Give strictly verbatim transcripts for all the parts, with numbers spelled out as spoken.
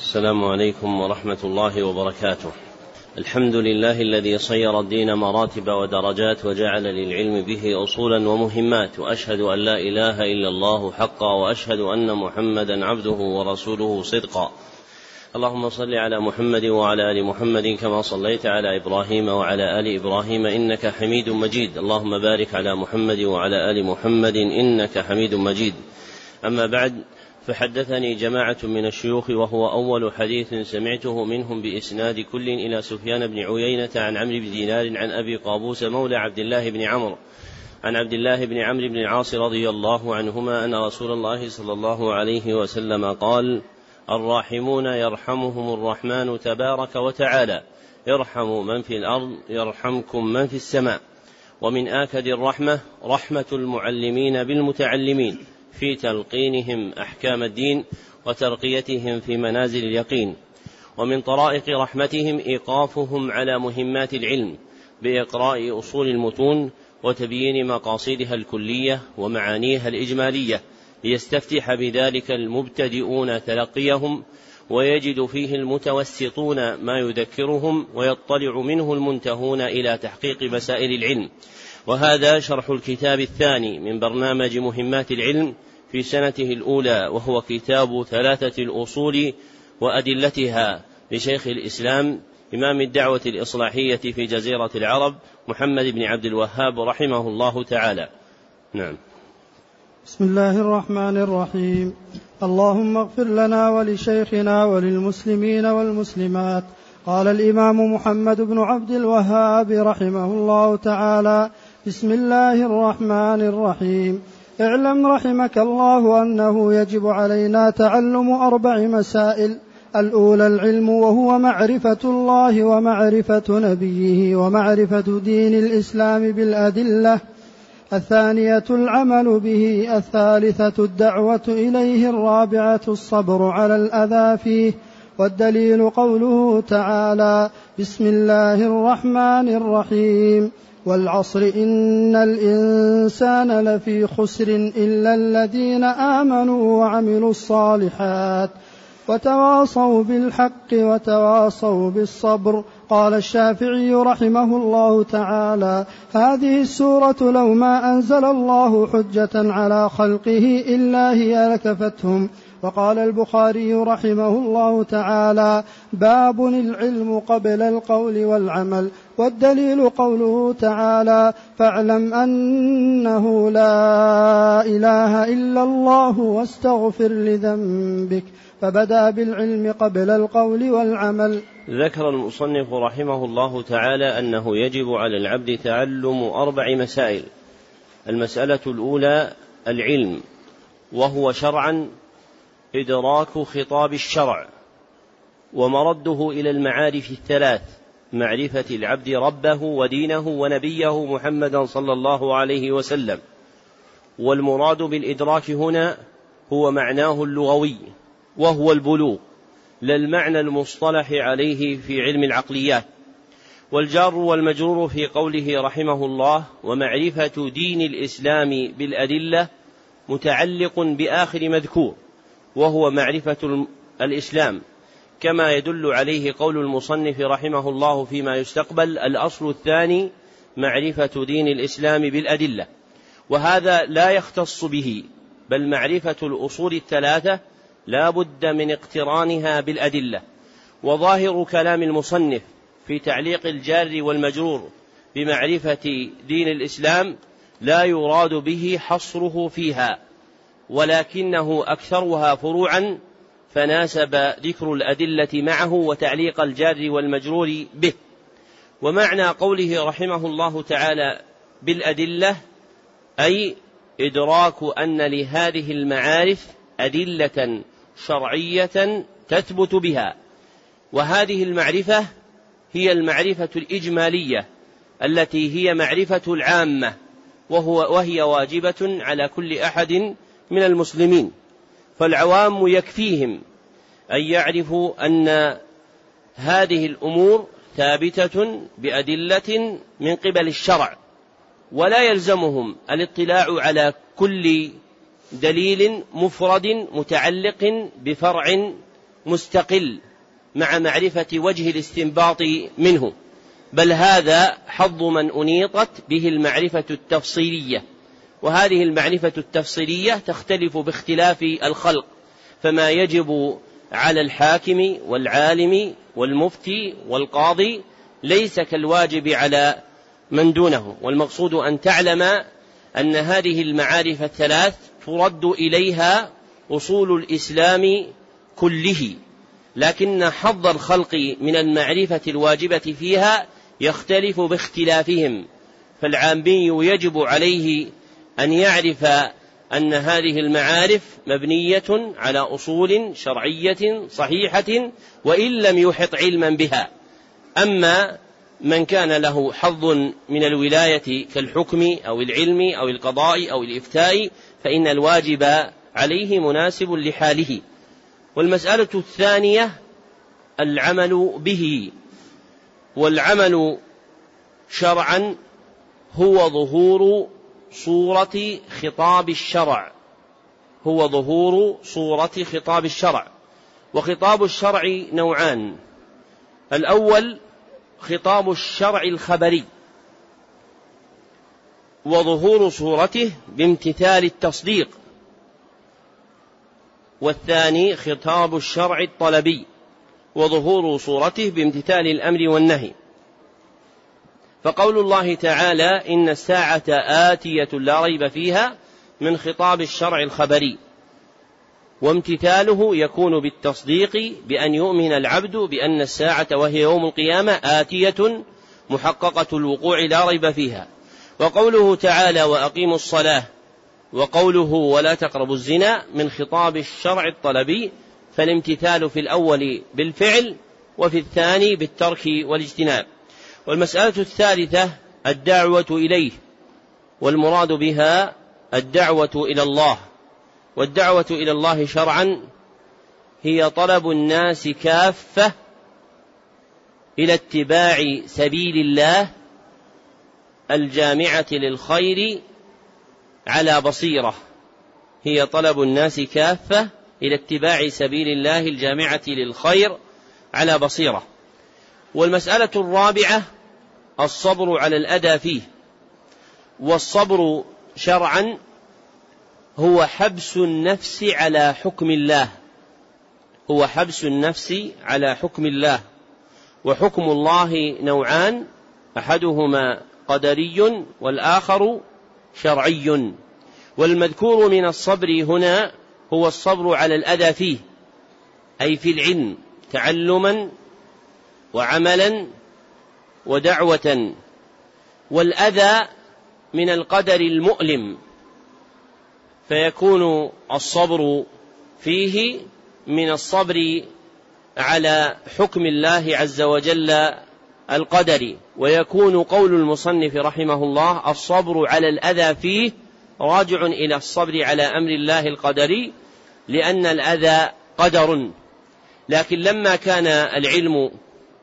السلام عليكم ورحمة الله وبركاته. الحمد لله الذي صير الدين مراتب ودرجات وجعل للعلم به أصولا ومهمات، وأشهد أن لا إله إلا الله حقا، وأشهد أن محمدا عبده ورسوله صدقا. اللهم صل على محمد وعلى آل محمد كما صليت على إبراهيم وعلى آل إبراهيم إنك حميد مجيد. اللهم بارك على محمد وعلى آل محمد إنك حميد مجيد. أما بعد، فحدثني جماعة من الشيوخ، وهو أول حديث سمعته منهم بإسناد كل إلى سفيان بن عيينة عن عمرو بن دينار عن أبي قابوس مولى عبد الله بن عمرو عن عبد الله بن عمرو بن العاص رضي الله عنهما أن رسول الله صلى الله عليه وسلم قال: الراحمون يرحمهم الرحمن تبارك وتعالى، ارحموا من في الأرض يرحمكم من في السماء. ومن آكد الرحمة رحمة المعلمين بالمتعلمين في تلقينهم أحكام الدين وترقيتهم في منازل اليقين. ومن طرائق رحمتهم إيقافهم على مهمات العلم بإقراء أصول المتون وتبيين مقاصدها الكلية ومعانيها الإجمالية، ليستفتح بذلك المبتدئون تلقيهم، ويجد فيه المتوسطون ما يذكرهم، ويطلع منه المنتهون إلى تحقيق مسائل العلم. وهذا شرح الكتاب الثاني من برنامج مهمات العلم في سنته الأولى، وهو كتاب ثلاثة الأصول وأدلتها لشيخ الإسلام إمام الدعوة الإصلاحية في جزيرة العرب محمد بن عبد الوهاب رحمه الله تعالى. نعم. بسم الله الرحمن الرحيم. اللهم اغفر لنا ولشيخنا وللمسلمين والمسلمات. قال الإمام محمد بن عبد الوهاب رحمه الله تعالى: بسم الله الرحمن الرحيم. اعلم رحمك الله أنه يجب علينا تعلم أربع مسائل. الأولى العلم، وهو معرفة الله ومعرفة نبيه ومعرفة دين الإسلام بالأدلة. الثانية العمل به. الثالثة الدعوة إليه. الرابعة الصبر على الأذى فيه. والدليل قوله تعالى: بسم الله الرحمن الرحيم. والعصر إن الإنسان لفي خسر إلا الذين آمنوا وعملوا الصالحات وتواصوا بالحق وتواصوا بالصبر. قال الشافعي رحمه الله تعالى: هذه السورة لو ما أنزل الله حجة على خلقه إلا هي لكفتهم. وقال البخاري رحمه الله تعالى: باب العلم قبل القول والعمل. والدليل قوله تعالى: فاعلم أنه لا إله إلا الله واستغفر لذنبك. فبدأ بالعلم قبل القول والعمل. ذكر المصنف رحمه الله تعالى أنه يجب على العبد تعلم أربع مسائل. المسألة الأولى العلم، وهو شرعا إدراك خطاب الشرع، ومرده إلى المعارف الثلاث: معرفة العبد ربه ودينه ونبيه محمدا صلى الله عليه وسلم. والمراد بالإدراك هنا هو معناه اللغوي، وهو البلوغ، لا المعنى المصطلح عليه في علم العقليات. والجار والمجرور في قوله رحمه الله ومعرفة دين الإسلام بالأدلة متعلق بآخر مذكور، وهو معرفة الإسلام، كما يدل عليه قول المصنف رحمه الله فيما يستقبل: الأصل الثاني معرفة دين الإسلام بالأدلة. وهذا لا يختص به، بل معرفة الأصول الثلاثة لا بد من اقترانها بالأدلة. وظاهر كلام المصنف في تعليق الجار والمجرور بمعرفة دين الإسلام لا يراد به حصره فيها، ولكنه أكثرها فروعا، فناسب ذكر الأدلة معه وتعليق الجار والمجرور به. ومعنى قوله رحمه الله تعالى بالأدلة أي إدراك أن لهذه المعارف أدلة شرعية تثبت بها. وهذه المعرفة هي المعرفة الإجمالية التي هي معرفة العامة، وهو وهي واجبة على كل أحد من المسلمين. فالعوام يكفيهم أن يعرفوا أن هذه الأمور ثابتة بأدلة من قبل الشرع، ولا يلزمهم الاطلاع على كل دليل مفرد متعلق بفرع مستقل مع معرفة وجه الاستنباط منه، بل هذا حظ من أنيطت به المعرفة التفصيلية، وهذه المعرفة التفصيلية تختلف باختلاف الخلق، فما يجب على الحاكم والعالم والمفتي والقاضي ليس كالواجب على من دونه. والمقصود أن تعلم أن هذه المعارف الثلاث ترد إليها أصول الإسلام كله، لكن حظ الخلق من المعرفة الواجبة فيها يختلف باختلافهم، فالعامي يجب عليه أن يعرف أن هذه المعارف مبنية على أصول شرعية صحيحة وإن لم يحط علما بها. أما من كان له حظ من الولاية كالحكم أو العلم أو القضاء أو الإفتاء فإن الواجب عليه مناسب لحاله. والمسألة الثانية العمل به. والعمل شرعا هو ظهور صورة خطاب الشرع هو ظهور صورة خطاب الشرع وخطاب الشرع نوعان: الأول خطاب الشرع الخبري وظهور صورته بامتثال التصديق، والثاني خطاب الشرع الطلبي وظهور صورته بامتثال الأمر والنهي. فقول الله تعالى إن الساعة آتية لا ريب فيها من خطاب الشرع الخبري، وامتثاله يكون بالتصديق بأن يؤمن العبد بأن الساعة وهي يوم القيامة آتية محققة الوقوع لا ريب فيها. وقوله تعالى وأقيموا الصلاة وقوله ولا تقربوا الزنا من خطاب الشرع الطلبي، فالامتثال في الأول بالفعل وفي الثاني بالترك والاجتناب. والمسألة الثالثة الدعوة إليه، والمراد بها الدعوة إلى الله. والدعوة إلى الله شرعا هي طلب الناس كافة إلى اتباع سبيل الله الجامعة للخير على بصيرة هي طلب الناس كافة إلى اتباع سبيل الله الجامعة للخير على بصيرة. والمسألة الرابعة الصبر على الأذى فيه. والصبر شرعا هو حبس النفس على حكم الله هو حبس النفس على حكم الله وحكم الله نوعان: أحدهما قدري والآخر شرعي. والمذكور من الصبر هنا هو الصبر على الأذى فيه، أي في العلم تعلما وعملا ودعوة. والأذى من القدر المؤلم، فيكون الصبر فيه من الصبر على حكم الله عز وجل القدري. ويكون قول المصنف رحمه الله الصبر على الأذى فيه راجع إلى الصبر على أمر الله القدري، لأن الأذى قدر. لكن لما كان العلم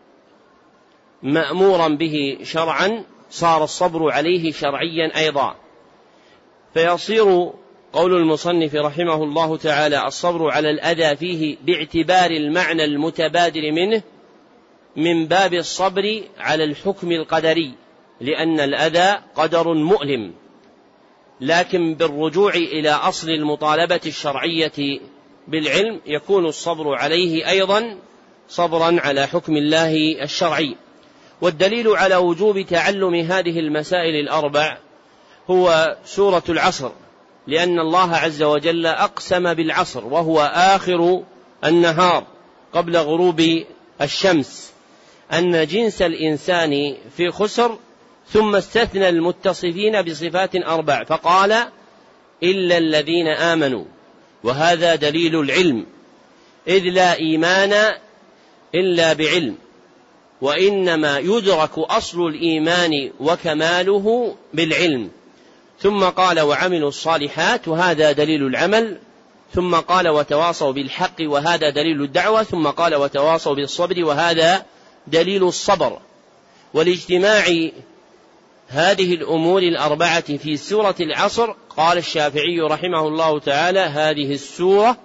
مأمورا به شرعا صار الصبر عليه شرعيا أيضا، فيصير قول المصنف رحمه الله تعالى الصبر على الأذى فيه باعتبار المعنى المتبادل منه من باب الصبر على الحكم القدري، لأن الأذى قدر مؤلم. لكن بالرجوع إلى أصل المطالبة الشرعية بالعلم يكون الصبر عليه أيضا صبرا على حكم الله الشرعي. والدليل على وجوب تعلم هذه المسائل الأربع هو سورة العصر، لأن الله عز وجل أقسم بالعصر وهو آخر النهار قبل غروب الشمس أن جنس الإنسان في خسر، ثم استثنى المتصفين بصفات أربع فقال إلا الذين آمنوا، وهذا دليل العلم، إذ لا إيمان إلا بعلم، وإنما يدرك أصل الإيمان وكماله بالعلم. ثم قال وعملوا الصالحات، وهذا دليل العمل. ثم قال وتواصوا بالحق، وهذا دليل الدعوة. ثم قال وتواصوا بالصبر، وهذا دليل الصبر. والاجتماع هذه الأمور الأربعة في سورة العصر قال الشافعي رحمه الله تعالى هذه السورة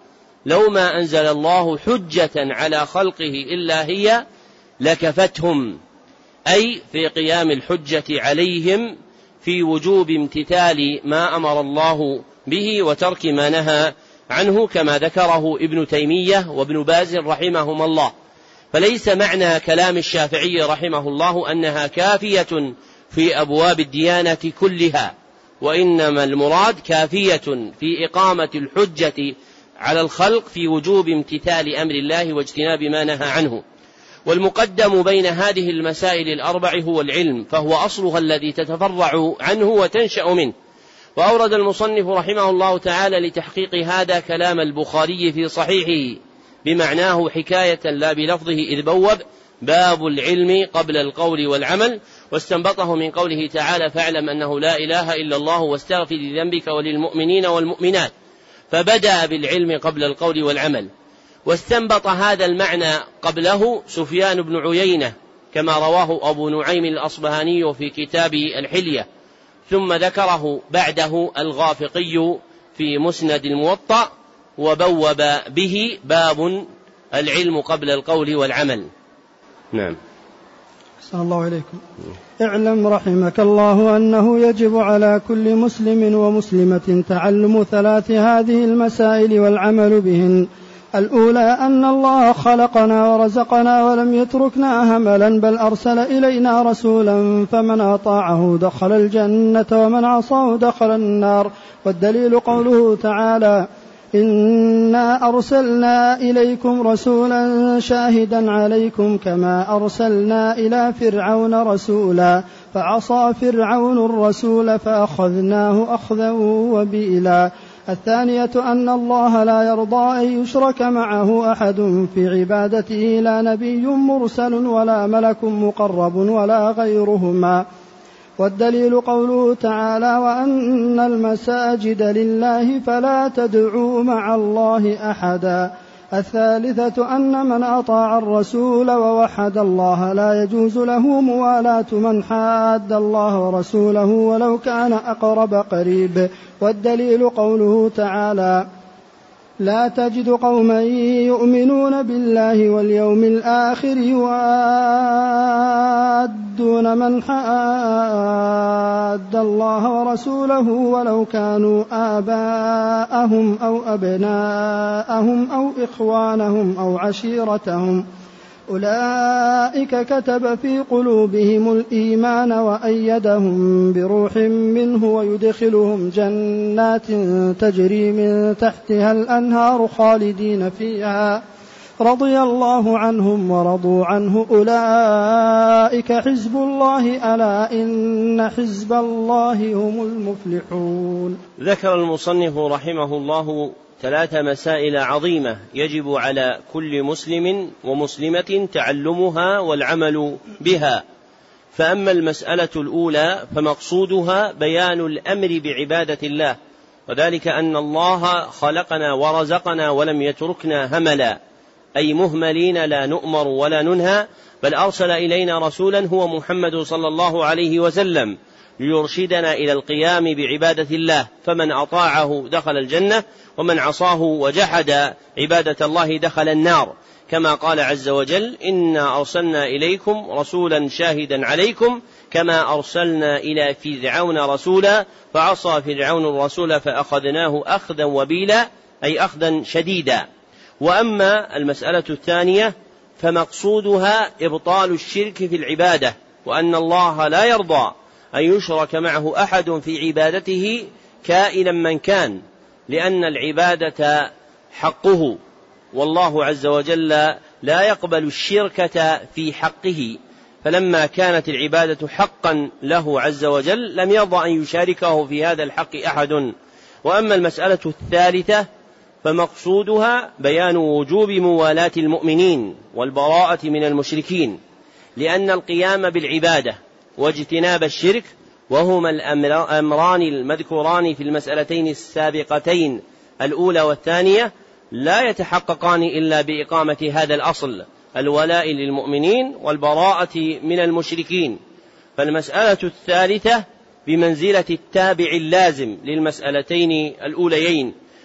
لو ما أنزل الله حجة على خلقه إلا هي لكفتهم، أي في قيام الحجة عليهم في وجوب امتثال ما أمر الله به وترك ما نهى عنه، كما ذكره ابن تيمية وابن باز رحمهما الله. فليس معنى كلام الشافعي رحمه الله أنها كافية في أبواب الديانة كلها، وإنما المراد كافية في إقامة الحجة على الخلق في وجوب امتثال أمر الله واجتناب ما نهى عنه. والمقدم بين هذه المسائل الأربع هو العلم، فهو أصلها الذي تتفرع عنه وتنشأ منه. وأورد المصنف رحمه الله تعالى لتحقيق هذا كلام البخاري في صحيحه بمعناه حكاية لا بلفظه، إذ بوب باب العلم قبل القول والعمل، واستنبطه من قوله تعالى فاعلم أنه لا إله إلا الله واستغفر لذنبك وللمؤمنين والمؤمنات، فبدأ بالعلم قبل القول والعمل. واستنبط هذا المعنى قبله سفيان بن عيينة كما رواه أبو نعيم الأصبهاني في كتاب الحلية، ثم ذكره بعده الغافقي في مسند الموطأ، وبوب به باب العلم قبل القول والعمل. نعم. أحسن الله إليكم. اعلم رحمك الله أنه يجب على كل مسلم ومسلمة تعلم ثلاث هذه المسائل والعمل بهن. الأولى أن الله خلقنا ورزقنا ولم يتركنا هملا، بل أرسل إلينا رسولا فمن أطاعه دخل الجنة ومن عصاه دخل النار. والدليل قوله تعالى إنا أرسلنا إليكم رسولا شاهدا عليكم كما أرسلنا إلى فرعون رسولا فعصى فرعون الرسول فأخذناه أخذا وبيلا. الثانية أن الله لا يرضى أن يشرك معه أحد في عبادته، لا نبي مرسل ولا ملك مقرب ولا غيرهما. والدليل قوله تعالى وأن المساجد لله فلا تدعوا مع الله أحدا. الثالثة أن من أطاع الرسول ووحد الله لا يجوز له موالاة من حاد الله ورسوله ولو كان أقرب قريب. والدليل قوله تعالى لا تجد قوما يؤمنون بالله واليوم الآخر يوادون من حاد الله ورسوله ولو كانوا آباءهم أو أبناءهم أو إخوانهم أو عشيرتهم أولئك كتب في قلوبهم الإيمان وأيدهم بروح منه ويدخلهم جنات تجري من تحتها الأنهار خالدين فيها رضي الله عنهم ورضوا عنه أولئك حزب الله ألا إن حزب الله هم المفلحون. ذكر المصنف رحمه الله ثلاث مسائل عظيمة يجب على كل مسلم ومسلمة تعلمها والعمل بها. فأما المسألة الأولى فمقصودها بيان الأمر بعبادة الله، وذلك أن الله خلقنا ورزقنا ولم يتركنا هملا، أي مهملين لا نؤمر ولا ننهى، بل أرسل إلينا رسولا هو محمد صلى الله عليه وسلم ليرشدنا إلى القيام بعبادة الله، فمن أطاعه دخل الجنة ومن عصاه وجحد عبادة الله دخل النار، كما قال عز وجل إنا أرسلنا إليكم رسولا شاهدا عليكم كما أرسلنا إلى فرعون رسولا فعصى فرعون الرسول فأخذناه أخذا وبيلا، أي أخذا شديدا. وأما المسألة الثانية فمقصودها إبطال الشرك في العبادة، وأن الله لا يرضى أن يشرك معه أحد في عبادته كائنا من كان، لأن العبادة حقه، والله عز وجل لا يقبل الشركة في حقه، فلما كانت العبادة حقا له عز وجل لم يرضى أن يشاركه في هذا الحق أحد. وأما المسألة الثالثة فمقصودها بيان وجوب موالاة المؤمنين والبراءة من المشركين، لأن القيام بالعبادة واجتناب الشرك وهما الأمران المذكوران في المسألتين السابقتين الأولى والثانية لا يتحققان إلا بإقامة هذا الأصل الولاء للمؤمنين والبراءة من المشركين. فالمسألة الثالثة بمنزلة التابع اللازم للمسألتين الأوليين،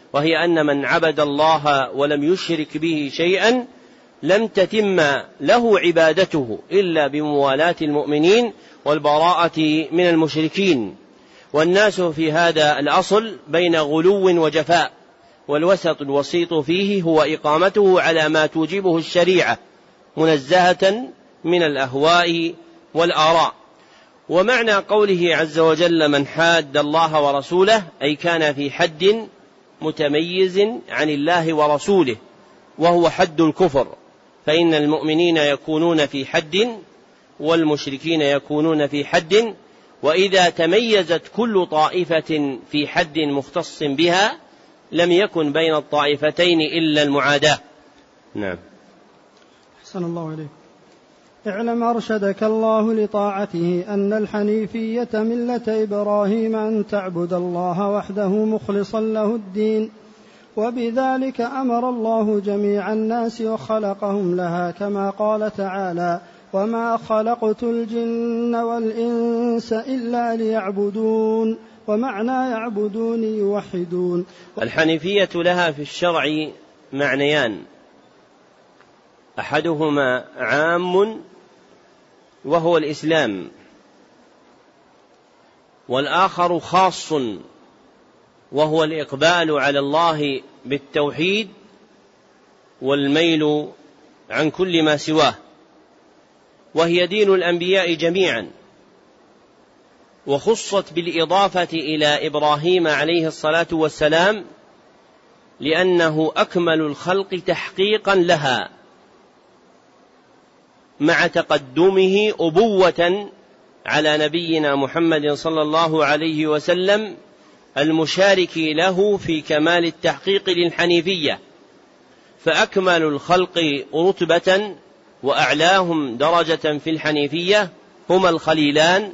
وهي أن من عبد الله ولم يشرك به شيئا لم تتم له عبادته إلا بموالاة المؤمنين والبراءة من المشركين. والناس في هذا الأصل بين غلو وجفاء، والوسط الوسيط فيه هو إقامته على ما توجبه الشريعة منزهة من الأهواء والآراء. ومعنى قوله عز وجل من حاد الله ورسوله أي كان في حد متميز عن الله ورسوله، وهو حد الكفر، فإن المؤمنين يكونون في حد والمشركين يكونون في حد، وإذا تميزت كل طائفة في حد مختص بها لم يكن بين الطائفتين إلا المعاداة. نعم. أحسن الله إليك. اعلم أرشدك الله لطاعته أن الحنيفية ملة إبراهيم أن تعبد الله وحده مخلصا له الدين، وبذلك أمر الله جميع الناس وخلقهم لها، كما قال تعالى وما خلقت الجن والإنس إلا ليعبدون، ومعنى يعبدون يوحدون. الحنيفية لها في الشرع معنيان، أحدهما عام وهو الإسلام، والآخر خاص وهو الإقبال على الله بالتوحيد والميل عن كل ما سواه، وهي دين الأنبياء جميعا، وخصت بالإضافة إلى إبراهيم عليه الصلاة والسلام لأنه أكمل الخلق تحقيقا لها، مع تقدمه أبوة على نبينا محمد صلى الله عليه وسلم المشارك له في كمال التحقيق للحنيفية، فأكمل الخلق رتبة وأعلاهم درجة في الحنيفية هما الخليلان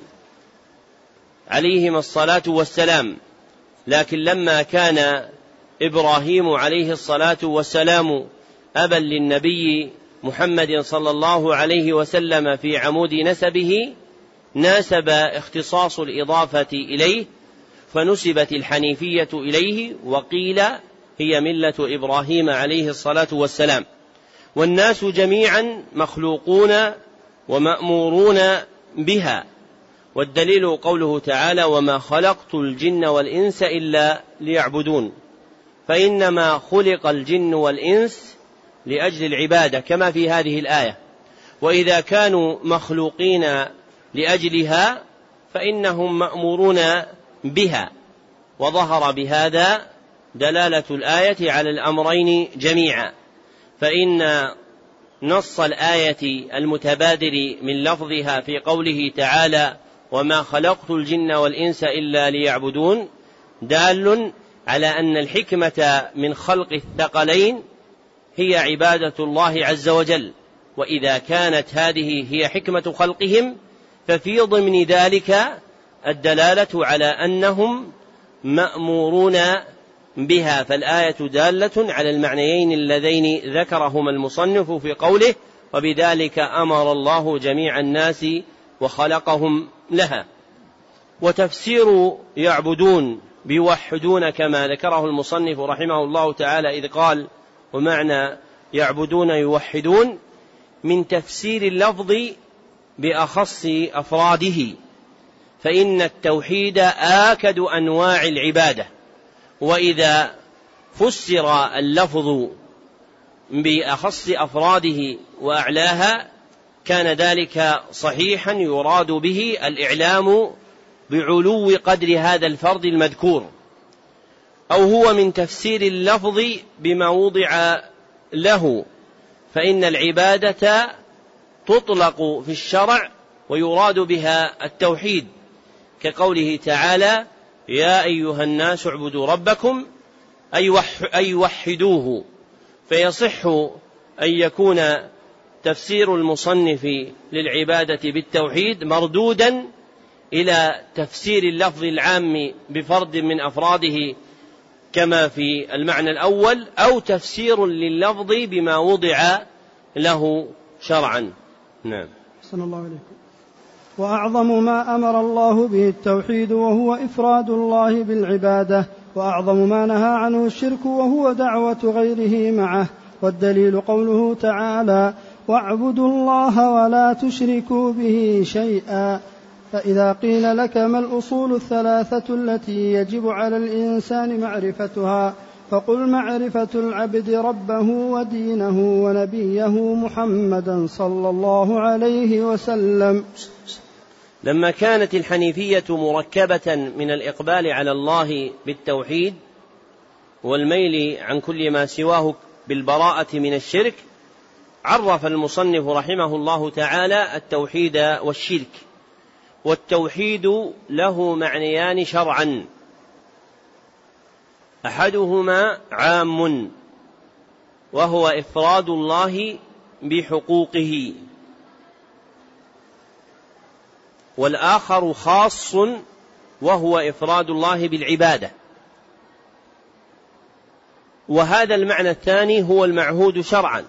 عليهما الصلاة والسلام. لكن لما كان إبراهيم عليه الصلاة والسلام أبا للنبي محمد صلى الله عليه وسلم في عمود نسبه ناسب اختصاص الإضافة إليه، فنسبت الحنيفية إليه وقيل هي ملة إبراهيم عليه الصلاة والسلام. والناس جميعا مخلوقون ومأمورون بها، والدليل قوله تعالى وما خلقت الجن والإنس إلا ليعبدون، فإنما خلق الجن والإنس لأجل العبادة كما في هذه الآية، وإذا كانوا مخلوقين لأجلها فإنهم مأمورون بها، وظهر بهذا دلالة الآية على الأمرين جميعا، فإن نص الآية المتبادر من لفظها في قوله تعالى وما خلقت الجن والإنس إلا ليعبدون دال على أن الحكمة من خلق الثقلين هي عبادة الله عز وجل، وإذا كانت هذه هي حكمة خلقهم ففي ضمن ذلك الدلالة على أنهم مأمورون بها، فالآية دالة على المعنيين اللذين ذكرهما المصنف في قوله وبذلك أمر الله جميع الناس وخلقهم لها. وتفسير يعبدون بيوحدون كما ذكره المصنف رحمه الله تعالى إذ قال ومعنى يعبدون يوحدون من تفسير اللفظ بأخص أفراده، فإن التوحيد آكد أنواع العبادة، وإذا فسر اللفظ بأخص أفراده وأعلاها كان ذلك صحيحا يراد به الإعلام بعلو قدر هذا الفرد المذكور، أو هو من تفسير اللفظ بما وضع له، فإن العبادة تطلق في الشرع ويراد بها التوحيد، كقوله تعالى يا أيها الناس اعبدوا ربكم أي وحدوه، فيصح أن يكون تفسير المصنف للعبادة بالتوحيد مردودا إلى تفسير اللفظ العام بفرد من أفراده كما في المعنى الأول، أو تفسير لللفظ بما وضع له شرعا. نعم. أحسن الله عليكم. وأعظم ما أمر الله به التوحيد، وهو إفراد الله بالعبادة وأعظم ما نهى عنه الشرك وهو دعوة غيره معه. والدليل قوله تعالى: واعبدوا الله ولا تشركوا به شيئا. فإذا قيل لك ما الأصول الثلاثة التي يجب على الإنسان معرفتها، فقل معرفة العبد ربه ودينه ونبيه محمدا صلى الله عليه وسلم. لما كانت الحنيفية مركبة من الإقبال على الله بالتوحيد والميل عن كل ما سواه بالبراءة من الشرك، عرف المصنف رحمه الله تعالى التوحيد والشرك. والتوحيد له معنيان شرعا: أحدهما عام وهو إفراد الله بحقوقه، والآخر خاص وهو إفراد الله بالعبادة. وهذا المعنى الثاني هو المعهود شرعا،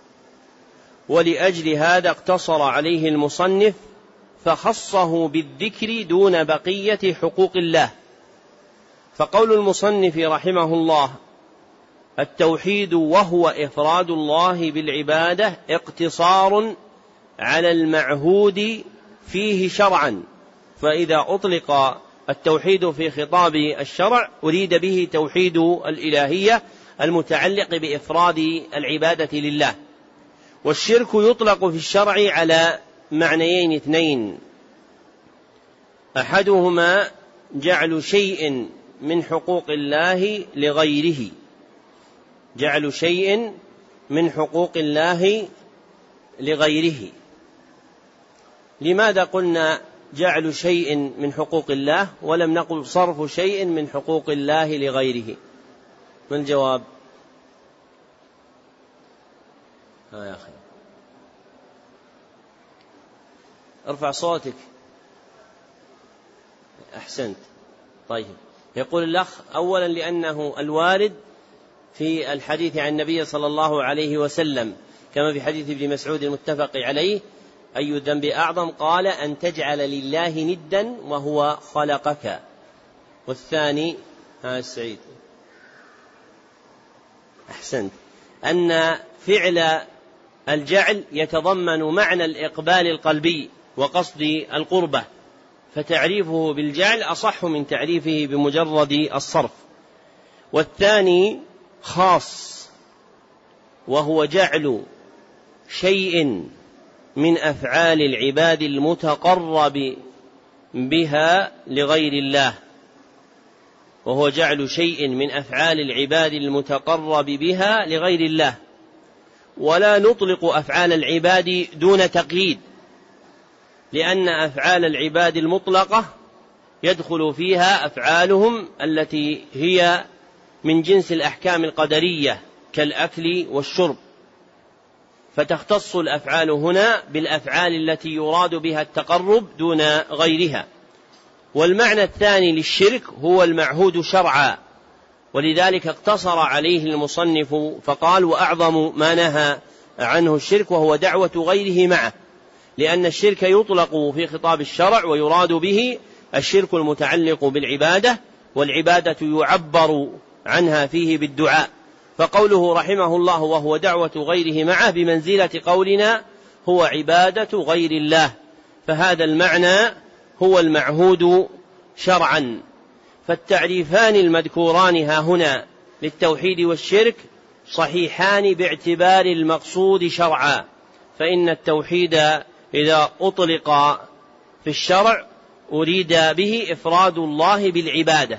ولأجل هذا اقتصر عليه المصنف فخصه بالذكر دون بقية حقوق الله. فقول المصنف رحمه الله التوحيد وهو إفراد الله بالعبادة اقتصار على المعهود فيه شرعا، فإذا أطلق التوحيد في خطاب الشرع أريد به توحيد الإلهية المتعلق بإفراد العبادة لله. والشرك يطلق في الشرع على معنيين اثنين: أحدهما جعل شيء من حقوق الله لغيره، جعل شيء من حقوق الله لغيره. لماذا قلنا جعل شيء من حقوق الله ولم نقل صرف شيء من حقوق الله لغيره؟ ما الجواب؟ ها يا أخي ارفع صوتك. أحسنت. طيب، يقول الأخ: أولا لأنه الوارد في الحديث عن النبي صلى الله عليه وسلم كما في حديث ابن مسعود المتفق عليه: أي الذنب أعظم؟ قال: أن تجعل لله ندا وهو خلقك. والثاني ها السعيد أحسنت، أن فعل الجعل يتضمن معنى الإقبال القلبي وقصد القربة، فتعريفه بالجعل أصح من تعريفه بمجرد الصرف. والثاني خاص وهو جعل شيء من أفعال العباد المتقرب بها لغير الله، وهو جعل شيء من أفعال العباد المتقرب بها لغير الله. ولا نطلق أفعال العباد دون تقييد، لأن أفعال العباد المطلقة يدخل فيها أفعالهم التي هي من جنس الأحكام القدرية كالأكل والشرب، فتختص الأفعال هنا بالأفعال التي يراد بها التقرب دون غيرها. والمعنى الثاني للشرك هو المعهود شرعا، ولذلك اقتصر عليه المصنف فقال: وأعظم ما نهى عنه الشرك وهو دعوة غيره معه، لأن الشرك يطلق في خطاب الشرع ويراد به الشرك المتعلق بالعبادة، والعبادة يعبر عنها فيه بالدعاء. فقوله رحمه الله وهو دعوة غيره معه بمنزلة قولنا هو عبادة غير الله، فهذا المعنى هو المعهود شرعا. فالتعريفان المذكوران ها هنا للتوحيد والشرك صحيحان باعتبار المقصود شرعا، فإن التوحيد إذا أطلق في الشرع أريد به إفراد الله بالعبادة،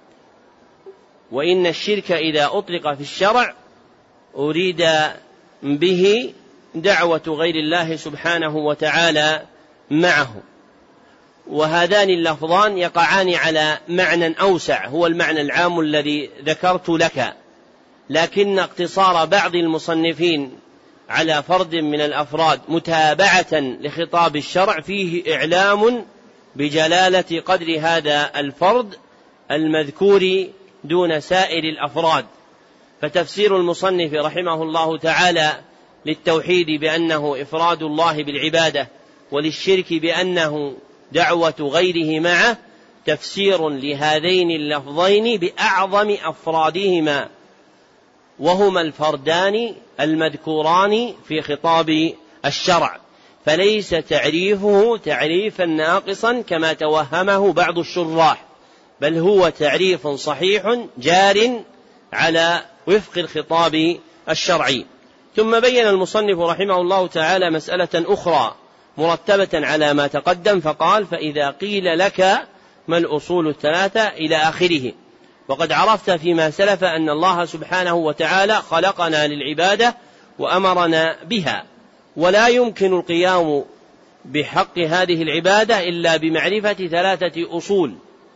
وإن الشرك إذا أطلق في الشرع أريد به دعوة غير الله سبحانه وتعالى معه. وهذان اللفظان يقعان على معنى أوسع هو المعنى العام الذي ذكرت لك، لكن اقتصار بعض المصنفين على فرد من الأفراد متابعة لخطاب الشرع فيه إعلام بجلالة قدر هذا الفرد المذكور دون سائر الأفراد. فتفسير المصنف رحمه الله تعالى للتوحيد بأنه إفراد الله بالعبادة، وللشرك بأنه دعوة غيره معه، تفسير لهذين اللفظين بأعظم أفرادهما، وهما الفردان المذكوران في خطاب الشرع، فليس تعريفه تعريفا ناقصا كما توهمه بعض الشراح، بل هو تعريف صحيح جار على وفق الخطاب الشرعي. ثم بين المصنف رحمه الله تعالى مسألة أخرى مرتبة على ما تقدم، فقال: فإذا قيل لك ما الأصول الثلاثة إلى آخره. وقد عرفت فيما سلف أن الله سبحانه وتعالى خلقنا للعبادة وأمرنا بها، ولا يمكن القيام بحق هذه العبادة إلا بمعرفة ثلاثة أصول: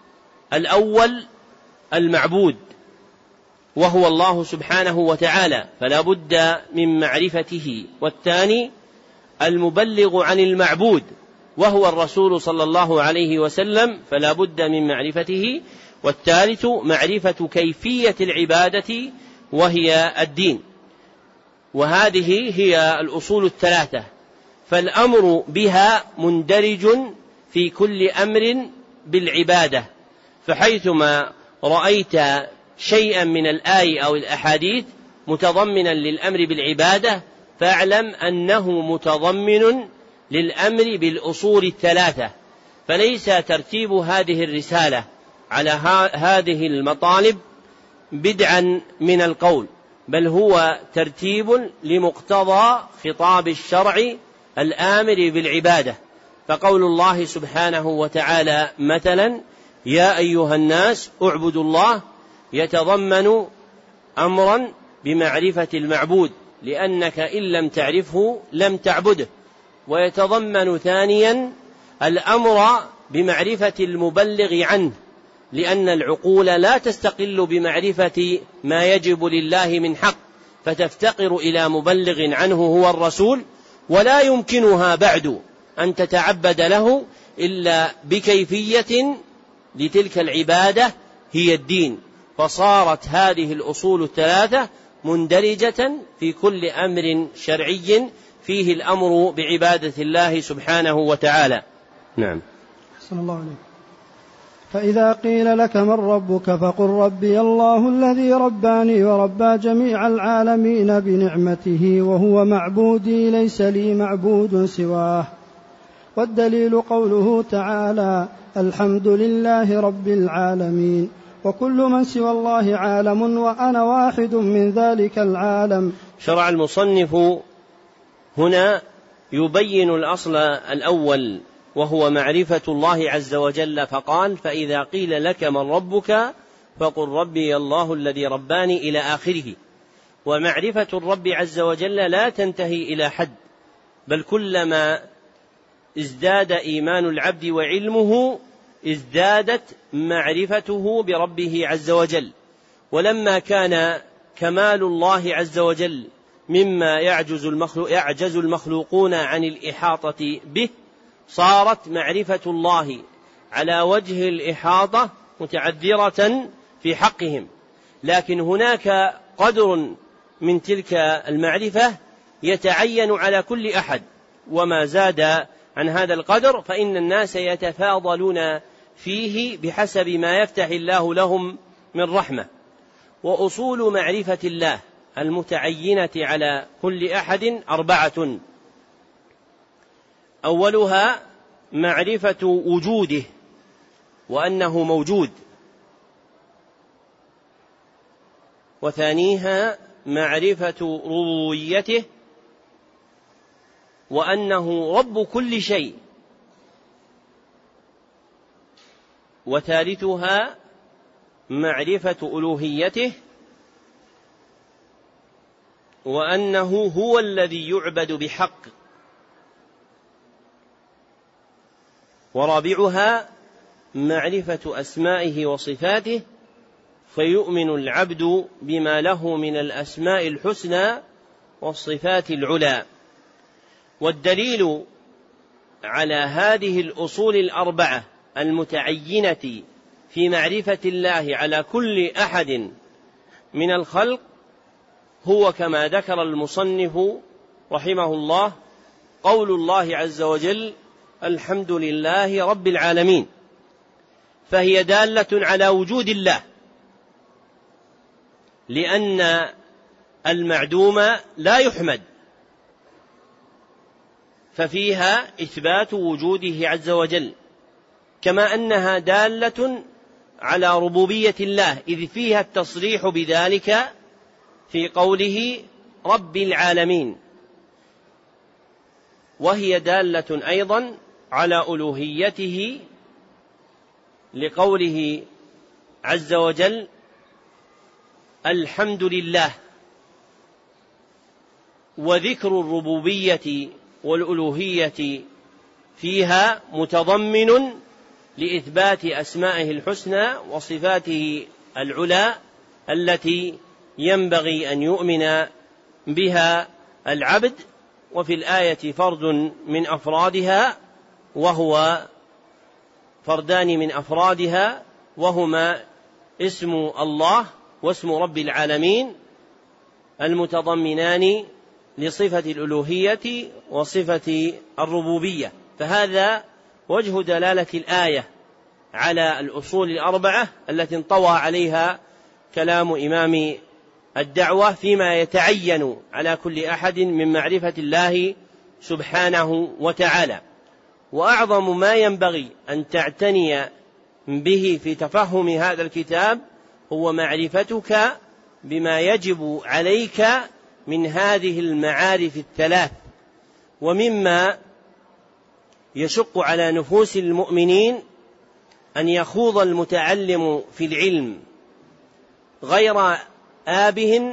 الأول المعبود وهو الله سبحانه وتعالى، فلا بد من معرفته. والثاني المبلغ عن المعبود وهو الرسول صلى الله عليه وسلم، فلا بد من معرفته. والثالث معرفة كيفية العبادة وهي الدين. وهذه هي الأصول الثلاثة، فالأمر بها مندرج في كل أمر بالعبادة، فحيثما رأيت شيئا من الآي أو الأحاديث متضمنا للأمر بالعبادة فاعلم أنه متضمن للأمر بالأصول الثلاثة. فليس ترتيب هذه الرسالة على هذه المطالب بدعا من القول، بل هو ترتيب لمقتضى خطاب الشرع الآمر بالعبادة. فقول الله سبحانه وتعالى مثلا: يا أيها الناس اعبدوا الله، يتضمن أمرا بمعرفة المعبود، لأنك إن لم تعرفه لم تعبده. ويتضمن ثانيا الأمر بمعرفة المبلغ عنه، لأن العقول لا تستقل بمعرفة ما يجب لله من حق، فتفتقر إلى مبلغ عنه هو الرسول، ولا يمكنها بعد أن تتعبد له إلا بكيفية لتلك العبادة هي الدين. فصارت هذه الأصول الثلاثة مندرجة في كل أمر شرعي فيه الأمر بعبادة الله سبحانه وتعالى. نعم. أحسن الله عليك. فإذا قيل لك من ربك فقل ربي الله الذي رباني وربى جميع العالمين بنعمته وهو معبودي ليس لي معبود سواه. والدليل قوله تعالى: الحمد لله رب العالمين، وكل من سوى الله عالم وأنا واحد من ذلك العالم. شرع المصنف هنا يبين الأصل الأول وهو معرفة الله عز وجل، فقال: فإذا قيل لك من ربك فقل ربي الله الذي رباني إلى آخره. ومعرفة الرب عز وجل لا تنتهي إلى حد، بل كلما ازداد إيمان العبد وعلمه ازدادت معرفته بربه عز وجل. ولما كان كمال الله عز وجل مما يعجز المخلوق يعجز المخلوقون عن الإحاطة به، صارت معرفة الله على وجه الإحاطة متعذرة في حقهم. لكن هناك قدر من تلك المعرفة يتعين على كل أحد، وما زاد عن هذا القدر فإن الناس يتفاضلون فيه بحسب ما يفتح الله لهم من رحمة. وأصول معرفة الله المتعينة على كل أحد أربعة: أولها معرفة وجوده وأنه موجود، وثانيها معرفة ربوبيته وأنه رب كل شيء، وثالثها معرفة ألوهيته وأنه هو الذي يعبد بحق، ورابعها معرفة أسمائه وصفاته، فيؤمن العبد بما له من الأسماء الحسنى والصفات العلى. والدليل على هذه الأصول الأربعة المتعينة في معرفة الله على كل أحد من الخلق هو كما ذكر المصنف رحمه الله قول الله عز وجل: الحمد لله رب العالمين. فهي دالة على وجود الله، لأن المعدوم لا يحمد، ففيها إثبات وجوده عز وجل، كما أنها دالة على ربوبية الله، إذ فيها التصريح بذلك في قوله رب العالمين، وهي دالة أيضا على ألوهيته لقوله عز وجل الحمد لله. وذكر الربوبية والألوهية فيها متضمن لإثبات أسمائه الحسنى وصفاته العلى التي ينبغي أن يؤمن بها العبد. وفي الآية فرد من أفرادها وهو فردان من أفرادها وهما اسم الله واسم رب العالمين المتضمنان لصفة الألوهية وصفة الربوبية. فهذا وجه دلالة الآية على الأصول الأربعة التي انطوى عليها كلام إمام الدعوة فيما يتعين على كل أحد من معرفة الله سبحانه وتعالى. وأعظم ما ينبغي أن تعتني به في تفهم هذا الكتاب هو معرفتك بما يجب عليك من هذه المعارف الثلاث. ومما يشق على نفوس المؤمنين أن يخوض المتعلم في العلم غير آبه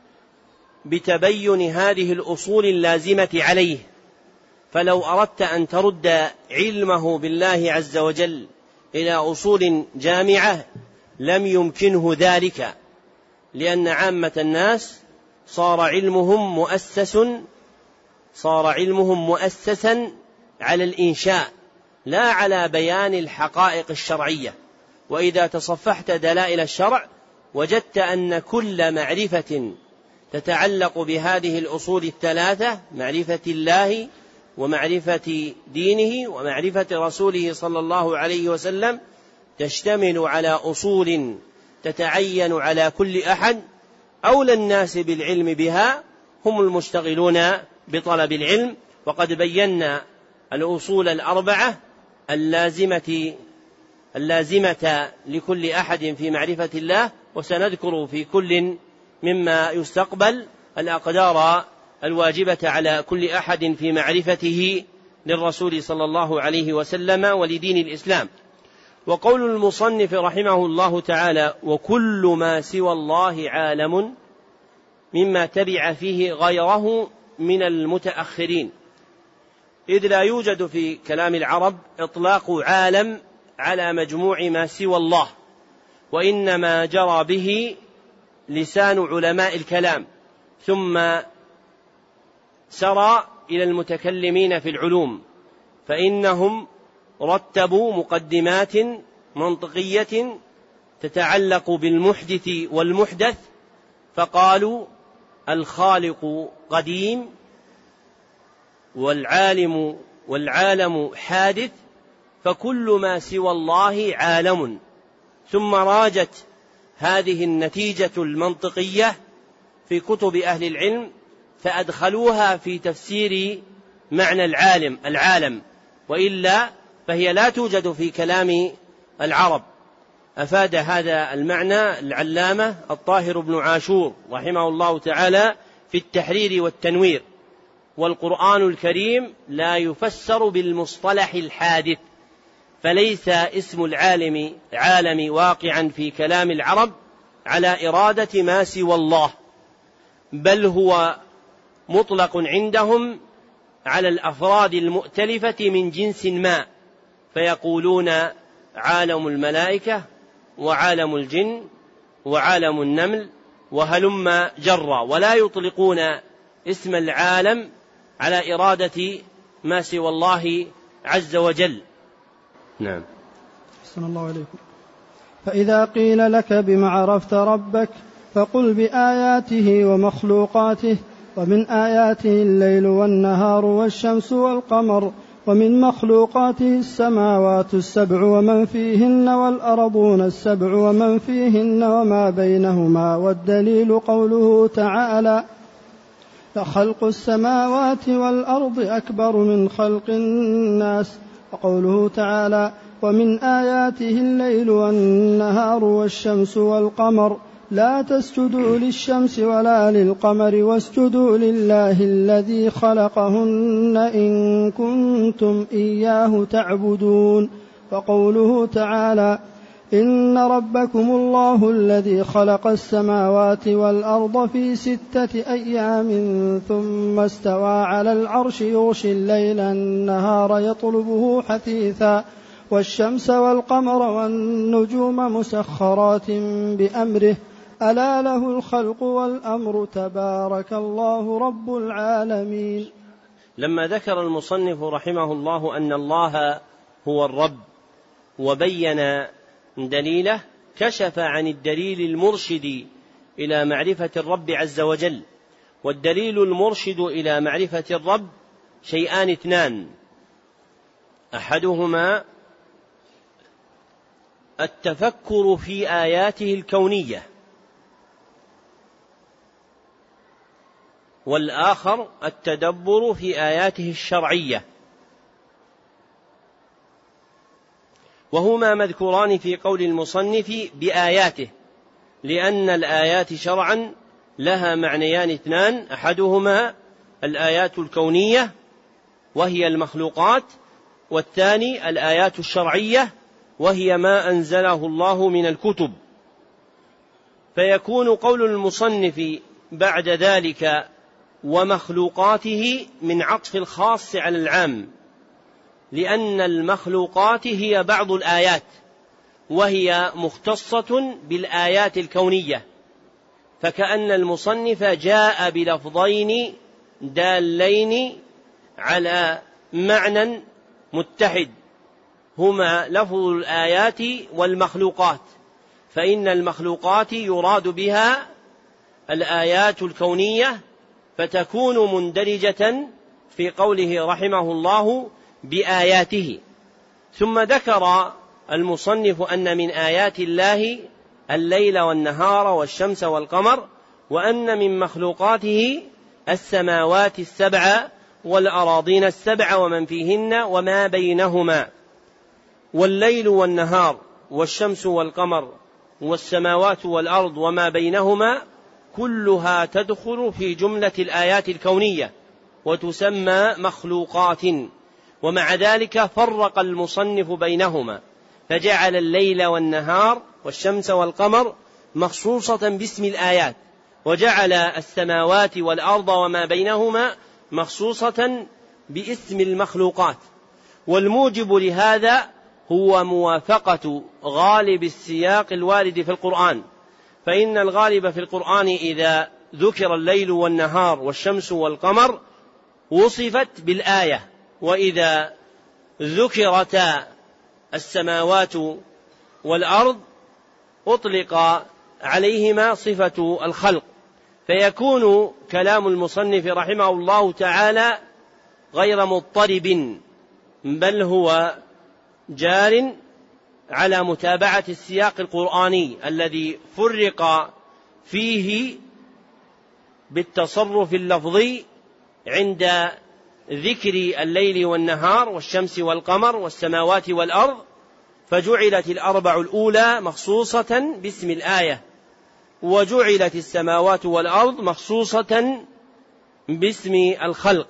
بتبين هذه الأصول اللازمة عليه، فلو أردت أن ترد علمه بالله عز وجل إلى أصول جامعة لم يمكنه ذلك، لأن عامة الناس صار علمهم مؤسس صار علمهم مؤسسا على الإنشاء لا على بيان الحقائق الشرعية. وإذا تصفحت دلائل الشرع وجدت أن كل معرفة تتعلق بهذه الأصول الثلاثة، معرفة الله ومعرفة دينه ومعرفة رسوله صلى الله عليه وسلم، تشتمل على أصول تتعين على كل أحد. أولى الناس بالعلم بها هم المشتغلون بطلب العلم. وقد بينا الأصول الأربعة اللازمة اللازمة لكل أحد في معرفة الله، وسنذكر في كل مما يستقبل الأقدار الواجبة على كل أحد في معرفته للرسول صلى الله عليه وسلم ولدين الإسلام. وقول المصنف رحمه الله تعالى وكل ما سوى الله عالم مما تبع فيه غيره من المتأخرين، إذ لا يوجد في كلام العرب إطلاق عالم على مجموع ما سوى الله، وإنما جرى به لسان علماء الكلام ثم سرى إلى المتكلمين في العلوم، فإنهم رتبوا مقدمات منطقية تتعلق بالمحدث والمحدث، فقالوا الخالق قديم والعالم والعالم حادث فكل ما سوى الله عالم. ثم راجت هذه النتيجة المنطقية في كتب أهل العلم فأدخلوها في تفسير معنى العالم العالم وإلا فهي لا توجد في كلام العرب. أفاد هذا المعنى العلامة الطاهر بن عاشور رحمه الله تعالى في التحرير والتنوير. والقرآن الكريم لا يفسر بالمصطلح الحادث، فليس اسم العالم عالم واقعا في كلام العرب على إرادة ما سوى الله، بل هو مطلق عندهم على الأفراد المؤتلفة من جنس ما، فيقولون عالم الملائكة وعالم الجن وعالم النمل وهلم جرا، ولا يطلقون اسم العالم على إرادة ما سوى الله عز وجل. نعم. أحسن الله عليكم. فإذا قيل لك بما عرفت ربك فقل بآياته ومخلوقاته، ومن آياته الليل والنهار والشمس والقمر ومن مخلوقاته السماوات السبع ومن فيهن والأرضون السبع ومن فيهن وما بينهما. والدليل قوله تعالى: لخلق السماوات والأرض أكبر من خلق الناس. وقوله تعالى: ومن آياته الليل والنهار والشمس والقمر لا تسجدوا للشمس ولا للقمر واسجدوا لله الذي خلقهن إن كنتم إياه تعبدون. وقوله تعالى: إن ربكم الله الذي خلق السماوات والأرض في ستة أيام ثم استوى على العرش يغشي الليل النهار يطلبه حثيثا والشمس والقمر والنجوم مسخرات بأمره ألا له الخلق والأمر تبارك الله رب العالمين. لما ذكر المصنف رحمه الله أن الله هو الرب وبين دليله، كشف عن الدليل المرشد إلى معرفة الرب عز وجل. والدليل المرشد إلى معرفة الرب شيئان اثنان: أحدهما التفكر في آياته الكونية، والآخر التدبر في آياته الشرعية، وهما مذكوران في قول المصنف بآياته، لأن الآيات شرعا لها معنيان اثنان: أحدهما الآيات الكونية وهي المخلوقات، والثاني الآيات الشرعية وهي ما أنزله الله من الكتب. فيكون قول المصنف بعد ذلك ومخلوقاته من عطف الخاص على العام، لأن المخلوقات هي بعض الآيات وهي مختصة بالآيات الكونية، فكأن المصنف جاء بلفظين دالين على معنى متحد، هما لفظ الآيات والمخلوقات، فإن المخلوقات يراد بها الآيات الكونية، فتكون مندرجة في قوله رحمه الله بآياته. ثم ذكر المصنف أن من آيات الله الليل والنهار والشمس والقمر، وأن من مخلوقاته السماوات السبع والأراضين السبع ومن فيهن وما بينهما. والليل والنهار والشمس والقمر والسماوات والأرض وما بينهما كلها تدخل في جملة الآيات الكونية وتسمى مخلوقات. ومع ذلك فرق المصنف بينهما، فجعل الليل والنهار والشمس والقمر مخصوصة باسم الآيات، وجعل السماوات والأرض وما بينهما مخصوصة باسم المخلوقات. والموجب لهذا هو موافقة غالب السياق الوارد في القرآن، فإن الغالب في القرآن إذا ذكر الليل والنهار والشمس والقمر وصفت بالآية، وإذا ذكرتا السماوات والأرض أطلق عليهما صفة الخلق. فيكون كلام المصنف رحمه الله تعالى غير مضطرب، بل هو جار على متابعة السياق القرآني الذي فرق فيه بالتصرف اللفظي عند ذكر الليل والنهار والشمس والقمر والسماوات والأرض، فجعلت الأربع الأولى مخصوصة باسم الآية، وجعلت السماوات والأرض مخصوصة باسم الخلق.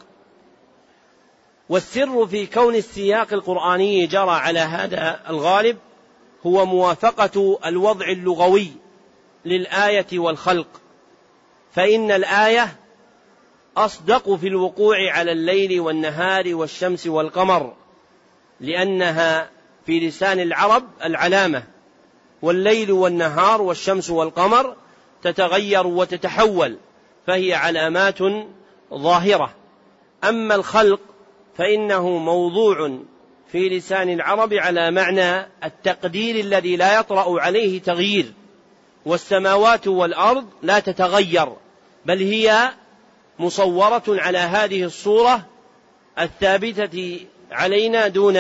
والسر في كون السياق القرآني جرى على هذا الغالب هو موافقة الوضع اللغوي للآية والخلق، فإن الآية أصدق في الوقوع على الليل والنهار والشمس والقمر، لأنها في لسان العرب العلامة، والليل والنهار والشمس والقمر تتغير وتتحول، فهي علامات ظاهرة. أما الخلق فإنه موضوع في لسان العرب على معنى التقدير الذي لا يطرأ عليه تغيير، والسماوات والأرض لا تتغير، بل هي مصورة على هذه الصورة الثابتة علينا دون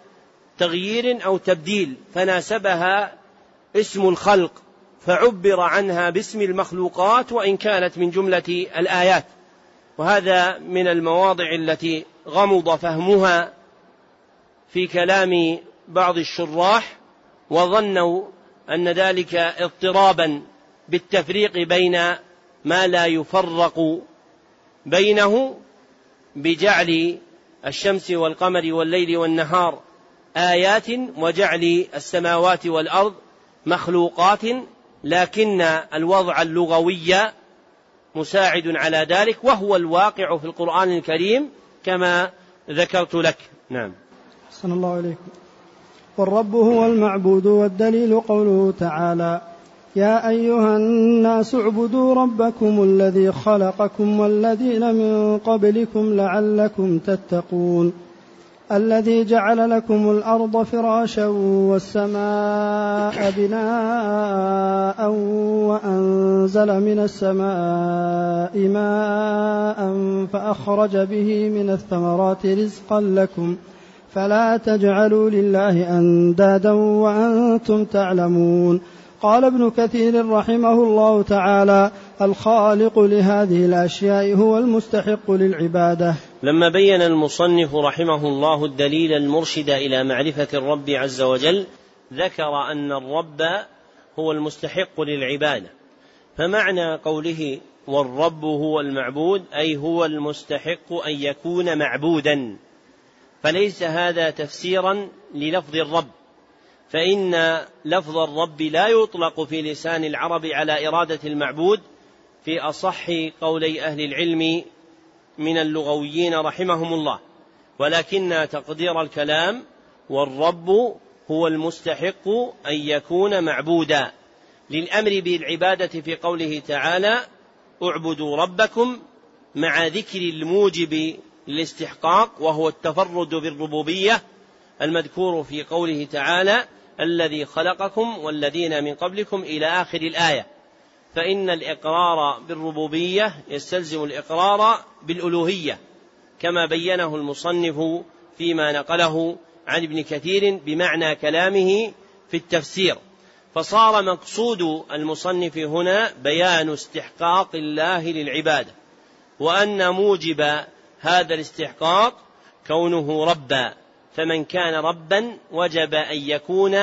تغيير أو تبديل، فناسبها اسم الخلق فعبر عنها باسم المخلوقات وإن كانت من جملة الآيات. وهذا من المواضع التي غمض فهمها في كلام بعض الشراح، وظنوا أن ذلك اضطرابا بالتفريق بين ما لا يفرق بينه بجعل الشمس والقمر والليل والنهار آيات وجعل السماوات والأرض مخلوقات، لكن الوضع اللغوي مساعد على ذلك، وهو الواقع في القرآن الكريم كما ذكرت لك. نعم. أحسن الله عليكم. والرب هو المعبود، والدليل قوله تعالى: يا أيها الناس اعبدوا ربكم الذي خلقكم والذين من قبلكم لعلكم تتقون، الذي جعل لكم الأرض فراشا والسماء بناء وأنزل من السماء ماء فأخرج به من الثمرات رزقا لكم فلا تجعلوا لله أندادا وأنتم تعلمون. قال ابن كثير رحمه الله تعالى: الخالق لهذه الأشياء هو المستحق للعبادة. لما بين المصنف رحمه الله الدليل المرشد إلى معرفة الرب عز وجل، ذكر أن الرب هو المستحق للعبادة. فمعنى قوله والرب هو المعبود أي هو المستحق أن يكون معبودا، فليس هذا تفسيرا للفظ الرب، فإن لفظ الرب لا يطلق في لسان العرب على إرادة المعبود في أصح قولي أهل العلم من اللغويين رحمهم الله، ولكن تقدير الكلام والرب هو المستحق أن يكون معبودا، للأمر بالعبادة في قوله تعالى: اعبدوا ربكم، مع ذكر الموجب للاستحقاق وهو التفرد بالربوبية المذكور في قوله تعالى: الذي خلقكم والذين من قبلكم إلى آخر الآية. فإن الإقرار بالربوبية يستلزم الإقرار بالألوهية كما بينه المصنف فيما نقله عن ابن كثير بمعنى كلامه في التفسير. فصار مقصود المصنف هنا بيان استحقاق الله للعبادة، وأن موجب هذا الاستحقاق كونه ربا، فمن كان ربا وجب أن يكون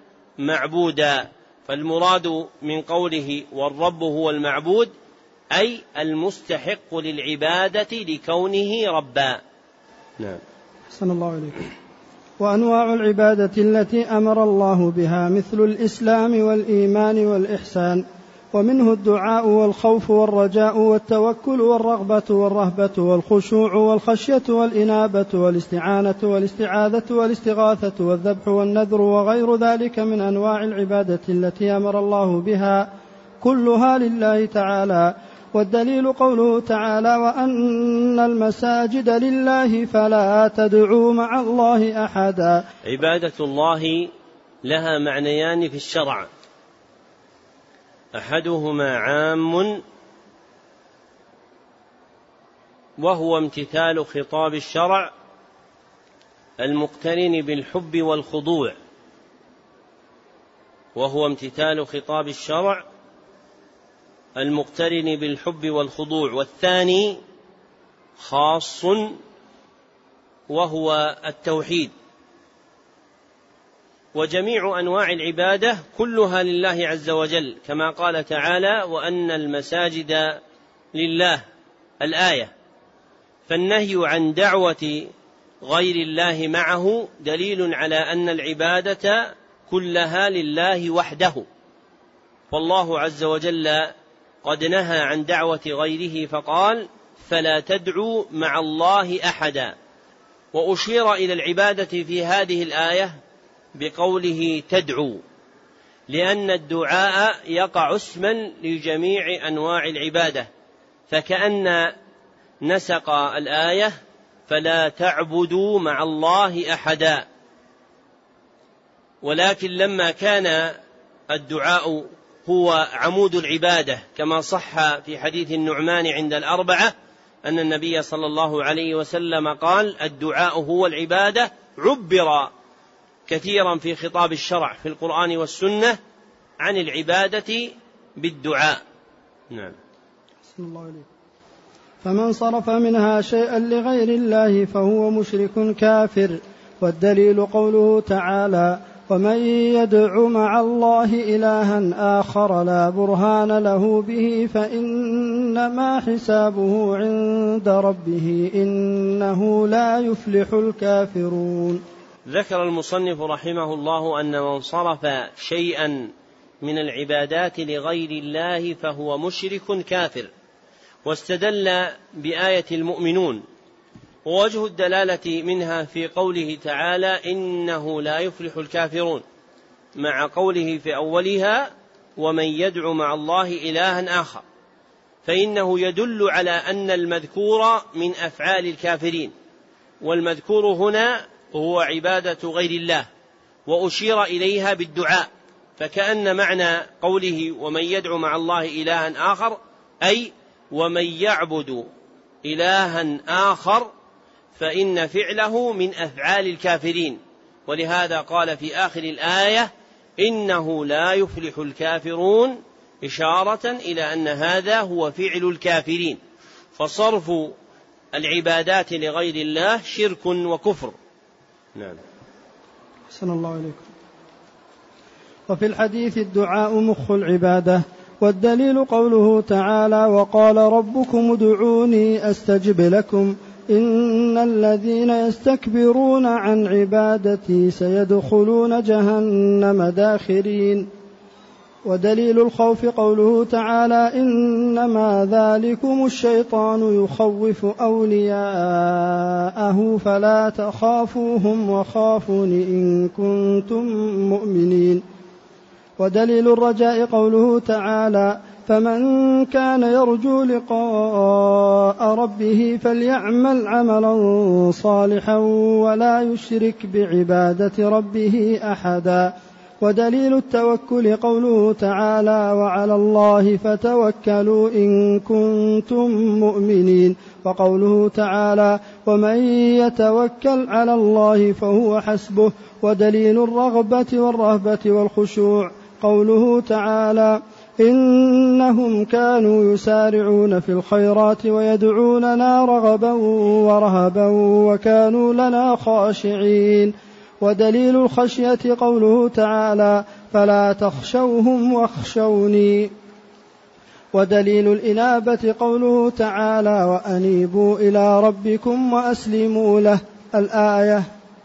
معبودا. فالمراد من قوله والرب هو المعبود أي المستحق للعبادة لكونه ربا. نعم. أحسن الله عليكم. وأنواع العبادة التي أمر الله بها مثل الإسلام والإيمان والإحسان، ومنه الدعاء والخوف والرجاء والتوكل والرغبة والرهبة والخشوع والخشية والإنابة والاستعانة والاستعاذة والاستغاثة والذبح والنذر وغير ذلك من أنواع العبادة التي أمر الله بها، كلها لله تعالى. والدليل قوله تعالى: وأن المساجد لله فلا تدعوا مع الله أحدا. عبادة الله لها معنيان في الشرع، أحدهما عام وهو امتثال خطاب الشرع المقترن بالحب والخضوع، وهو امتثال خطاب الشرع المقترن بالحب والخضوع. والثاني خاص وهو التوحيد. وجميع أنواع العبادة كلها لله عز وجل، كما قال تعالى: وأن المساجد لله الآية. فالنهي عن دعوة غير الله معه دليل على أن العبادة كلها لله وحده، والله عز وجل قد نهى عن دعوة غيره فقال: فلا تدعوا مع الله أحدا. وأشير إلى العبادة في هذه الآية بقوله تدعو، لأن الدعاء يقع اسما لجميع أنواع العبادة، فكأن نسق الآية فلا تعبدوا مع الله أحدا. ولكن لما كان الدعاء هو عمود العبادة كما صح في حديث النعمان عند الأربعة، أن النبي صلى الله عليه وسلم قال: الدعاء هو العبادة. عبر كثيرا في خطاب الشرع في القرآن والسنة عن العبادة بالدعاء. نعم. فمن صرف منها شيئا لغير الله فهو مشرك كافر. والدليل قوله تعالى: ومن يدع مع الله إلها آخر لا برهان له به فإنما حسابه عند ربه إنه لا يفلح الكافرون. ذكر المصنف رحمه الله أن من صرف شيئا من العبادات لغير الله فهو مشرك كافر، واستدل بآية المؤمنون، ووجه الدلالة منها في قوله تعالى: إنه لا يفلح الكافرون، مع قوله في أولها: ومن يدع مع الله إلها آخر، فإنه يدل على أن المذكور من أفعال الكافرين، والمذكور هنا هو عبادة غير الله، وأشير إليها بالدعاء، فكأن معنى قوله ومن يدع مع الله إلها آخر أي ومن يعبد إلها آخر فإن فعله من أفعال الكافرين، ولهذا قال في آخر الآية: إنه لا يفلح الكافرون، إشارة إلى أن هذا هو فعل الكافرين. فصرف العبادات لغير الله شرك وكفر. نعم. أحسن الله عليكم. وفي الحديث: الدعاء مخ العبادة. والدليل قوله تعالى: وقال ربكم ادعوني أستجب لكم إن الذين يستكبرون عن عبادتي سيدخلون جهنم داخرين. ودليل الخوف قوله تعالى: إنما ذلكم الشيطان يخوف أولياءه فلا تخافوهم وخافون إن كنتم مؤمنين. ودليل الرجاء قوله تعالى: فمن كان يرجو لقاء ربه فليعمل عملا صالحا ولا يشرك بعبادة ربه أحدا. ودليل التوكل قوله تعالى: وعلى الله فتوكلوا إن كنتم مؤمنين. وقوله تعالى: ومن يتوكل على الله فهو حسبه. ودليل الرغبة والرهبة والخشوع قوله تعالى: إنهم كانوا يسارعون في الخيرات ويدعوننا رغبا ورهبا وكانوا لنا خاشعين. ودليل الخشية قوله تعالى: فلا تخشوهم واخشوني. ودليل الإنابة قوله تعالى: وأنيبوا إلى ربكم وأسلموا له الآية.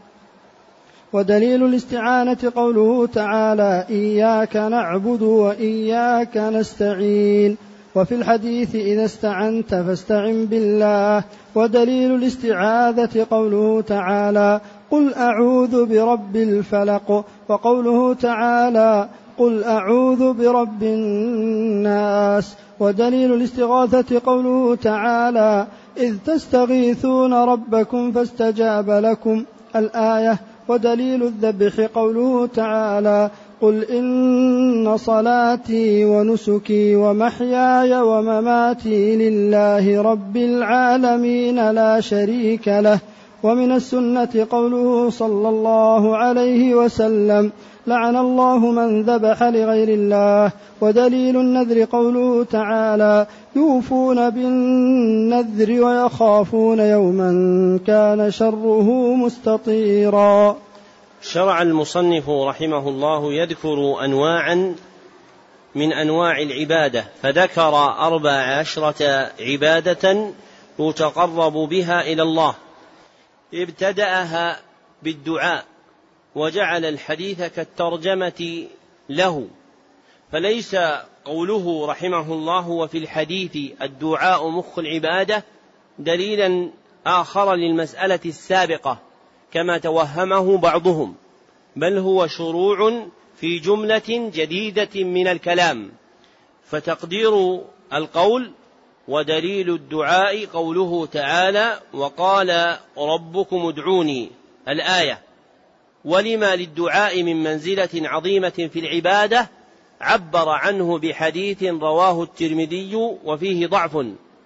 ودليل الاستعانة قوله تعالى: إياك نعبد وإياك نستعين. وفي الحديث: إذا استعنت فاستعن بالله. ودليل الاستعاذة قوله تعالى: قل أعوذ برب الفلق. وقوله تعالى: قل أعوذ برب الناس. ودليل الاستغاثة قوله تعالى: إذ تستغيثون ربكم فاستجاب لكم الآية. ودليل الذبح قوله تعالى: قل إن صلاتي ونسكي ومحياي ومماتي لله رب العالمين لا شريك له. ومن السنة قوله صلى الله عليه وسلم: لعن الله من ذبح لغير الله. ودليل النذر قوله تعالى: يوفون بالنذر ويخافون يوما كان شره مستطيرا. شرع المصنف رحمه الله يذكر أنواعا من أنواع العبادة، فذكر أربع عشرة عبادة يتقرب بها إلى الله. ابتدأها بالدعاء وجعل الحديث كالترجمة له، فليس قوله رحمه الله وفي الحديث الدعاء مخ العبادة دليلا آخر للمسألة السابقة كما توهمه بعضهم، بل هو شروع في جملة جديدة من الكلام. فتقدير القول: ودليل الدعاء قوله تعالى: وقال ربكم ادعوني الآية. ولما للدعاء من منزلة عظيمة في العبادة عبر عنه بحديث رواه الترمذي وفيه ضعف،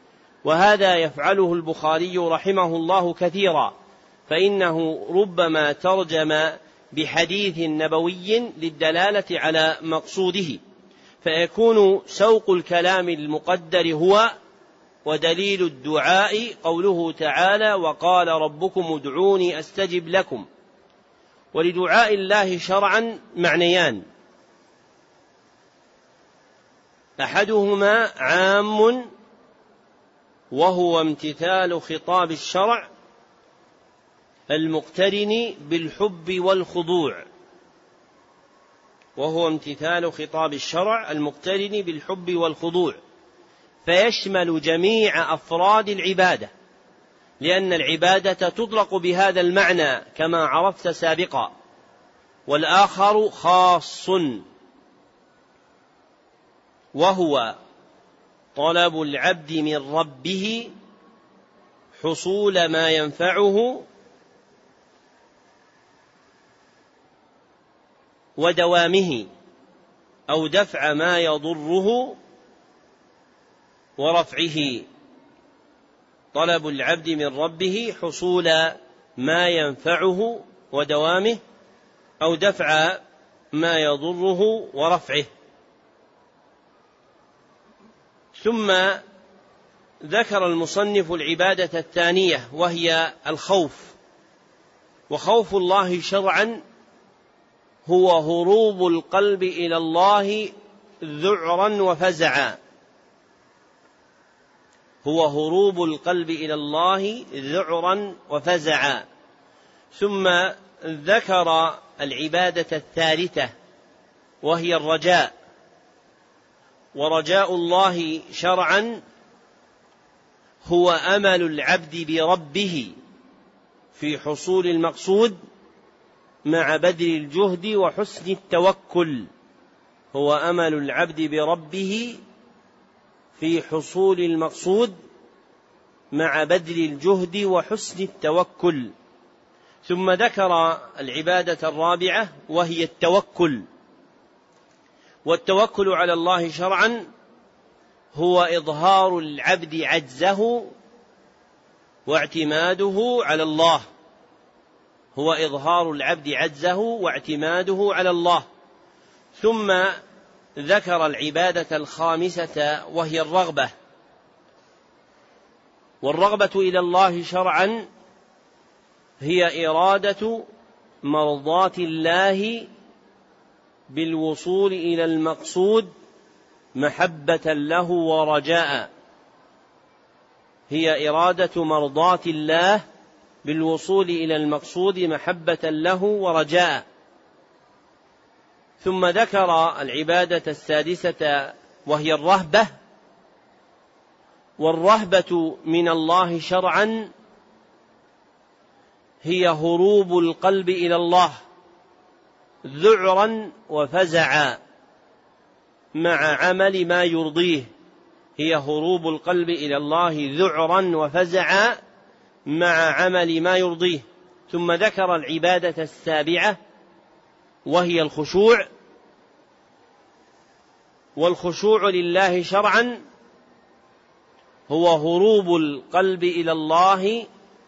وهذا يفعله البخاري رحمه الله كثيرا، فإنه ربما ترجم بحديث نبوي للدلالة على مقصوده، فيكون سوق الكلام المقدر هو ودليل الدعاء قوله تعالى: وقال ربكم ادعوني أستجب لكم. ولدعاء الله شرعا معنيان: أحدهما عام وهو امتثال خطاب الشرع المقترن بالحب والخضوع، وهو امتثال خطاب الشرع المقترن بالحب والخضوع، فيشمل جميع أفراد العبادة، لأن العبادة تطلق بهذا المعنى كما عرفت سابقا. والآخر خاص وهو طلب العبد من ربه حصول ما ينفعه ودوامه، أو دفع ما يضره ورفعه. طلب العبد من ربه حصول ما ينفعه ودوامه، أو دفع ما يضره ورفعه. ثم ذكر المصنف العبادة الثانية وهي الخوف. وخوف الله شرعا هو هروب القلب إلى الله ذعرا وفزعا، هو هروب القلب إلى الله ذعرا وفزعا. ثم ذكر العبادة الثالثة وهي الرجاء. ورجاء الله شرعا هو أمل العبد بربه في حصول المقصود مع بذل الجهد وحسن التوكل. هو أمل العبد بربه في حصول المقصود مع بذل الجهد وحسن التوكل. ثم ذكر العبادة الرابعة وهي التوكل. والتوكل على الله شرعا هو إظهار العبد عجزه واعتماده على الله، هو إظهار العبد عجزه واعتماده على الله. ثم ذكر العبادة الخامسة وهي الرغبة. والرغبة إلى الله شرعا هي إرادة مرضاة الله بالوصول إلى المقصود محبة له ورجاء، هي إرادة مرضاة الله بالوصول إلى المقصود محبة له ورجاء. ثم ذكر العبادة السادسة وهي الرهبة. والرهبة من الله شرعا هي هروب القلب إلى الله ذعرا وفزعا مع عمل ما يرضيه، هي هروب القلب إلى الله ذعرا وفزعا مع عمل ما يرضيه. ثم ذكر العبادة السابعة وهي الخشوع. والخشوع لله شرعا هو هروب القلب إلى الله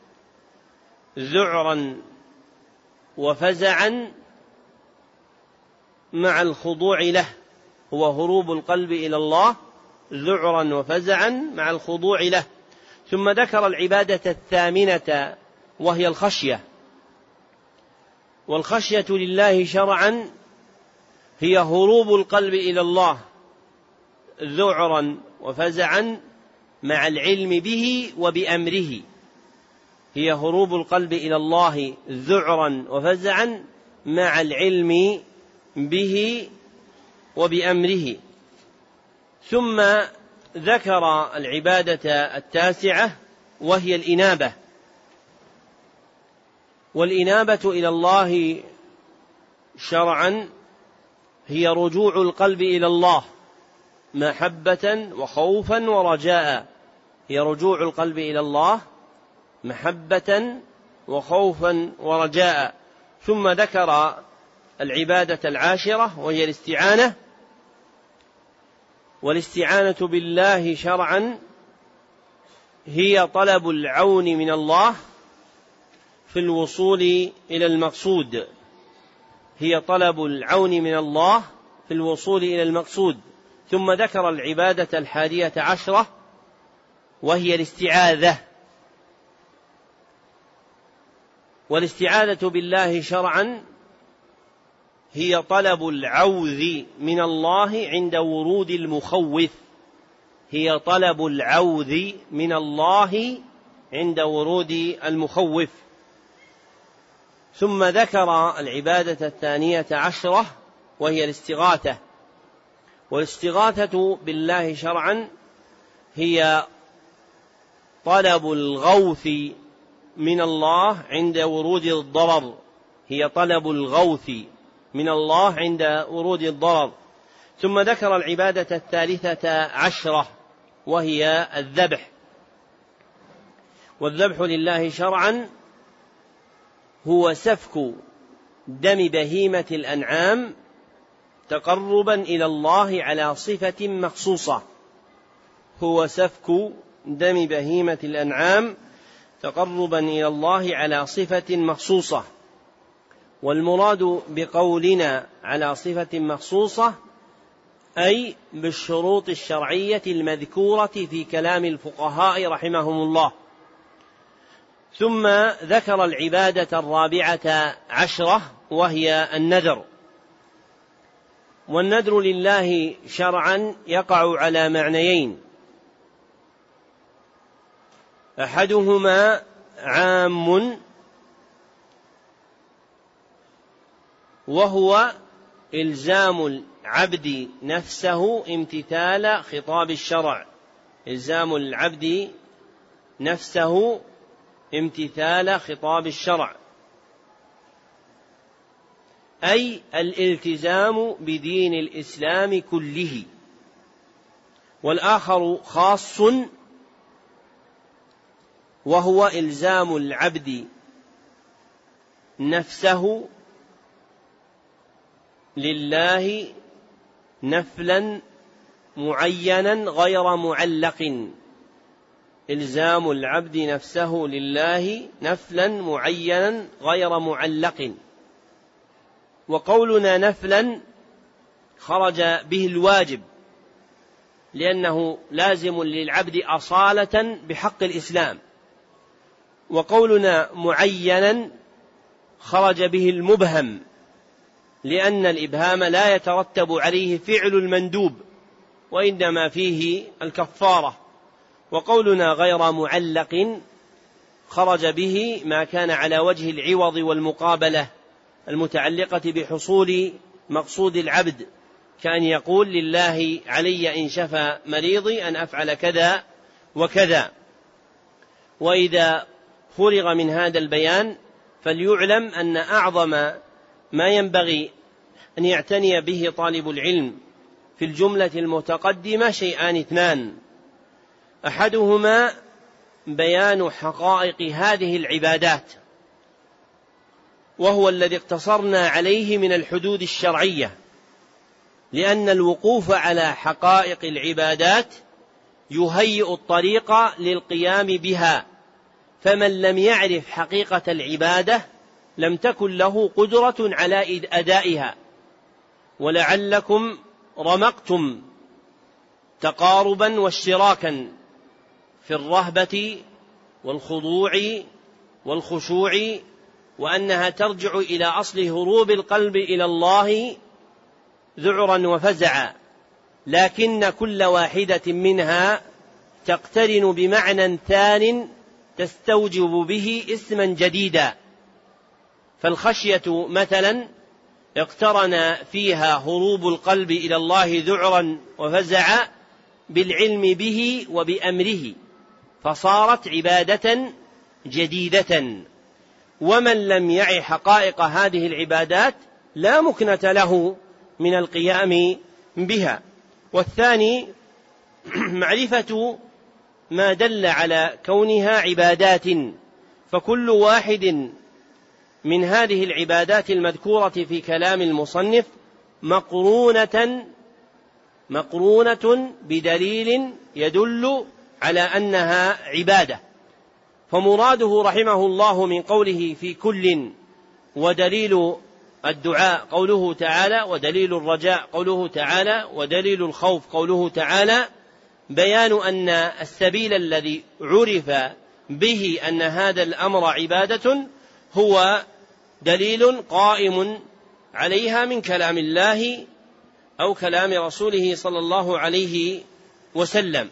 ذعرا وفزعا مع الخضوع له، هو هروب القلب إلى الله ذعرا وفزعا مع الخضوع له. ثم ذكر العبادة الثامنة وهي الخشية. والخشية لله شرعا هي هروب القلب إلى الله ذعرا وفزعا مع العلم به وبأمره، هي هروب القلب إلى الله ذعرا وفزعا مع العلم به وبأمره. ثم ذكر العبادة التاسعة وهي الإنابة. والإنابة إلى الله شرعا هي رجوع القلب إلى الله محبة وخوفا ورجاء، هي رجوع القلب إلى الله محبة وخوفا ورجاء. ثم ذكر العبادة العاشرة وهي الاستعانة. والاستعانة بالله شرعا هي طلب العون من الله في الوصول إلى المقصود هي طلب العون من الله في الوصول إلى المقصود. ثم ذكر العبادة الحادية عشرة وهي الاستعاذة. والاستعاذة بالله شرعا هي طلب العوذ من الله عند ورود المخوف هي طلب العوذ من الله عند ورود المخوف. ثم ذكر العبادة الثانية عشرة وهي الاستغاثة. والاستغاثة بالله شرعا هي طلب الغوث من الله عند ورود الضرر هي طلب الغوث من الله عند ورود الضرر. ثم ذكر العبادة الثالثة عشرة وهي الذبح. والذبح لله شرعا هو سفك دم بهيمة الأنعام تقربا إلى الله على صفة مخصوصة هو سفك دم بهيمة الأنعام تقربا إلى الله على صفة مخصوصة. والمراد بقولنا على صفة مخصوصة أي بالشروط الشرعية المذكورة في كلام الفقهاء رحمهم الله. ثم ذكر العبادة الرابعة عشرة وهي النذر. والنذر لله شرعا يقع على معنيين: أحدهما عام وهو إلزام العبد نفسه امتثال خطاب الشرع إلزام العبد نفسه امتثال خطاب الشرع أي الالتزام بدين الإسلام كله. والآخر خاص وهو إلزام العبد نفسه لله نفلا معينا غير معلق إلزام العبد نفسه لله نفلا معينا غير معلق. وقولنا نفلا خرج به الواجب لأنه لازم للعبد أصالة بحق الإسلام. وقولنا معينا خرج به المبهم لأن الإبهام لا يترتب عليه فعل المندوب وإنما فيه الكفارة. وقولنا غير معلق خرج به ما كان على وجه العوض والمقابلة المتعلقة بحصول مقصود العبد كأن يقول لله علي إن شفى مريضي أن أفعل كذا وكذا. وإذا فرغ من هذا البيان فليعلم أن أعظم ما ينبغي أن يعتني به طالب العلم في الجملة المتقدمة شيئان اثنان: أحدهما بيان حقائق هذه العبادات وهو الذي اقتصرنا عليه من الحدود الشرعية، لأن الوقوف على حقائق العبادات يهيئ الطريق للقيام بها، فمن لم يعرف حقيقة العبادة لم تكن له قدرة على أدائها. ولعلكم رمقتم تقاربا واشتراكا في الرهبة والخضوع والخشوع، وأنها ترجع إلى أصل هروب القلب إلى الله ذعرا وفزعا، لكن كل واحدة منها تقترن بمعنى ثان تستوجب به اسما جديدا. فالخشية مثلا اقترن فيها هروب القلب إلى الله ذعرا وفزعا بالعلم به وبأمره فصارت عبادة جديدة. ومن لم يعي حقائق هذه العبادات لا مكنة له من القيام بها. والثاني معرفة ما دل على كونها عبادات، فكل واحد من هذه العبادات المذكورة في كلام المصنف مقرونة مقرونة بدليل يدل على أنها عبادة. فمراده رحمه الله من قوله في كل ودليل الدعاء قوله تعالى ودليل الرجاء قوله تعالى ودليل الخوف قوله تعالى بيان أن السبيل الذي عرف به أن هذا الأمر عبادة هو دليل قائم عليها من كلام الله أو كلام رسوله صلى الله عليه وسلم.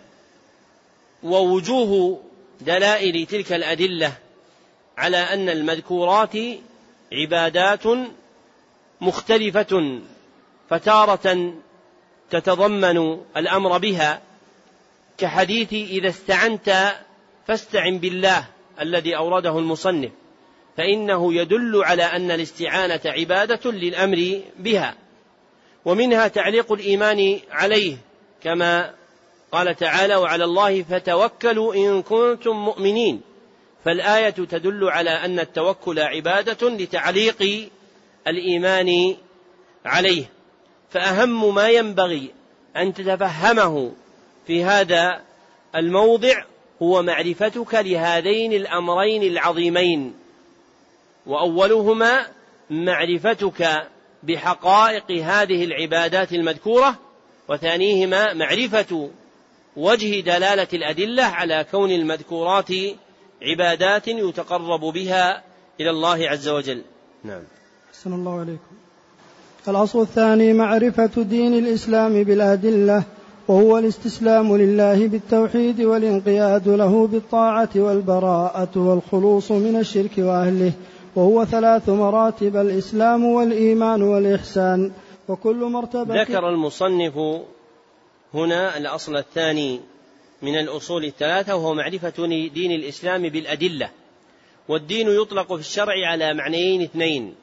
ووجوه دلائل تلك الأدلة على أن المذكورات عبادات مختلفة، فتارة تتضمن الأمر بها كحديث إذا استعنت فاستعن بالله الذي أورده المصنف، فإنه يدل على أن الاستعانة عبادة للأمر بها. ومنها تعليق الإيمان عليه كما قال تعالى وعلى الله فتوكلوا إن كنتم مؤمنين، فالآية تدل على أن التوكل عبادة لتعليق الإيمان عليه. فأهم ما ينبغي أن تتفهمه في هذا الموضع هو معرفتك لهذين الأمرين العظيمين، وأولهما معرفتك بحقائق هذه العبادات المذكورة، وثانيهما معرفة وجه دلالة الأدلة على كون المذكورات عبادات يتقرب بها إلى الله عز وجل. نعم. أحسن الله عليكم. الأصل الثاني معرفة دين الإسلام بالأدلة، وهو الاستسلام لله بالتوحيد والانقياد له بالطاعة والبراءة والخلوص من الشرك وأهله، وهو ثلاث مراتب: الإسلام والإيمان والإحسان. وكل مرتبة ذكر المصنف هنا الأصل الثاني من الأصول الثلاثة، وهو معرفة دين الإسلام بالأدلة. والدين يطلق في الشرع على معنيين اثنين: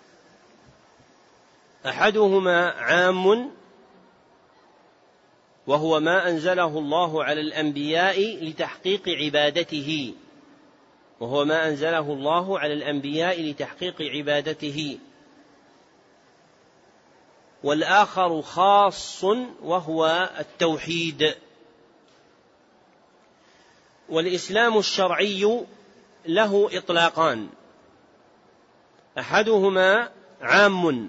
أحدهما عام وهو ما أنزله الله على الأنبياء لتحقيق عبادته وهو ما أنزله الله على الأنبياء لتحقيق عبادته والآخر خاص وهو التوحيد. والإسلام الشرعي له إطلاقان: أحدهما عام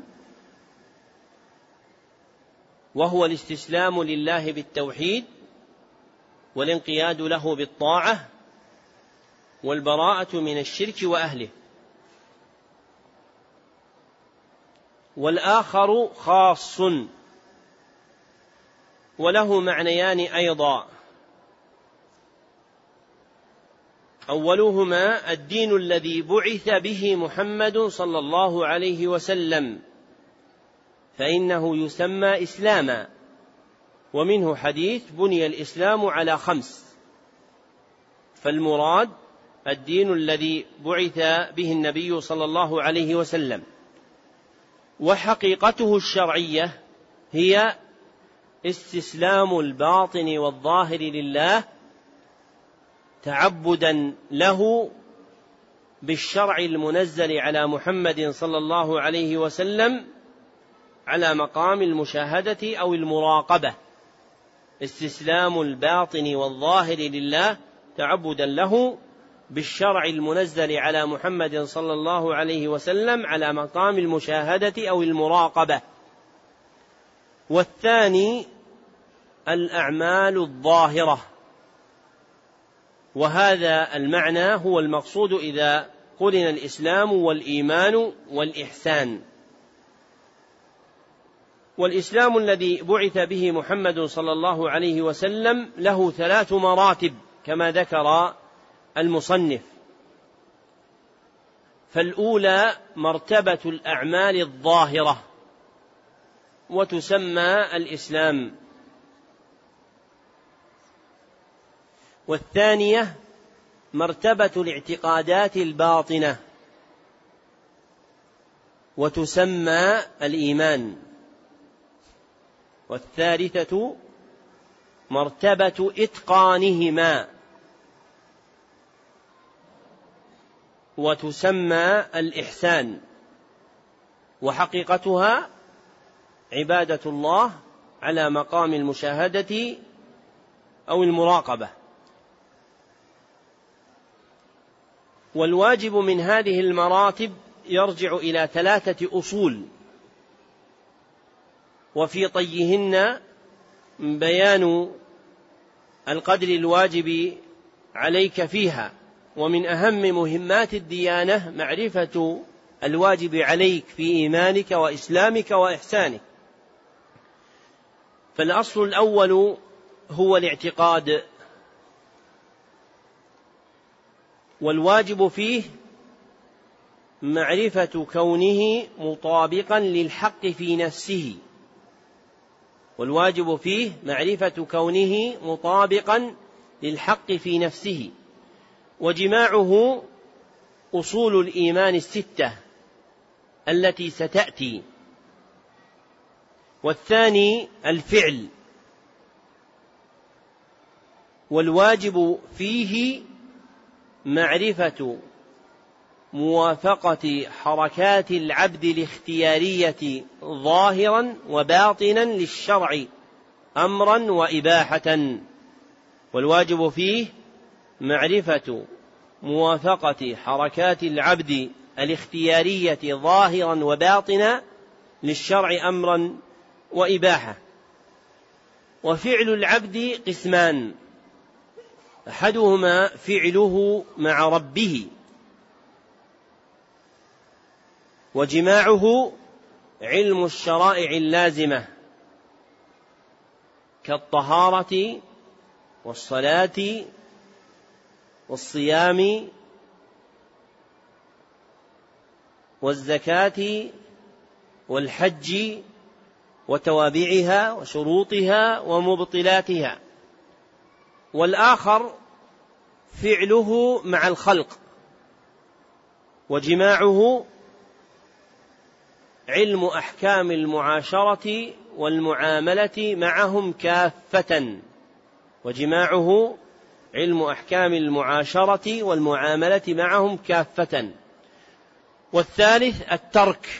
وهو الاستسلام لله بالتوحيد والانقياد له بالطاعة والبراءة من الشرك وأهله. والآخر خاص وله معنيان أيضا: أولهما الدين الذي بعث به محمد صلى الله عليه وسلم، فإنه يسمى إسلاما، ومنه حديث بني الإسلام على خمس. فالمراد الدين الذي بعث به النبي صلى الله عليه وسلم. وحقيقته الشرعية هي استسلام الباطن والظاهر لله تعبدا له بالشرع المنزل على محمد صلى الله عليه وسلم على مقام المشاهدة أو المراقبة. استسلام الباطن والظاهر لله تعبدا له بالشرع المنزل على محمد صلى الله عليه وسلم على مقام المشاهدة أو المراقبة. والثاني الأعمال الظاهرة، وهذا المعنى هو المقصود إذا قرن الإسلام والإيمان والإحسان. والإسلام الذي بعث به محمد صلى الله عليه وسلم له ثلاث مراتب كما ذكر المصنف. فالأولى مرتبة الأعمال الظاهرة وتسمى الإسلام، والثانية مرتبة الاعتقادات الباطنة وتسمى الإيمان، والثالثة مرتبة إتقانهما وتسمى الإحسان. وحقيقتها عبادة الله على مقام المشاهدة أو المراقبة. والواجب من هذه المراتب يرجع إلى ثلاثة أصول، وفي طيهن بيان القدر الواجب عليك فيها. ومن أهم مهمات الديانة معرفة الواجب عليك في إيمانك وإسلامك وإحسانك. فالأصل الأول هو الاعتقاد، والواجب فيه معرفة كونه مطابقا للحق في نفسه، والواجب فيه معرفة كونه مطابقا للحق في نفسه، وجماعه أصول الإيمان الستة التي ستأتي. والثاني الفعل، والواجب فيه معرفة موافقة حركات العبد الاختيارية ظاهرا وباطنا للشرع أمرا وإباحة. والواجب فيه معرفة موافقة حركات العبد الاختيارية ظاهرا وباطنا للشرع أمرا وإباحة. وفعل العبد قسمان، أحدهما فعله مع ربه، وجماعه علم الشرائع اللازمة كالطهارة والصلاة والصيام والزكاة والحج وتوابعها وشروطها ومبطلاتها. والآخر فعله مع الخلق، وجماعه علم أحكام المعاشرة والمعاملة معهم كافة، وجماعه علم أحكام المعاشرة والمعاملة معهم كافة. والثالث الترك،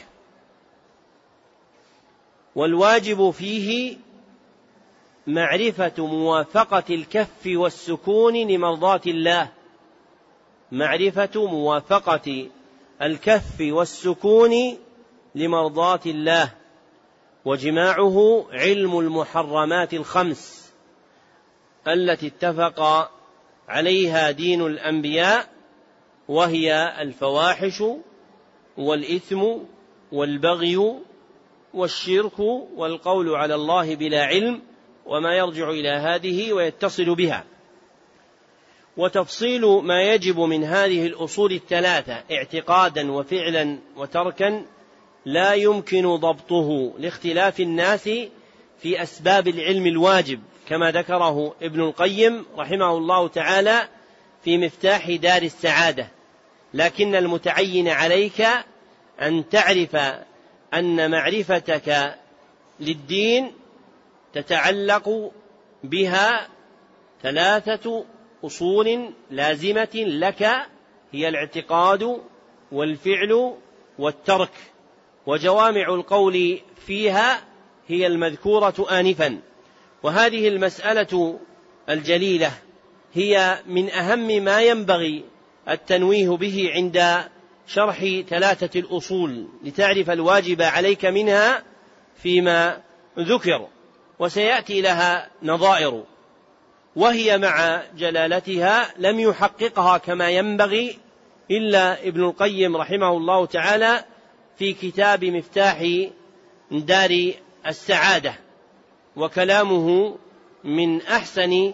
والواجب فيه معرفة موافقة الكف والسكون لمرضاة الله، معرفة موافقة الكف والسكون لمرضاة الله. وجماعه علم المحرمات الخمس التي اتفق عليها دين الأنبياء، وهي الفواحش والإثم والبغي والشرك والقول على الله بلا علم وما يرجع إلى هذه ويتصل بها. وتفصيل ما يجب من هذه الأصول الثلاثة اعتقادا وفعلا وتركا لا يمكن ضبطه لاختلاف الناس في أسباب العلم الواجب، كما ذكره ابن القيم رحمه الله تعالى في مفتاح دار السعادة. لكن المتعين عليك أن تعرف أن معرفتك للدين تتعلق بها ثلاثة أصول لازمة لك، هي الاعتقاد والفعل والترك، وجوامع القول فيها هي المذكورة آنفا. وهذه المسألة الجليلة هي من أهم ما ينبغي التنويه به عند شرح ثلاثة الأصول، لتعرف الواجب عليك منها فيما ذكر، وسيأتي لها نظائر، وهي مع جلالتها لم يحققها كما ينبغي إلا ابن القيم رحمه الله تعالى في كتاب مفتاح دار السعادة. وكلامه من أحسن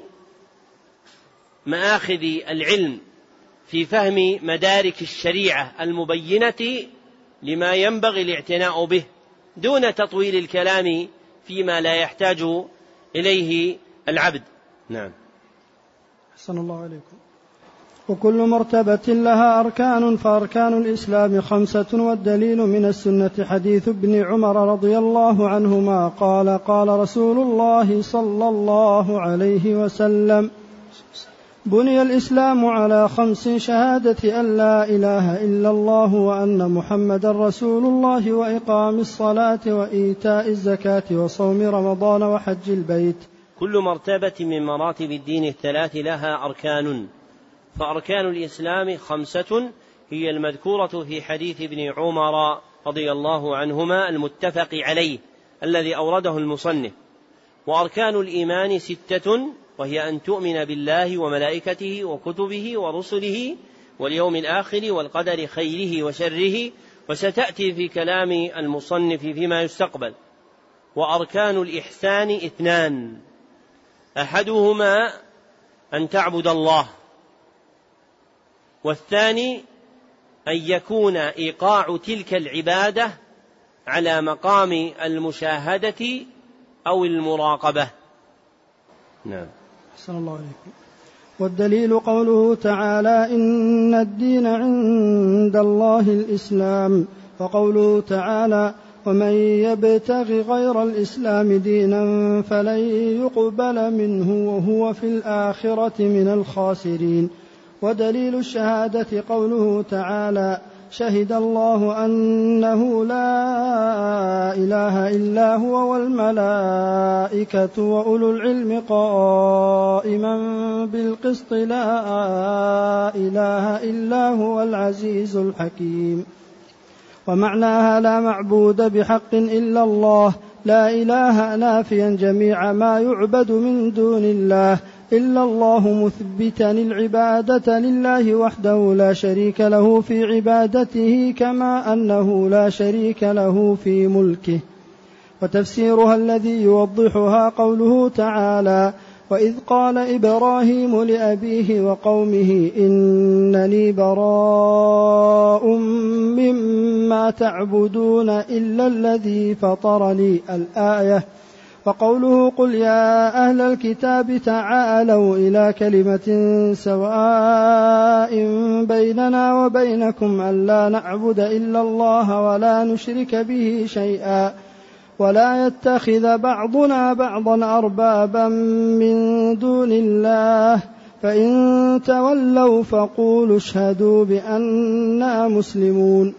مآخذ العلم في فهم مدارك الشريعة المبينة لما ينبغي الاعتناء به، دون تطويل الكلام فيما لا يحتاج إليه العبد. نعم. أحسن الله عليكم. وكل مرتبة لها أركان، فأركان الإسلام خمسة، والدليل من السنة حديث ابن عمر رضي الله عنهما قال قال رسول الله صلى الله عليه وسلم: بني الإسلام على خمس: شهادة أن لا إله إلا الله وأن محمد رسول الله، وإقام الصلاة وإيتاء الزكاة وصوم رمضان وحج البيت. كل مرتبة من مراتب الدين الثلاث لها أركان، فأركان الإسلام خمسة هي المذكورة في حديث ابن عمر رضي الله عنهما المتفق عليه الذي أورده المصنف. وأركان الإيمان ستة، وهي أن تؤمن بالله وملائكته وكتبه ورسله واليوم الآخر والقدر خيره وشره، وستأتي في كلام المصنف فيما يستقبل. وأركان الإحسان اثنان، أحدهما أن تعبد الله، والثاني أن يكون إيقاع تلك العبادة على مقام المشاهدة أو المراقبة. نعم. أحسن الله عليكم. والدليل قوله تعالى إن الدين عند الله الإسلام، وقوله تعالى ومن يبتغ غير الإسلام دينا فلن يقبل منه وهو في الآخرة من الخاسرين. ودليل الشهادة قوله تعالى شهد الله أنه لا إله إلا هو والملائكة وأولو العلم قائما بالقسط لا إله إلا هو العزيز الحكيم. ومعناها لا معبود بحق إلا الله، لا إله نافيا جميع ما يعبد من دون الله إلا الله، مثبتا العبادة لله وحده لا شريك له في عبادته كما أنه لا شريك له في ملكه. وتفسيرها الذي يوضحها قوله تعالى وإذ قال إبراهيم لأبيه وقومه إنني براء مما تعبدون إلا الذي فطرني الآية. وقوله قل يا أهل الكتاب تعالوا إلى كلمة سواء بيننا وبينكم ألا نعبد إلا الله ولا نشرك به شيئا ولا يتخذ بعضنا بعضا أربابا من دون الله فإن تولوا فقولوا اشهدوا بأننا مسلمون.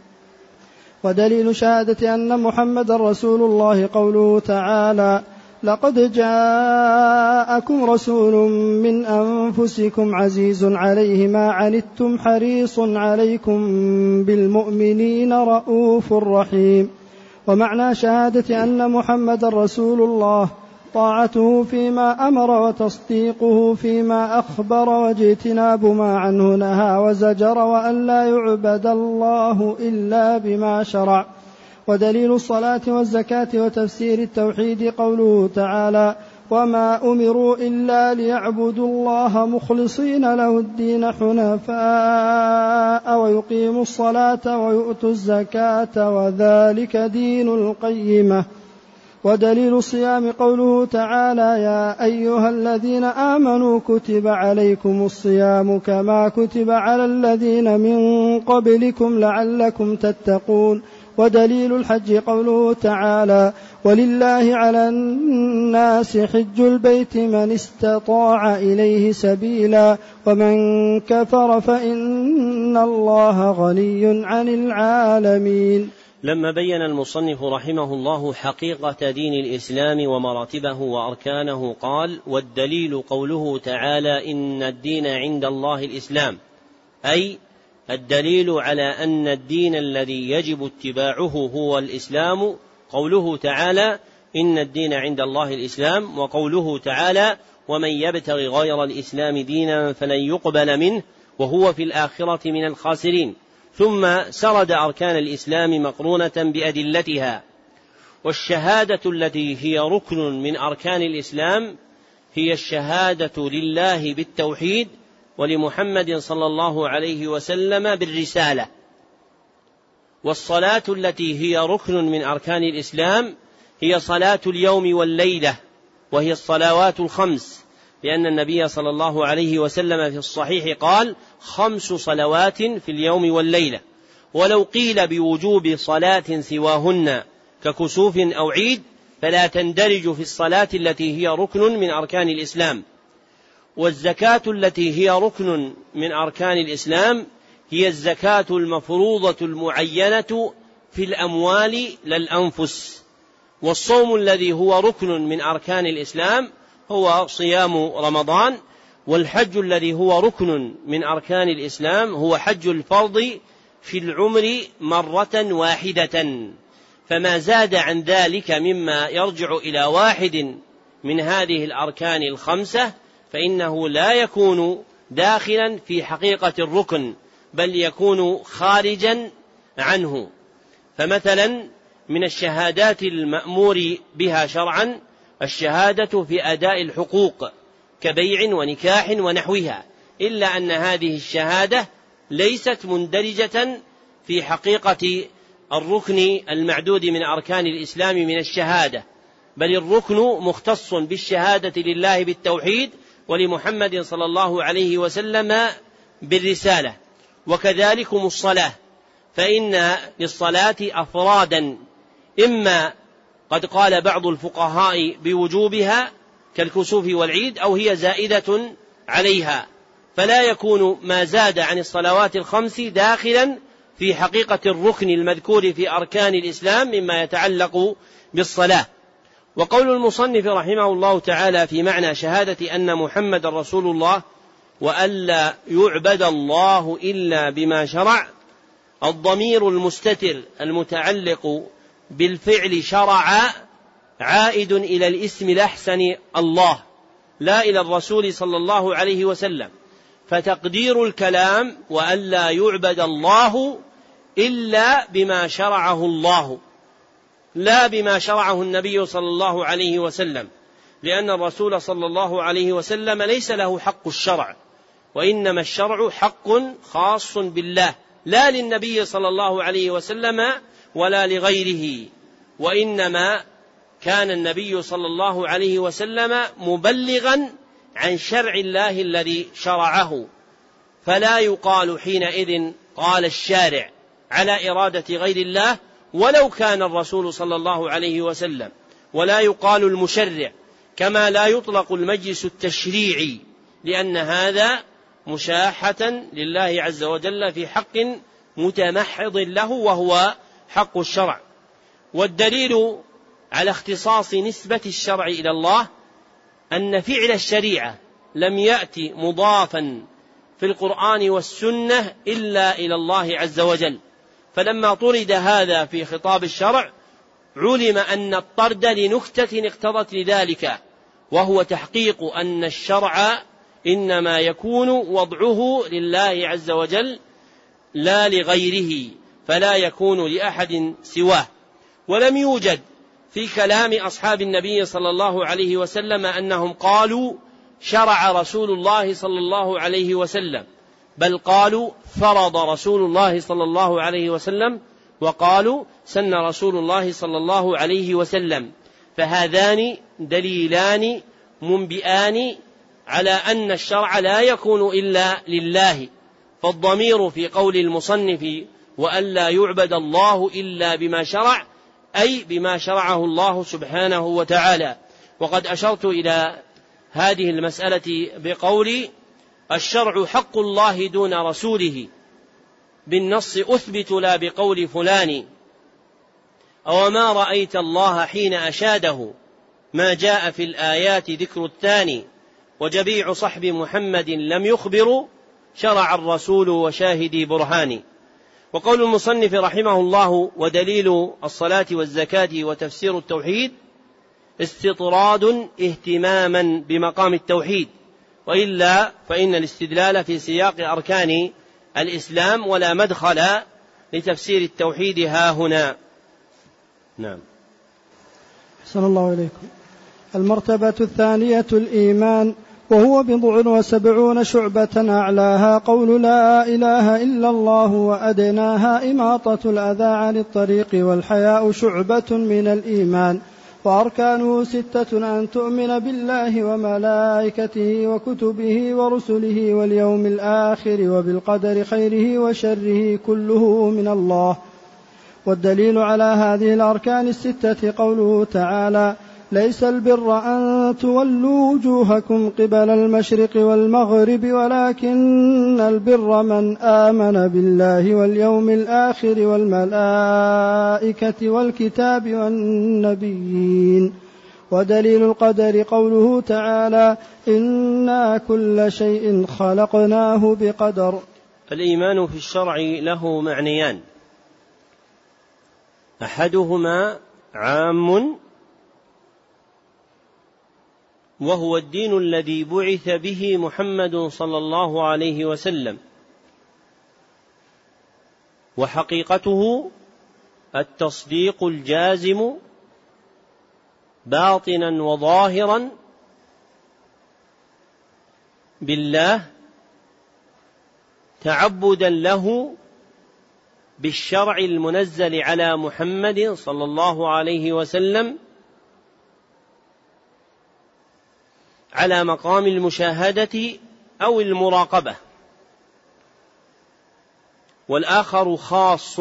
ودليل شهادة أن محمد رسول الله قوله تعالى لقد جاءكم رسول من أنفسكم عزيز عليه ما عنتم حريص عليكم بالمؤمنين رؤوف رحيم. ومعنى شهادة أن محمد رسول الله طاعته فيما أمر وتصديقه فيما أخبر واجتناب ما عنه نهى وزجر وأن لا يعبد الله إلا بما شرع. ودليل الصلاة والزكاة وتفسير التوحيد قوله تعالى وما أمروا إلا ليعبدوا الله مخلصين له الدين حنفاء ويقيموا الصلاة ويؤتوا الزكاة وذلك دين القيمة. ودليل الصيام قوله تعالى يا أيها الذين آمنوا كتب عليكم الصيام كما كتب على الذين من قبلكم لعلكم تتقون. ودليل الحج قوله تعالى ولله على الناس حج البيت من استطاع إليه سبيلا ومن كفر فإن الله غني عن العالمين. لما بين المصنف رحمه الله حقيقة دين الإسلام ومراتبه وأركانه قال والدليل قوله تعالى إن الدين عند الله الإسلام، أي الدليل على أن الدين الذي يجب اتباعه هو الإسلام قوله تعالى إن الدين عند الله الإسلام، وقوله تعالى ومن يبتغ غير الإسلام دينا فلن يقبل منه وهو في الآخرة من الخاسرين. ثم سرد أركان الإسلام مقرونة بأدلتها. والشهادة التي هي ركن من أركان الإسلام هي الشهادة لله بالتوحيد ولمحمد صلى الله عليه وسلم بالرسالة. والصلاة التي هي ركن من أركان الإسلام هي صلاة اليوم والليلة، وهي الصلوات الخمس، لأن النبي صلى الله عليه وسلم في الصحيح قال خمس صلوات في اليوم والليلة. ولو قيل بوجوب صلاة سواهن ككسوف أو عيد فلا تندرج في الصلاة التي هي ركن من أركان الإسلام. والزكاة التي هي ركن من أركان الإسلام هي الزكاة المفروضة المعينة في الأموال لا الأنفس. والصوم الذي هو ركن من أركان الإسلام هو صيام رمضان. والحج الذي هو ركن من أركان الإسلام هو حج الفرض في العمر مرة واحدة، فما زاد عن ذلك مما يرجع إلى واحد من هذه الأركان الخمسة فإنه لا يكون داخلا في حقيقة الركن، بل يكون خارجا عنه. فمثلا من الشهادات المأمور بها شرعا الشهادة في أداء الحقوق كبيع ونكاح ونحوها، إلا أن هذه الشهادة ليست مندرجة في حقيقة الركن المعدود من أركان الإسلام من الشهادة، بل الركن مختص بالشهادة لله بالتوحيد ولمحمد صلى الله عليه وسلم بالرسالة. وكذلكم الصلاة، فإن للصلاة أفرادا، إما قد قال بعض الفقهاء بوجوبها كالكسوف والعيد، أو هي زائدة عليها، فلا يكون ما زاد عن الصلوات الخمس داخلا في حقيقة الركن المذكور في أركان الإسلام مما يتعلق بالصلاة. وقول المصنف رحمه الله تعالى في معنى شهادة أن محمد رسول الله وألا يعبد الله إلا بما شرع، الضمير المستتر المتعلق بالفعل شرع عائد إلى الاسم الأحسن الله، لا إلى الرسول صلى الله عليه وسلم، فتقدير الكلام وألا يعبد الله إلا بما شرعه الله، لا بما شرعه النبي صلى الله عليه وسلم، لأن الرسول صلى الله عليه وسلم ليس له حق الشرع، وإنما الشرع حق خاص بالله، لا للنبي صلى الله عليه وسلم ولا لغيره، وإنما كان النبي صلى الله عليه وسلم مبلغا عن شرع الله الذي شرعه، فلا يقال حينئذ قال الشارع على إرادة غير الله ولو كان الرسول صلى الله عليه وسلم، ولا يقال المشرع، كما لا يطلق المجلس التشريعي، لأن هذا مشاحة لله عز وجل في حق متمحض له وهو حق الشرع. والدليل على اختصاص نسبة الشرع إلى الله أن فعل الشريعة لم يأتي مضافا في القرآن والسنة إلا إلى الله عز وجل، فلما طرد هذا في خطاب الشرع علم أن الطرد لنكتة اقتضت لذلك، وهو تحقيق أن الشرع إنما يكون وضعه لله عز وجل لا لغيره، فلا يكون لأحد سواه. ولم يوجد في كلام أصحاب النبي صلى الله عليه وسلم أنهم قالوا شرع رسول الله صلى الله عليه وسلم، بل قالوا فرض رسول الله صلى الله عليه وسلم، وقالوا سن رسول الله صلى الله عليه وسلم، فهذان دليلان منبئان على أن الشرع لا يكون إلا لله. فالضمير في قول المصنف وألا يعبد الله إلا بما شرع أي بما شرعه الله سبحانه وتعالى. وقد أشرت إلى هذه المسألة بقولي الشرع حق الله دون رسوله بالنص أثبت لا بقول فلان، أو ما رأيت الله حين أشاده ما جاء في الآيات ذكر الثاني، وجميع صحب محمد لم يخبروا شرع الرسول وشاهدي برهاني. وقول المصنف رحمه الله ودليل الصلاة والزكاة وتفسير التوحيد استطراد اهتماما بمقام التوحيد، وإلا فإن الاستدلال في سياق أركان الإسلام ولا مدخل لتفسير التوحيد ها هنا. نعم. أحسن الله إليكم. المرتبة الثانية الإيمان، وهو بضع وسبعون شعبة، أعلاها قول لا إله إلا الله، وأدناها إماطة الأذى عن الطريق، والحياء شعبة من الإيمان. وأركانه ستة: أن تؤمن بالله وملائكته وكتبه ورسله واليوم الآخر وبالقدر خيره وشره كله من الله. والدليل على هذه الأركان الستة قوله تعالى: ليس البر أن تولوا وجوهكم قبل المشرق والمغرب ولكن البر من آمن بالله واليوم الآخر والملائكة والكتاب والنبيين ودليل القدر قوله تعالى إنا كل شيء خلقناه بقدر. الإيمان في الشرع له معنيان، أحدهما عام وهو الدين الذي بعث به محمد صلى الله عليه وسلم، وحقيقته التصديق الجازم باطنا وظاهرا بالله تعبدا له بالشرع المنزل على محمد صلى الله عليه وسلم على مقام المشاهدة أو المراقبة. والآخر خاص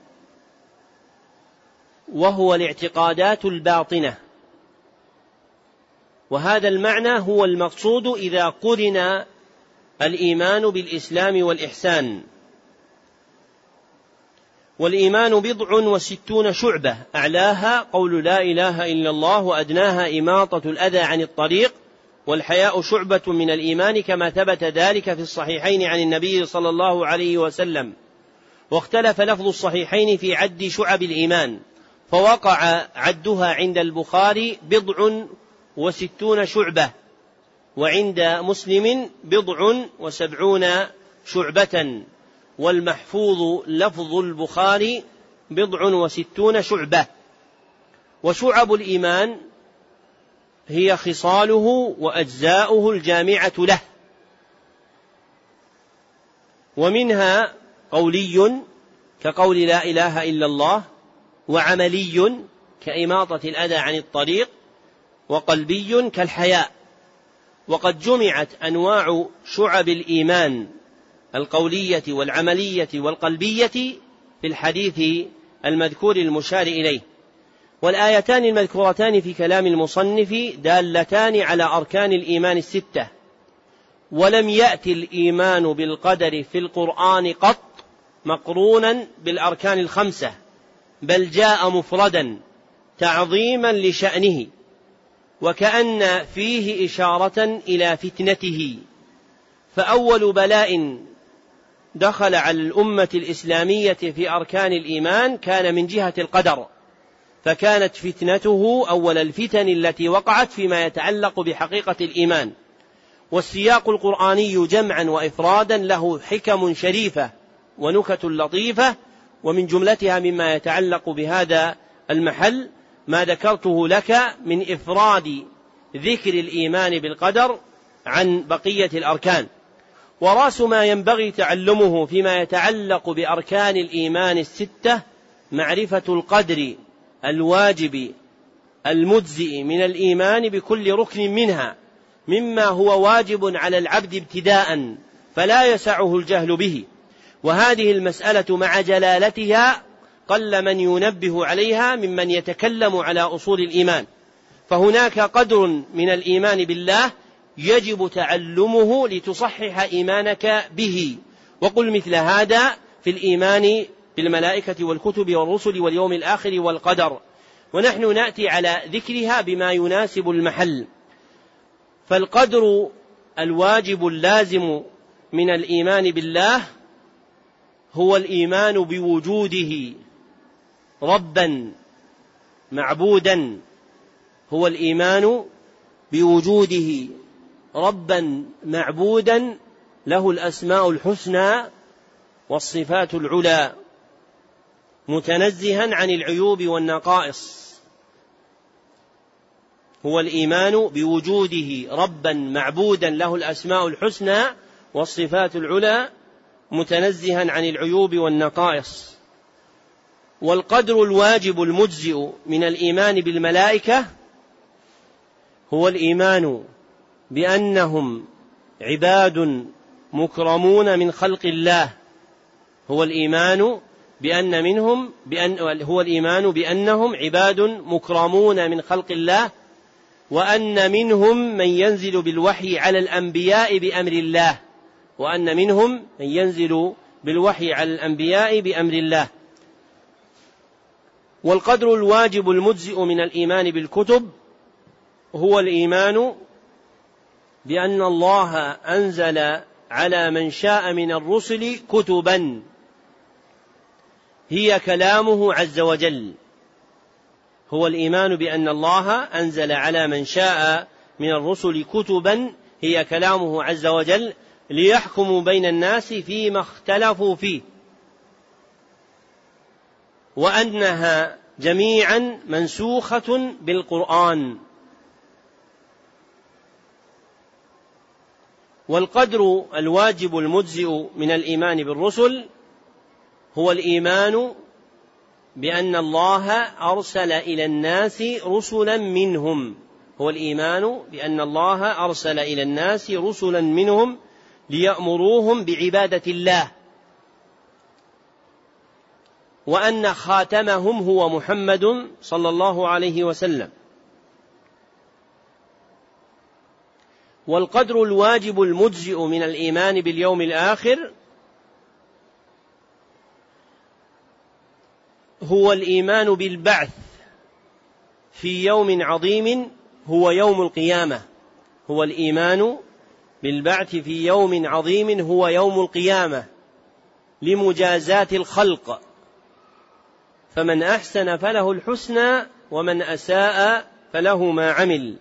وهو الاعتقادات الباطنة، وهذا المعنى هو المقصود إذا قرن الإيمان بالإسلام والإحسان. والإيمان بضع وستون شعبة، أعلاها قول لا إله إلا الله، وأدناها إماطة الأذى عن الطريق، والحياء شعبة من الإيمان كما ثبت ذلك في الصحيحين عن النبي صلى الله عليه وسلم. واختلف لفظ الصحيحين في عد شعب الإيمان، فوقع عدها عند البخاري بضع وستون شعبة، وعند مسلم بضع وسبعون شعبة، والمحفوظ لفظ البخاري بضع وستون شعبة. وشعب الإيمان هي خصاله وأجزاؤه الجامعة له، ومنها قولي كقول لا إله إلا الله، وعملي كإماطة الأذى عن الطريق، وقلبي كالحياء. وقد جمعت أنواع شعب الإيمان القولية والعملية والقلبية في الحديث المذكور المشار إليه. والآيتان المذكورتان في كلام المصنف دالتان على أركان الإيمان الستة، ولم يأتي الإيمان بالقدر في القرآن قط مقرونا بالأركان الخمسة، بل جاء مفردا تعظيما لشأنه، وكأن فيه إشارة إلى فتنته. فأول بلاء دخل على الأمة الإسلامية في أركان الإيمان كان من جهة القدر، فكانت فتنته أول الفتن التي وقعت فيما يتعلق بحقيقة الإيمان. والسياق القرآني جمعا وإفرادا له حكم شريفة ونكت لطيفة، ومن جملتها مما يتعلق بهذا المحل ما ذكرته لك من إفراد ذكر الإيمان بالقدر عن بقية الأركان. ورأس ما ينبغي تعلمه فيما يتعلق بأركان الإيمان الستة معرفة القدر الواجب المجزئ من الإيمان بكل ركن منها، مما هو واجب على العبد ابتداء فلا يسعه الجهل به. وهذه المسألة مع جلالتها قل من ينبه عليها ممن يتكلم على أصول الإيمان، فهناك قدر من الإيمان بالله يجب تعلمه لتصحح إيمانك به. وقل مثل هذا في الإيمان بالملائكة والكتب والرسل واليوم الآخر والقدر، ونحن نأتي على ذكرها بما يناسب المحل. فالقدر الواجب اللازم من الإيمان بالله هو الإيمان بوجوده ربا معبودا، هو الإيمان بوجوده ربا معبودا له الأسماء الحسنى والصفات العلى، متنزها عن العيوب والنقائص. هو الإيمان بوجوده ربا معبودا له الأسماء الحسنى والصفات العلى، متنزها عن العيوب والنقائص. والقدر الواجب المجزئ من الإيمان بالملائكة هو الإيمان بأنهم عباد مكرمون من خلق الله، هو الإيمان بأن منهم بأن هو الإيمان بأنهم عباد مكرمون من خلق الله، وأن منهم من ينزل بالوحي على الأنبياء بأمر الله، وأن منهم من ينزل بالوحي على الأنبياء بأمر الله. والقدر الواجب المجزئ من الإيمان بالكتب هو الإيمان بأن الله أنزل على من شاء من الرسل كتبا هي كلامه عز وجل. هو الإيمان بأن الله أنزل على من شاء من الرسل كتبا هي كلامه عز وجل ليحكموا بين الناس فيما اختلفوا فيه، وأنها جميعا منسوخة بالقرآن. والقدر الواجب المجزئ من الإيمان بالرسل هو الإيمان بأن الله أرسل إلى الناس رسلا منهم هو الإيمان بأن الله أرسل إلى الناس رسلا منهم ليأمروهم بعبادة الله، وأن خاتمهم هو محمد صلى الله عليه وسلم. والقدر الواجب المجزئ من الإيمان باليوم الآخر هو الإيمان بالبعث في يوم عظيم هو يوم القيامة هو الإيمان بالبعث في يوم عظيم هو يوم القيامة لمجازاة الخلق، فمن أحسن فله الحسنى ومن أساء فله ما عمل.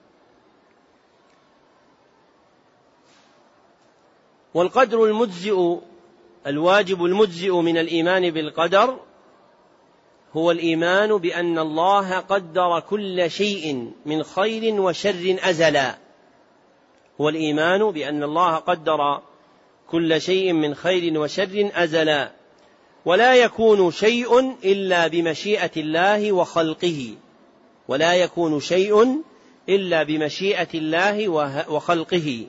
والقدر المجزئ الواجب المجزئ من الإيمان بالقدر هو الإيمان بأن الله قدر كل شيء من خير وشر أزلا هو الإيمان بأن الله قدر كل شيء من خير وشر أزلا ولا يكون شيء إلا بمشيئة الله وخلقه ولا يكون شيء إلا بمشيئة الله وخلقه.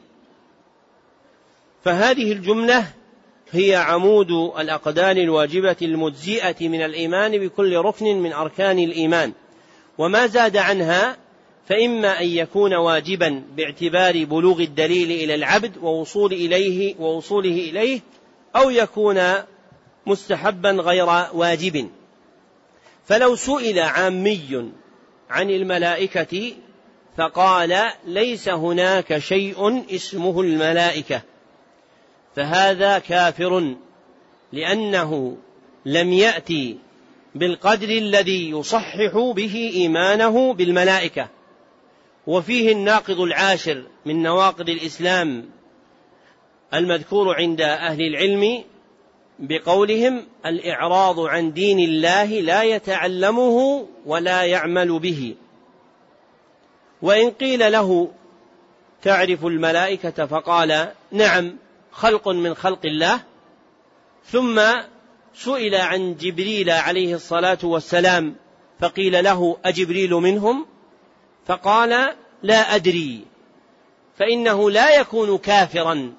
فهذه الجملة هي عمود الأقدار الواجبة المجزئة من الإيمان بكل ركن من أركان الإيمان، وما زاد عنها فإما أن يكون واجبا باعتبار بلوغ الدليل إلى العبد ووصول إليه ووصوله إليه، أو يكون مستحبا غير واجب. فلو سئل عامي عن الملائكة فقال ليس هناك شيء اسمه الملائكة، فهذا كافر، لأنه لم يأتي بالقدر الذي يصحح به إيمانه بالملائكة. وفيه الناقض العاشر من نواقض الإسلام المذكور عند أهل العلم بقولهم الإعراض عن دين الله لا يتعلمه ولا يعمل به. وإن قيل له تعرف الملائكة فقال نعم خلق من خلق الله، ثم سئل عن جبريل عليه الصلاة والسلام فقيل له أجبريل منهم؟ فقال لا أدري، فإنه لا يكون كافرا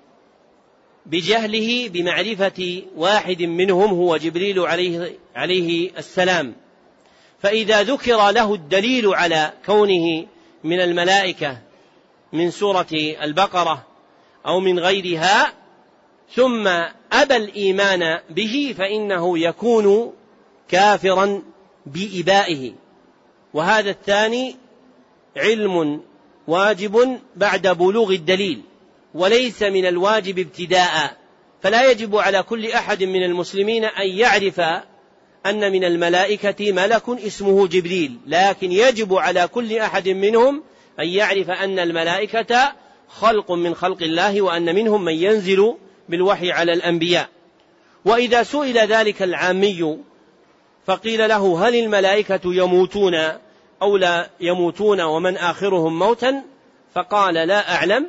بجهله بمعرفة واحد منهم هو جبريل عليه, عليه السلام. فإذا ذكر له الدليل على كونه من الملائكة من سورة البقرة أو من غيرها ثم أبى الإيمان به فإنه يكون كافرا بإبائه. وهذا الثاني علم واجب بعد بلوغ الدليل وليس من الواجب ابتداء، فلا يجب على كل أحد من المسلمين أن يعرف أن من الملائكة ملك اسمه جبريل، لكن يجب على كل أحد منهم أن يعرف أن الملائكة خلق من خلق الله، وأن منهم من ينزل بالوحي على الأنبياء. وإذا سئل ذلك العامي فقيل له هل الملائكة يموتون أو لا يموتون ومن آخرهم موتا؟ فقال لا أعلم،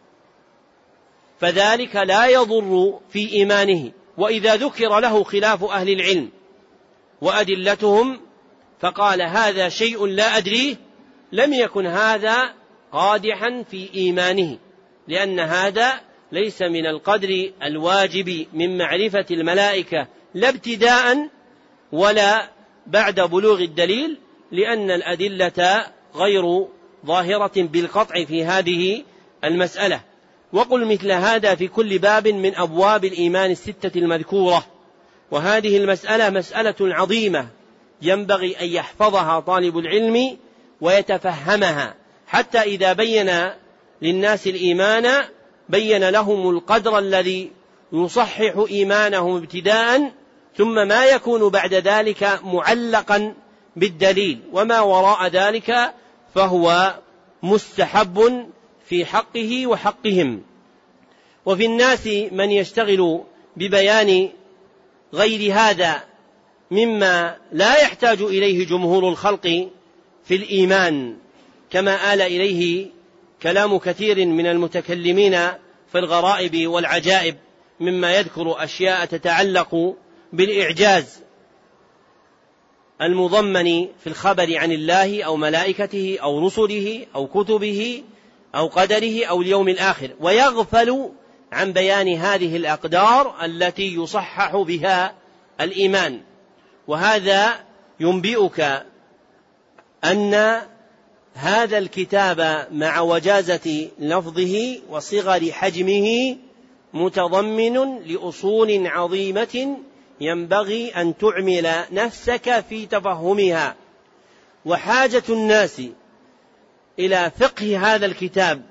فذلك لا يضر في إيمانه. وإذا ذكر له خلاف أهل العلم وأدلتهم فقال هذا شيء لا أدريه، لم يكن هذا قادحا في إيمانه، لأن هذا ليس من القدر الواجب من معرفة الملائكة لا ابتداء ولا بعد بلوغ الدليل، لأن الأدلة غير ظاهرة بالقطع في هذه المسألة. وقل مثل هذا في كل باب من أبواب الإيمان الستة المذكورة. وهذه المسألة مسألة عظيمة ينبغي أن يحفظها طالب العلم ويتفهمها، حتى إذا بين للناس الإيمان بين لهم القدر الذي يصحح إيمانهم ابتداء، ثم ما يكون بعد ذلك معلقا بالدليل، وما وراء ذلك فهو مستحب في حقه وحقهم. وفي الناس من يشتغل ببيان غير هذا مما لا يحتاج إليه جمهور الخلق في الإيمان، كما آل إليه كلام كثير من المتكلمين في الغرائب والعجائب، مما يذكر أشياء تتعلق بالإعجاز المضمن في الخبر عن الله أو ملائكته أو رسله أو كتبه أو قدره أو اليوم الآخر، ويغفل عن بيان هذه الأقدار التي يصحح بها الإيمان. وهذا ينبئك أن هذا الكتاب مع وجازة لفظه وصغر حجمه متضمن لأصول عظيمة ينبغي أن تعمل نفسك في تفهمها. وحاجة الناس إلى فقه هذا الكتاب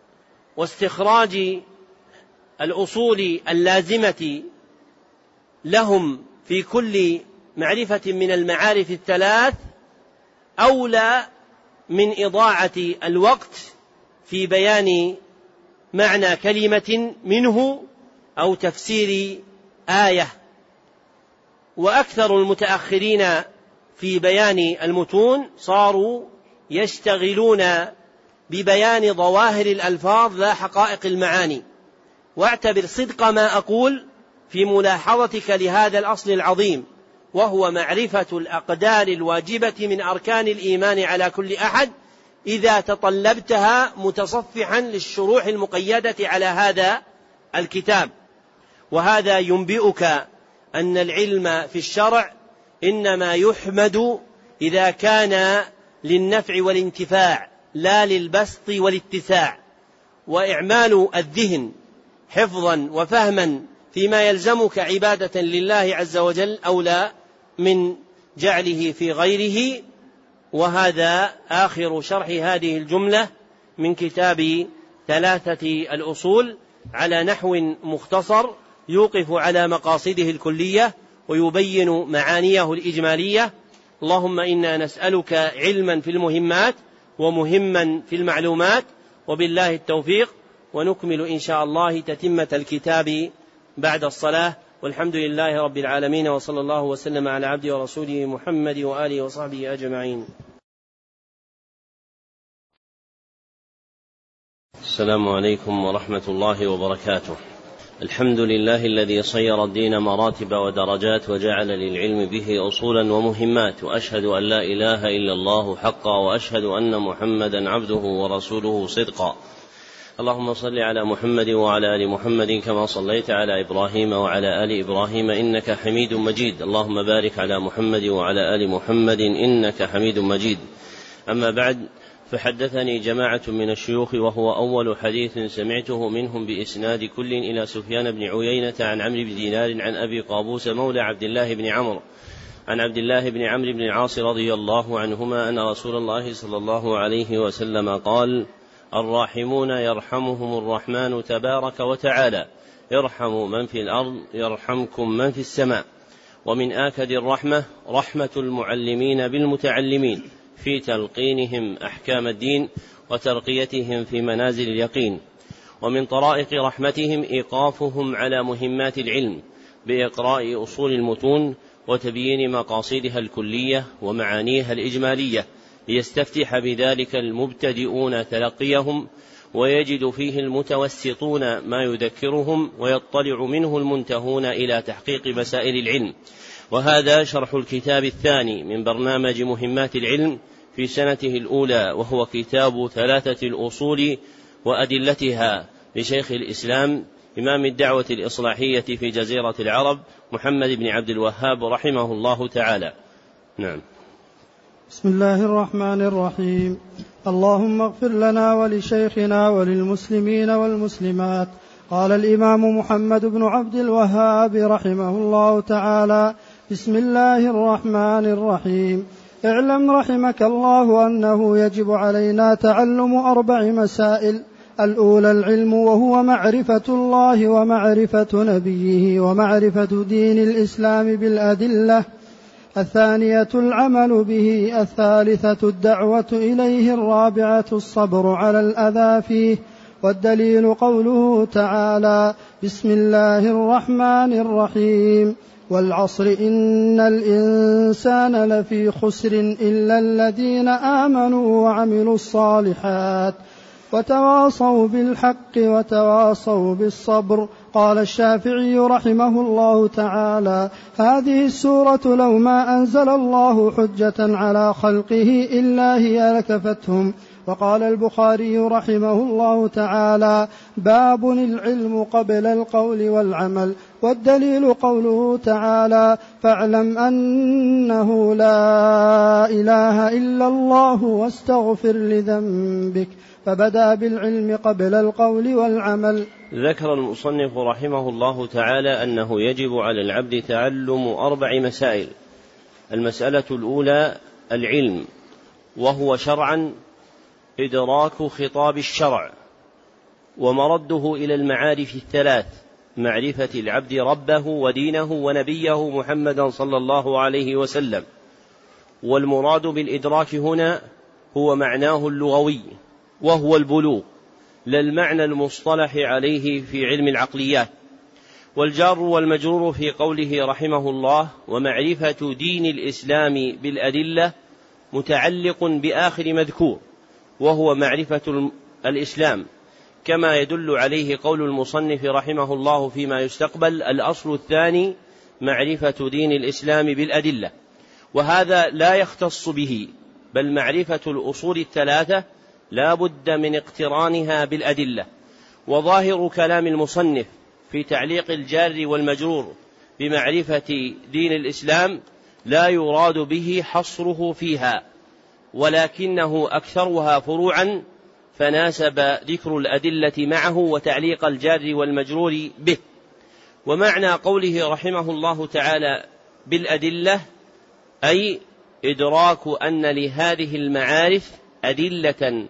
واستخراج الأصول اللازمة لهم في كل معرفة من المعارف الثلاث أولى من إضاعة الوقت في بيان معنى كلمة منه أو تفسير آية. وأكثر المتأخرين في بيان المتون صاروا يشتغلون ببيان ظواهر الألفاظ لا حقائق المعاني. واعتبر صدق ما أقول في ملاحظتك لهذا الأصل العظيم، وهو معرفة الأقدار الواجبة من أركان الإيمان على كل أحد إذا تطلبتها متصفحا للشروح المقيدة على هذا الكتاب. وهذا ينبئك أن العلم في الشرع إنما يحمد إذا كان للنفع والانتفاع لا للبسط والاتساع. وإعمال الذهن حفظا وفهما فيما يلزمك عبادة لله عز وجل أولى من جعله في غيره. وهذا آخر شرح هذه الجملة من كتاب ثلاثة الأصول على نحو مختصر يوقف على مقاصده الكلية ويبين معانيه الإجمالية. اللهم إنا نسألك علما في المهمات ومهما في المعلومات، وبالله التوفيق. ونكمل إن شاء الله تتمة الكتاب بعد الصلاة، والحمد لله رب العالمين، وصلى الله وسلم على عبده ورسوله محمد وآله وصحبه أجمعين. السلام عليكم ورحمة الله وبركاته. الحمد لله الذي صير الدين مراتب ودرجات وجعل للعلم به أصولا ومهمات، وأشهد أن لا إله إلا الله حقا، وأشهد أن محمدا عبده ورسوله صدقا. اللهم صل على محمد وعلى آل محمد كما صليت على إبراهيم وعلى آل إبراهيم إنك حميد مجيد. اللهم بارك على محمد وعلى آل محمد إنك حميد مجيد. أما بعد، فحدثني جماعة من الشيوخ، وهو أول حديث سمعته منهم بإسناد كل إلى سفيان بن عيينة عن عمرو بن دينار عن أبي قابوس مولى عبد الله بن عمرو عن عبد الله بن عمرو بن العاص رضي الله عنهما أن رسول الله صلى الله عليه وسلم قال: الراحمون يرحمهم الرحمن تبارك وتعالى، ارحموا من في الأرض يرحمكم من في السماء. ومن آكد الرحمة رحمة المعلمين بالمتعلمين في تلقينهم أحكام الدين وترقيتهم في منازل اليقين. ومن طرائق رحمتهم إيقافهم على مهمات العلم بإقراء أصول المتون وتبيين مقاصدها الكلية ومعانيها الإجمالية، ليستفتح بذلك المبتدئون تلقيهم، ويجد فيه المتوسطون ما يذكرهم، ويطلع منه المنتهون إلى تحقيق مسائل العلم. وهذا شرح الكتاب الثاني من برنامج مهمات العلم في سنته الأولى، وهو كتاب ثلاثة الأصول وأدلتها لشيخ الإسلام إمام الدعوة الإصلاحية في جزيرة العرب محمد بن عبد الوهاب رحمه الله تعالى. نعم. بسم الله الرحمن الرحيم. اللهم اغفر لنا ولشيخنا وللمسلمين والمسلمات. قال الإمام محمد بن عبد الوهاب رحمه الله تعالى: بسم الله الرحمن الرحيم. اعلم رحمك الله أنه يجب علينا تعلم أربع مسائل. الأولى العلم، وهو معرفة الله ومعرفة نبيه ومعرفة دين الإسلام بالأدلة. الثانية العمل به. الثالثة الدعوة إليه. الرابعة الصبر على الأذى فيه. والدليل قوله تعالى: بسم الله الرحمن الرحيم، والعصر إن الإنسان لفي خسر إلا الذين آمنوا وعملوا الصالحات وتواصوا بالحق وتواصوا بالصبر. قال الشافعي رحمه الله تعالى: هذه السورة لو ما أنزل الله حجة على خلقه إلا هي لكفتهم. وقال البخاري رحمه الله تعالى: باب العلم قبل القول والعمل. والدليل قوله تعالى: فاعلم أنه لا إله إلا الله واستغفر لذنبك. فبدأ بالعلم قبل القول والعمل. ذكر المصنف رحمه الله تعالى أنه يجب على العبد تعلم أربع مسائل. المسألة الأولى العلم، وهو شرعا إدراك خطاب الشرع، ومرده إلى المعارف الثلاث: معرفة العبد ربه ودينه ونبيه محمدا صلى الله عليه وسلم. والمراد بالإدراك هنا هو معناه اللغوي، وهو البلوغ، لا المعنى المصطلح عليه في علم العقليات. والجار والمجرور في قوله رحمه الله: ومعرفة دين الإسلام بالأدلة، متعلق بآخر مذكور، وهو معرفة الإسلام، كما يدل عليه قول المصنف رحمه الله فيما يستقبل: الأصل الثاني معرفة دين الإسلام بالأدلة. وهذا لا يختص به، بل معرفة الأصول الثلاثة لا بد من اقترانها بالأدلة. وظاهر كلام المصنف في تعليق الجار والمجرور بمعرفة دين الإسلام لا يراد به حصره فيها، ولكنه أكثرها فروعا، فناسب ذكر الأدلة معه وتعليق الجار والمجرور به. ومعنى قوله رحمه الله تعالى بالأدلة أي إدراك أن لهذه المعارف أدلة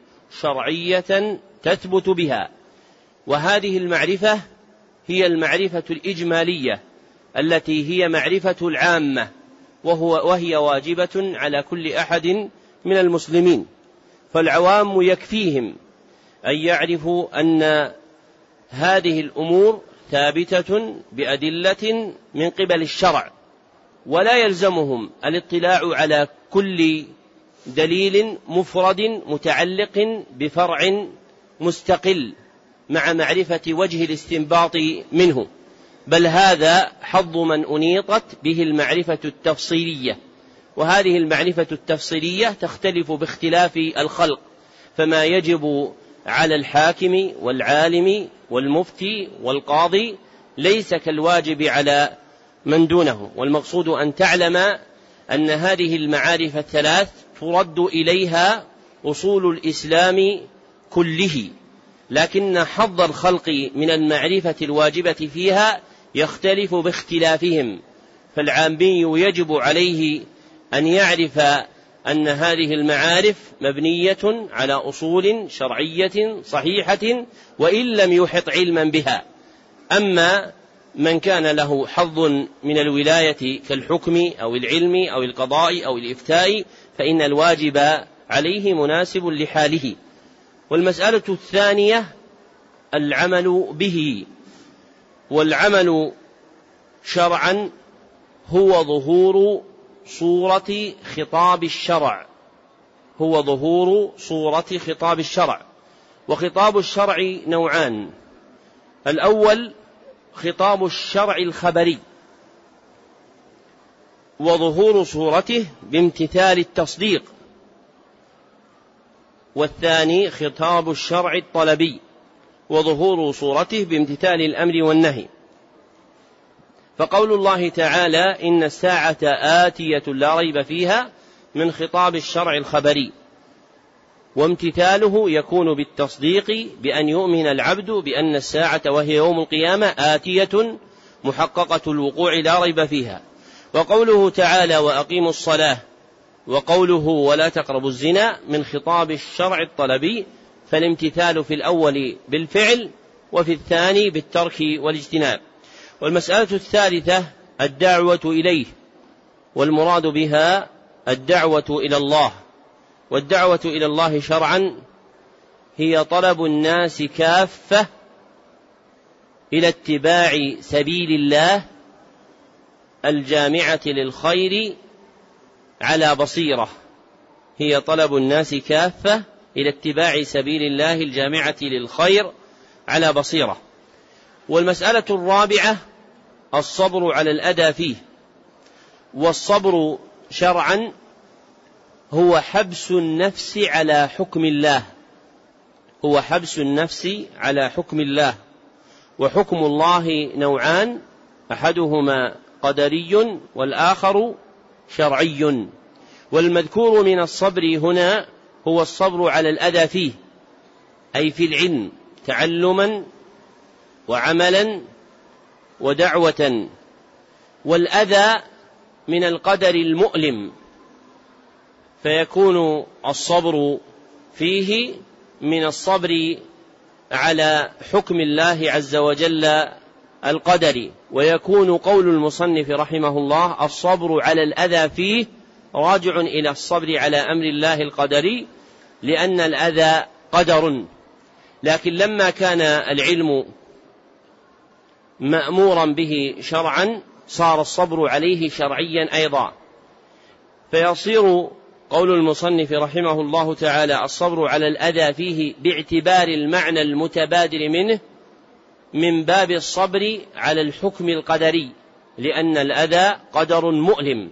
شرعية تثبت بها. وهذه المعرفة هي المعرفة الإجمالية التي هي معرفة العامة، وهو وهي واجبة على كل أحد من المسلمين. فالعوام يكفيهم أن يعرفوا أن هذه الأمور ثابتة بأدلة من قبل الشرع، ولا يلزمهم الاطلاع على كل دليل مفرد متعلق بفرع مستقل مع معرفة وجه الاستنباط منه، بل هذا حظ من أنيطت به المعرفة التفصيلية. وهذه المعرفة التفصيلية تختلف باختلاف الخلق، فما يجب على الحاكم والعالم والمفتي والقاضي ليس كالواجب على من دونه. والمقصود أن تعلم أن هذه المعارف الثلاث ترد إليها أصول الإسلام كله، لكن حظ الخلق من المعرفة الواجبة فيها يختلف باختلافهم. فالعامي يجب عليه أن يعرف أن هذه المعارف مبنية على أصول شرعية صحيحة وإن لم يحط علما بها. أما من كان له حظ من الولاية كالحكم أو العلم أو القضاء أو الإفتاء فإن الواجب عليه مناسب لحاله. والمسألة الثانية العمل به. والعمل شرعا هو ظهور صورة خطاب الشرع هو ظهور صورة خطاب الشرع. وخطاب الشرع نوعان: الأول خطاب الشرع الخبري، وظهور صورته بامتثال التصديق. والثاني خطاب الشرع الطلبي، وظهور صورته بامتثال الأمر والنهي. فقول الله تعالى إن الساعة آتية لا ريب فيها من خطاب الشرع الخبري، وامتثاله يكون بالتصديق بأن يؤمن العبد بأن الساعة وهي يوم القيامة آتية محققة الوقوع لا ريب فيها. وقوله تعالى وأقيموا الصلاة وقوله ولا تقربوا الزنا من خطاب الشرع الطلبي، فالامتثال في الأول بالفعل وفي الثاني بالترك والاجتناب. والمسألة الثالثة الدعوة إليه، والمراد بها الدعوة إلى الله. والدعوة إلى الله شرعا هي طلب الناس كافة إلى اتباع سبيل الله الجامعة للخير على بصيرة. هي طلب الناس كافة إلى اتباع سبيل الله الجامعة للخير على بصيرة. والمسألة الرابعة الصبر على الأذى فيه. والصبر شرعا هو حبس النفس على حكم الله، هو حبس النفس على حكم الله. وحكم الله نوعان، أحدهما قدري والآخر شرعي. والمذكور من الصبر هنا هو الصبر على الأذى فيه، أي في العلم تعلما وعملا ودعوة. والأذى من القدر المؤلم، فيكون الصبر فيه من الصبر على حكم الله عز وجل القدري. ويكون قول المصنف رحمه الله الصبر على الأذى فيه راجع إلى الصبر على أمر الله القدري، لأن الأذى قدر. لكن لما كان العلم مأمورا به شرعا صار الصبر عليه شرعيا أيضا، فيصير قول المصنف رحمه الله تعالى الصبر على الأذى فيه باعتبار المعنى المتبادر منه من باب الصبر على الحكم القدري، لأن الأذى قدر مؤلم.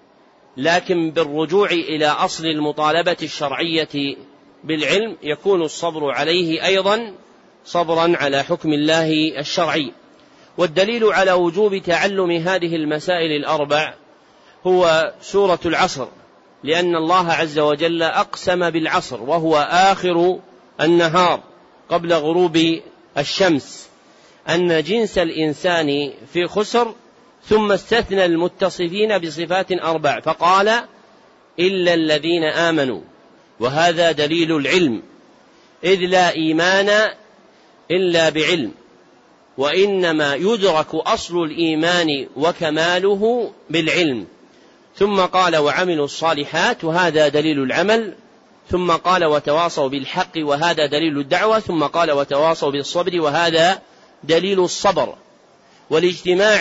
لكن بالرجوع إلى أصل المطالبة الشرعية بالعلم يكون الصبر عليه أيضا صبرا على حكم الله الشرعي. والدليل على وجوب تعلم هذه المسائل الأربع هو سورة العصر، لأن الله عز وجل أقسم بالعصر وهو آخر النهار قبل غروب الشمس أن جنس الإنسان في خسر، ثم استثنى المتصفين بصفات أربع فقال إلا الذين آمنوا. وهذا دليل العلم، إذ لا إيمان إلا بعلم، وإنما يدرك أصل الإيمان وكماله بالعلم. ثم قال وعملوا الصالحات، وهذا دليل العمل. ثم قال وتواصوا بالحق، وهذا دليل الدعوة. ثم قال وتواصوا بالصبر، وهذا دليل الصبر. والاجتماع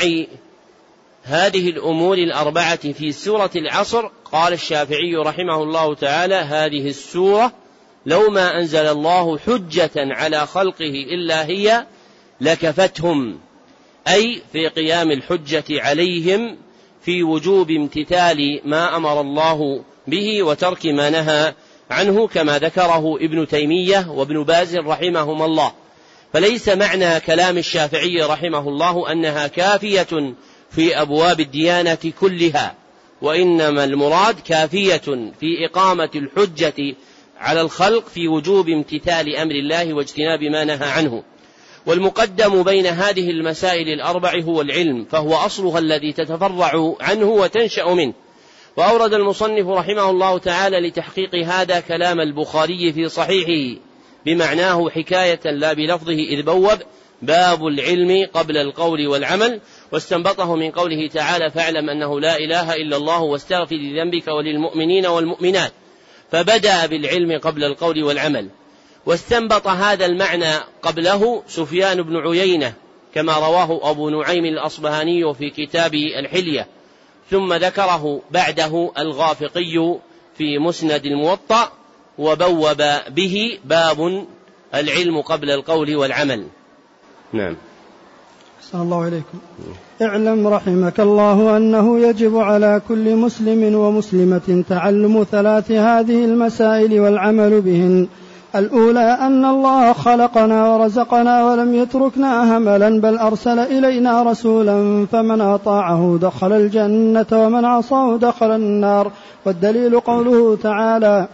هذه الأمور الأربعة في سورة العصر، قال الشافعي رحمه الله تعالى هذه السورة لو ما أنزل الله حجة على خلقه إلا هي لكفتهم، أي في قيام الحجة عليهم في وجوب امتثال ما أمر الله به وترك ما نهى عنه، كما ذكره ابن تيمية وابن باز رحمهما الله. فليس معنى كلام الشافعي رحمه الله أنها كافية في أبواب الديانة كلها، وإنما المراد كافية في إقامة الحجة على الخلق في وجوب امتثال أمر الله واجتناب ما نهى عنه. والمقدم بين هذه المسائل الأربع هو العلم، فهو أصلها الذي تتفرع عنه وتنشأ منه. وأورد المصنف رحمه الله تعالى لتحقيق هذا كلام البخاري في صحيحه بمعناه حكاية لا بلفظه، إذ بوب باب العلم قبل القول والعمل، واستنبطه من قوله تعالى فاعلم أنه لا إله إلا الله واستغفر لذنبك وللمؤمنين والمؤمنات، فبدأ بالعلم قبل القول والعمل. واستنبط هذا المعنى قبله سفيان بن عيينة كما رواه أبو نعيم الأصبهاني في كتاب الحلية، ثم ذكره بعده الغافقي في مسند الموطأ، وبوب به باب العلم قبل القول والعمل. نعم. أحسن الله إليكم. اعلم رحمك الله أنه يجب على كل مسلم ومسلمة تعلم ثلاث هذه المسائل والعمل بهن. الأولى أن الله خلقنا ورزقنا ولم يتركنا هملا، بل أرسل إلينا رسولا فمن أطاعه دخل الجنة ومن عصاه دخل النار. والدليل قوله تعالى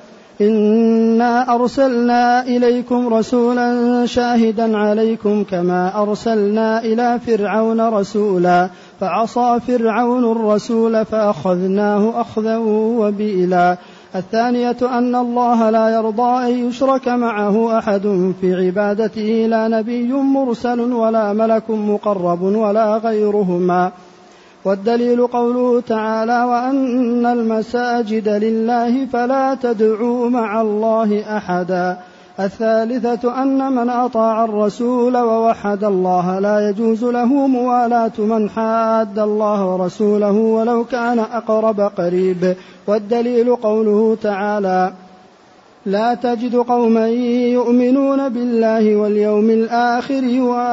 إنا أرسلنا إليكم رسولا شاهدا عليكم كما أرسلنا إلى فرعون رسولا. فعصى فرعون الرسول فأخذناه أخذا وبيلا. الثانية أن الله لا يرضى أن يشرك معه أحد في عبادته، لا نبي مرسل ولا ملك مقرب ولا غيرهما. والدليل قوله تعالى: وأن المساجد لله فلا تدعوا مع الله أحدا. الثالثة أن من أطاع الرسول ووحد الله لا يجوز له موالاة من حاد الله ورسوله ولو كان أقرب قريب. والدليل قوله تعالى: لا تجد قوما يؤمنون بالله واليوم الآخر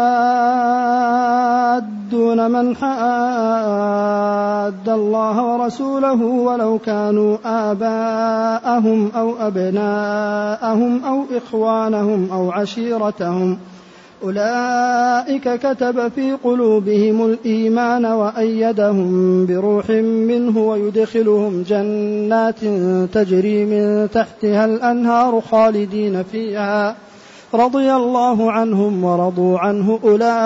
يوادون من حاد الله ورسوله ولو كانوا آباءهم أو أبناءهم أو إخوانهم أو عشيرتهم، أولئك كتب في قلوبهم الإيمان وأيدهم بروح منه ويدخلهم جنات تجري من تحتها الأنهار خالدين فيها، رضي الله عنهم ورضوا عنه،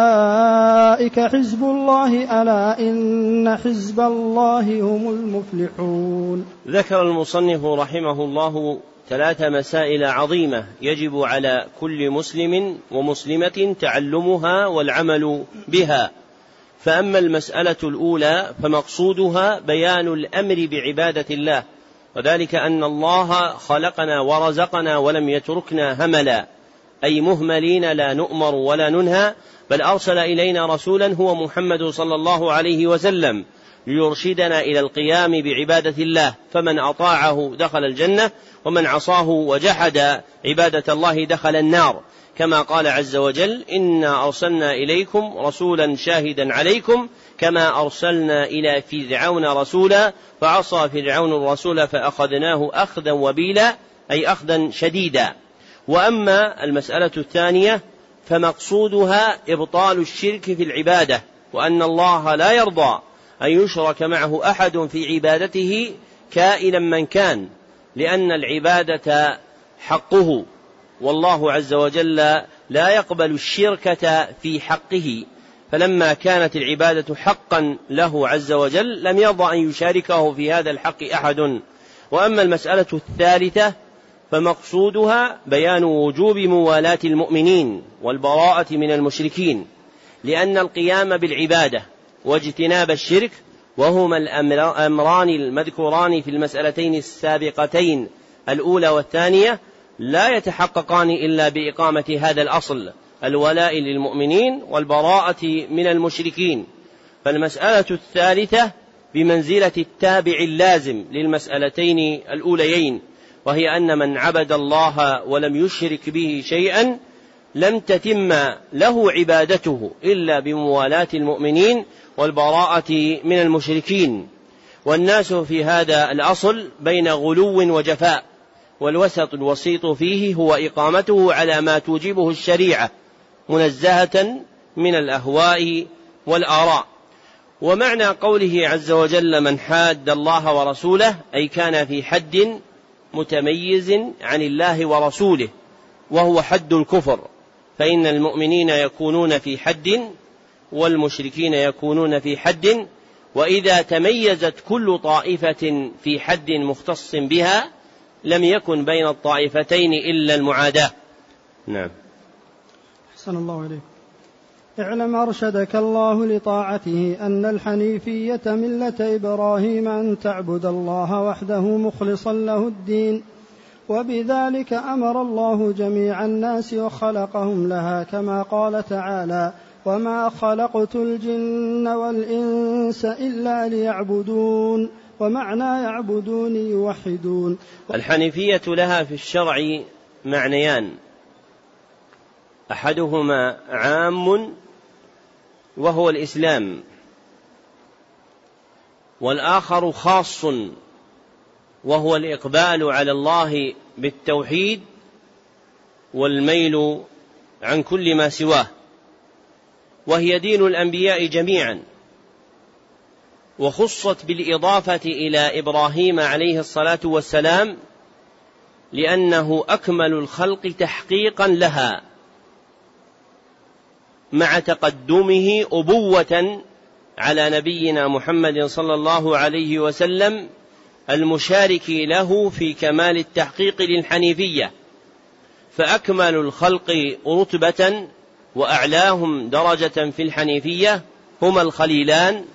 أولئك حزب الله، ألا إن حزب الله هم المفلحون. ذكر المصنف رحمه الله ثلاث مسائل عظيمة يجب على كل مسلم ومسلمة تعلمها والعمل بها. فأما المسألة الأولى فمقصودها بيان الأمر بعبادة الله، وذلك أن الله خلقنا ورزقنا ولم يتركنا هملا، أي مهملين لا نؤمر ولا ننهى، بل أرسل إلينا رسولا هو محمد صلى الله عليه وسلم ليرشدنا إلى القيام بعبادة الله، فمن أطاعه دخل الجنة، ومن عصاه وجحد عبادة الله دخل النار، كما قال عز وجل: إنا أرسلنا إليكم رسولا شاهدا عليكم كما أرسلنا إلى فرعون رسولا فعصى فرعون الرسول فأخذناه أخذا وبيلا، أي أخذا شديدا. وأما المسألة الثانية فمقصودها إبطال الشرك في العبادة، وأن الله لا يرضى أن يشرك معه أحد في عبادته كائنا من كان، لأن العبادة حقه، والله عز وجل لا يقبل الشركة في حقه، فلما كانت العبادة حقا له عز وجل لم يرضى أن يشاركه في هذا الحق أحد. وأما المسألة الثالثة فمقصودها بيان وجوب موالاة المؤمنين والبراءة من المشركين، لأن القيام بالعبادة واجتناب الشرك وهما الأمران المذكوران في المسألتين السابقتين الأولى والثانية لا يتحققان إلا بإقامة هذا الأصل، الولاء للمؤمنين والبراءة من المشركين. فالمسألة الثالثة بمنزلة التابع اللازم للمسألتين الأوليين، وهي أن من عبد الله ولم يشرك به شيئا لم تتم له عبادته إلا بموالاة المؤمنين والبراءة من المشركين. والناس في هذا الأصل بين غلو وجفاء، والوسط الوسيط فيه هو إقامته على ما توجبه الشريعة منزهة من الأهواء والآراء. ومعنى قوله عز وجل: من حاد الله ورسوله، أي كان في حد متميز عن الله ورسوله، وهو حد الكفر، فإن المؤمنين يكونون في حد والمشركين يكونون في حد، وإذا تميزت كل طائفة في حد مختص بها لم يكن بين الطائفتين إلا المعاداة. نعم. أحسن الله إليك. اعلم أرشدك الله لطاعته أن الحنيفية ملة إبراهيم أن تعبد الله وحده مخلصا له الدين، وبذلك أمر الله جميع الناس وخلقهم لها، كما قال تعالى: وما خلقت الجن والإنس إلا ليعبدون. ومعنى يعبدون يوحدون. الحنيفية لها في الشرع معنيان، أحدهما عام وهو الإسلام، والآخر خاص وهو الإقبال على الله بالتوحيد والميل عن كل ما سواه، وهي دين الأنبياء جميعا، وخصت بالإضافة إلى إبراهيم عليه الصلاة والسلام لأنه أكمل الخلق تحقيقا لها، مع تقدمه أبوة على نبينا محمد صلى الله عليه وسلم المشارك له في كمال التحقيق للحنيفية، فأكمل الخلق رتبة وأعلاهم درجة في الحنيفية هما الخليلان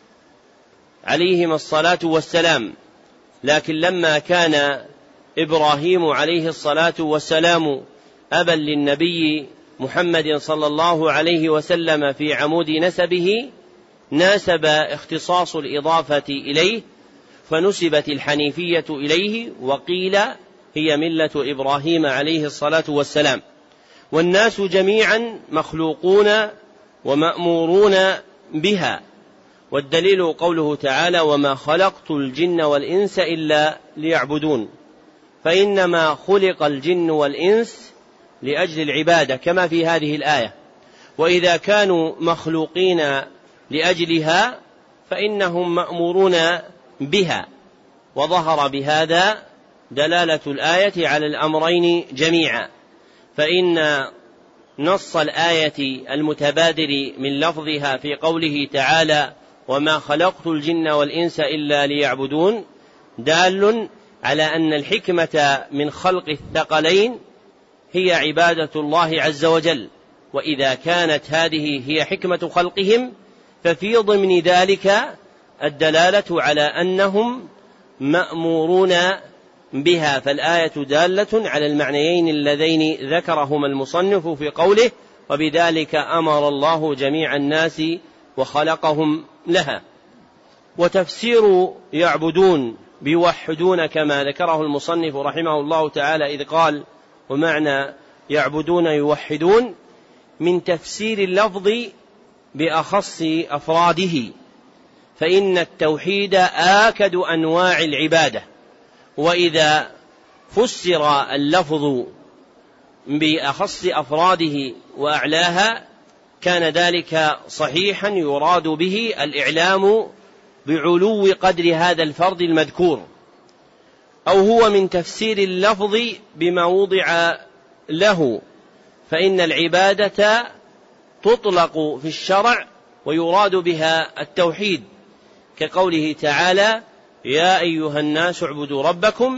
عليهما الصلاة والسلام. لكن لما كان إبراهيم عليه الصلاة والسلام أبا للنبي محمد صلى الله عليه وسلم في عمود نسبه، ناسب اختصاص الإضافة إليه فنسبت الحنيفية إليه، وقيل هي ملة إبراهيم عليه الصلاة والسلام. والناس جميعا مخلوقون ومأمورون بها، والدليل قوله تعالى: وما خلقت الجن والإنس إلا ليعبدون، فإنما خلق الجن والإنس لأجل العبادة كما في هذه الآية، وإذا كانوا مخلوقين لأجلها فإنهم مأمورون بها. وظهر بهذا دلالة الآية على الأمرين جميعا، فإن نص الآية المتبادر من لفظها في قوله تعالى: وما خلقت الجن والإنس إلا ليعبدون، دال على أن الحكمة من خلق الثقلين هي عبادة الله عز وجل، وإذا كانت هذه هي حكمة خلقهم ففي ضمن ذلك الدلالة على أنهم مأمورون بها. فالآية دالة على المعنيين اللذين ذكرهما المصنف في قوله: وبذلك أمر الله جميع الناس وخلقهم لها. وتفسير يعبدون بيوحدون كما ذكره المصنف رحمه الله تعالى إذ قال: ومعنى يعبدون يوحدون، من تفسير اللفظ بأخص أفراده، فإن التوحيد آكد أنواع العبادة، وإذا فسر اللفظ بأخص أفراده وأعلاها كان ذلك صحيحا، يراد به الإعلام بعلو قدر هذا الفرد المذكور، أو هو من تفسير اللفظ بما وضع له، فإن العبادة تطلق في الشرع ويراد بها التوحيد، كقوله تعالى: يا أيها الناس اعبدوا ربكم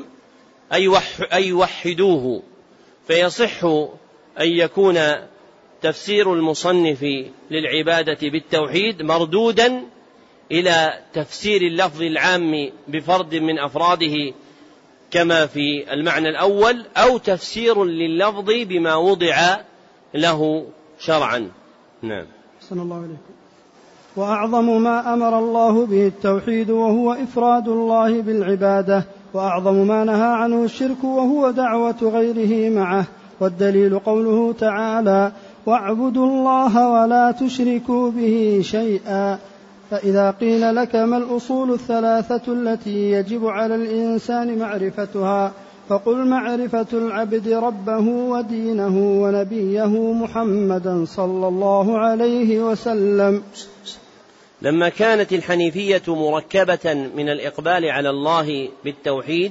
أي وحدوه. فيصح أن يكون تفسير المصنف للعبادة بالتوحيد مردودا إلى تفسير اللفظ العام بفرد من أفراده كما في المعنى الأول، أو تفسير لللفظ بما وضع له شرعا. نعم. صلى الله عليكم. وأعظم ما أمر الله به التوحيد وهو إفراد الله بالعبادة، وأعظم ما نهى عنه الشرك وهو دعوة غيره معه. والدليل قوله تعالى: واعبدوا الله ولا تشركوا به شيئا. فإذا قيل لك ما الأصول الثلاثة التي يجب على الإنسان معرفتها، فقل معرفة العبد ربه ودينه ونبيه محمدا صلى الله عليه وسلم. لما كانت الحنيفية مركبة من الإقبال على الله بالتوحيد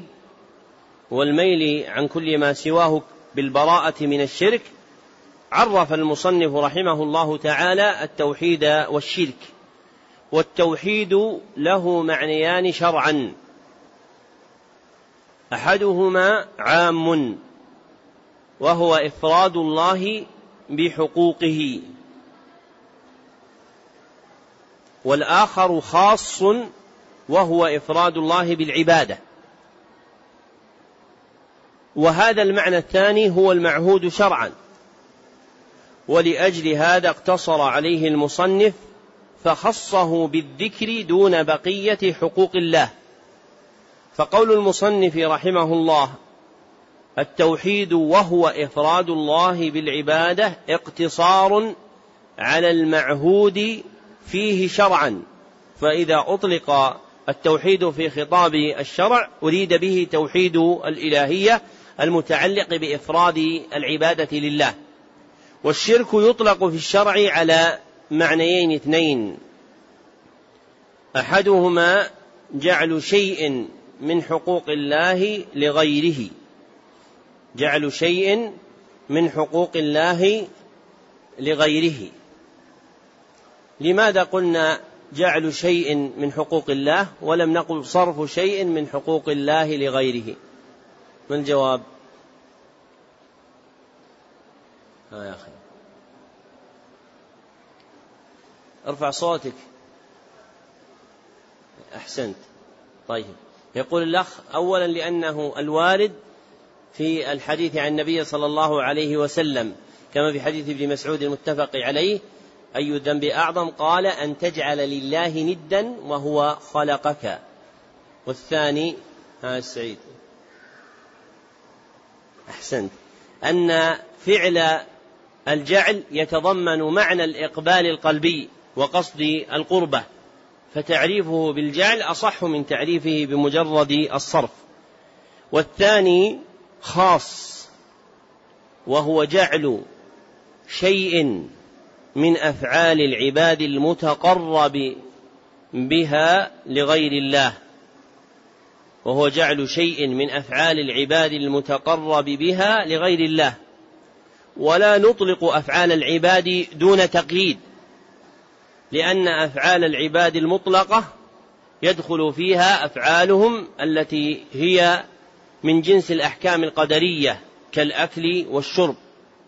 والميل عن كل ما سواه بالبراءة من الشرك، عرف المصنف رحمه الله تعالى التوحيد والشرك. والتوحيد له معنيان شرعا: أحدهما عام وهو إفراد الله بحقوقه، والآخر خاص وهو إفراد الله بالعبادة. وهذا المعنى الثاني هو المعهود شرعا، ولأجل هذا اقتصر عليه المصنف فخصه بالذكر دون بقية حقوق الله. فقول المصنف رحمه الله: التوحيد وهو إفراد الله بالعبادة، اقتصار على المعهود فيه شرعا. فإذا أطلق التوحيد في خطاب الشرع أريد به توحيد الإلهية المتعلق بإفراد العبادة لله. والشرك يطلق في الشرع على معنيين اثنين: أحدهما جعل شيء من حقوق الله لغيره، جعل شيء من حقوق الله لغيره. لماذا قلنا جعل شيء من حقوق الله، ولم نقل صرف شيء من حقوق الله لغيره. ما الجواب؟ ها يا أخي ارفع صوتك. أحسنت. طيب، يقول الأخ: أولا لأنه الوارد في الحديث عن النبي صلى الله عليه وسلم كما في حديث ابن مسعود المتفق عليه: أي الذنب أعظم؟ قال: أن تجعل لله ندا وهو خلقك. والثاني ها السعيد. أحسنت. أن فعل الجعل يتضمن معنى الإقبال القلبي وقصد القربة، فتعريفه بالجعل أصح من تعريفه بمجرد الصرف. والثاني خاص، وهو جعل شيء من أفعال العباد المتقرب بها لغير الله، وهو جعل شيء من أفعال العباد المتقرب بها لغير الله. ولا نطلق أفعال العباد دون تقييد، لأن أفعال العباد المطلقة يدخل فيها أفعالهم التي هي من جنس الأحكام القدرية كالأكل والشرب،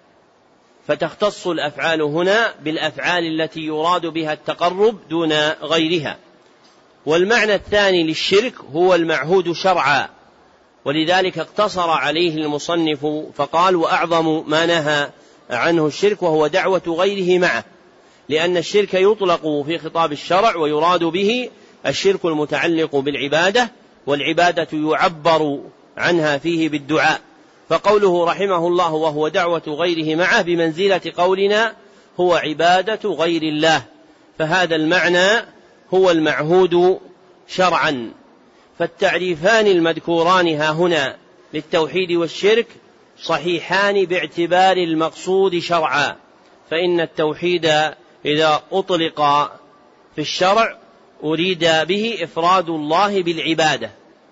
فتختص الأفعال هنا بالأفعال التي يراد بها التقرب دون غيرها. والمعنى الثاني للشرك هو المعهود شرعا، ولذلك اقتصر عليه المصنف فقال: وأعظم ما نهى عنه الشرك وهو دعوة غيره معه، لأن الشرك يطلق في خطاب الشرع ويراد به الشرك المتعلق بالعبادة، والعبادة يعبر عنها فيه بالدعاء. فقوله رحمه الله: وهو دعوة غيره معه، بمنزلة قولنا هو عبادة غير الله، فهذا المعنى هو المعهود شرعا. فالتعريفان المذكوران ها هنا للتوحيد والشرك صحيحان باعتبار المقصود شرعا، فإن التوحيد إذا أطلق في الشرع أريد به إفراد الله بالعبادة،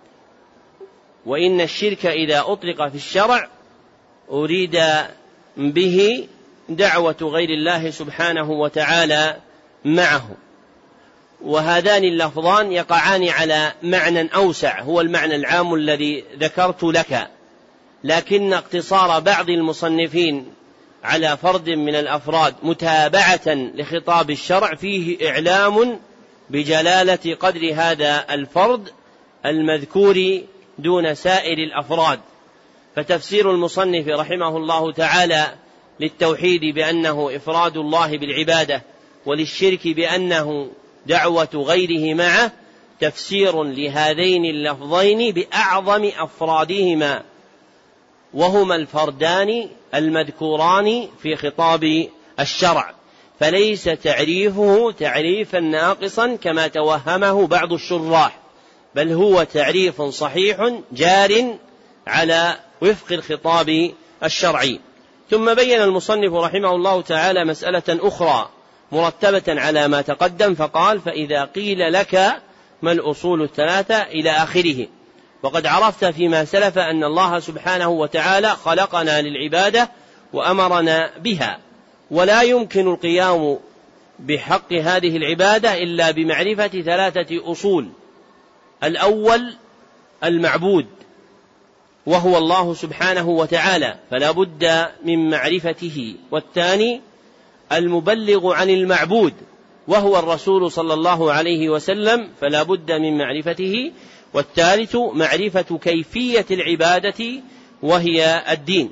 وإن الشرك إذا أطلق في الشرع أريد به دعوة غير الله سبحانه وتعالى معه. وهذان اللفظان يقعان على معنى أوسع، هو المعنى العام الذي ذكرت لك، لكن اقتصار بعض المصنفين على فرد من الأفراد متابعة لخطاب الشرع فيه إعلام بجلالة قدر هذا الفرد المذكور دون سائر الأفراد. فتفسير المصنف رحمه الله تعالى للتوحيد بأنه إفراد الله بالعبادة، وللشرك بأنه دعوة غيره معه، تفسير لهذين اللفظين بأعظم أفرادهما، وهما الفردان المذكوران في خطاب الشرع، فليس تعريفه تعريفا ناقصا كما توهمه بعض الشراح، بل هو تعريف صحيح جار على وفق الخطاب الشرعي. ثم بين المصنف رحمه الله تعالى مسألة أخرى مرتبة على ما تقدم، فقال: فإذا قيل لك ما الأصول الثلاثة إلى آخره. وقد عرفت فيما سلف أن الله سبحانه وتعالى خلقنا للعبادة وأمرنا بها، ولا يمكن القيام بحق هذه العبادة إلا بمعرفة ثلاثة أصول: الأول المعبود وهو الله سبحانه وتعالى، فلا بد من معرفته. والثاني المبلغ عن المعبود وهو الرسول صلى الله عليه وسلم، فلا بد من معرفته. والثالث معرفة كيفية العبادة وهي الدين.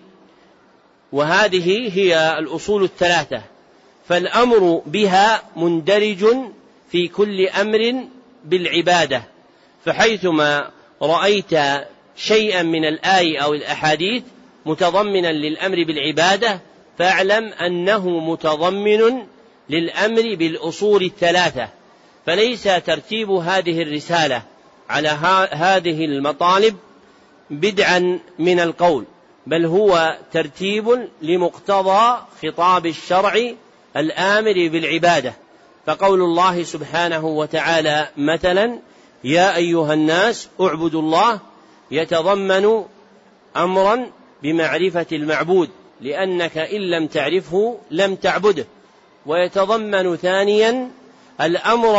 وهذه هي الأصول الثلاثة، فالأمر بها مندرج في كل أمر بالعبادة، فحيثما رأيت شيئا من الآية أو الأحاديث متضمنا للأمر بالعبادة فاعلم أنه متضمن للأمر بالأصول الثلاثة. فليس ترتيب هذه الرسالة على هذه المطالب بدعا من القول، بل هو ترتيب لمقتضى خطاب الشرع الآمر بالعبادة. فقول الله سبحانه وتعالى مثلا: يا أيها الناس اعبدوا الله، يتضمن أمرا بمعرفة المعبود، لأنك إن لم تعرفه لم تعبده. ويتضمن ثانيا الأمر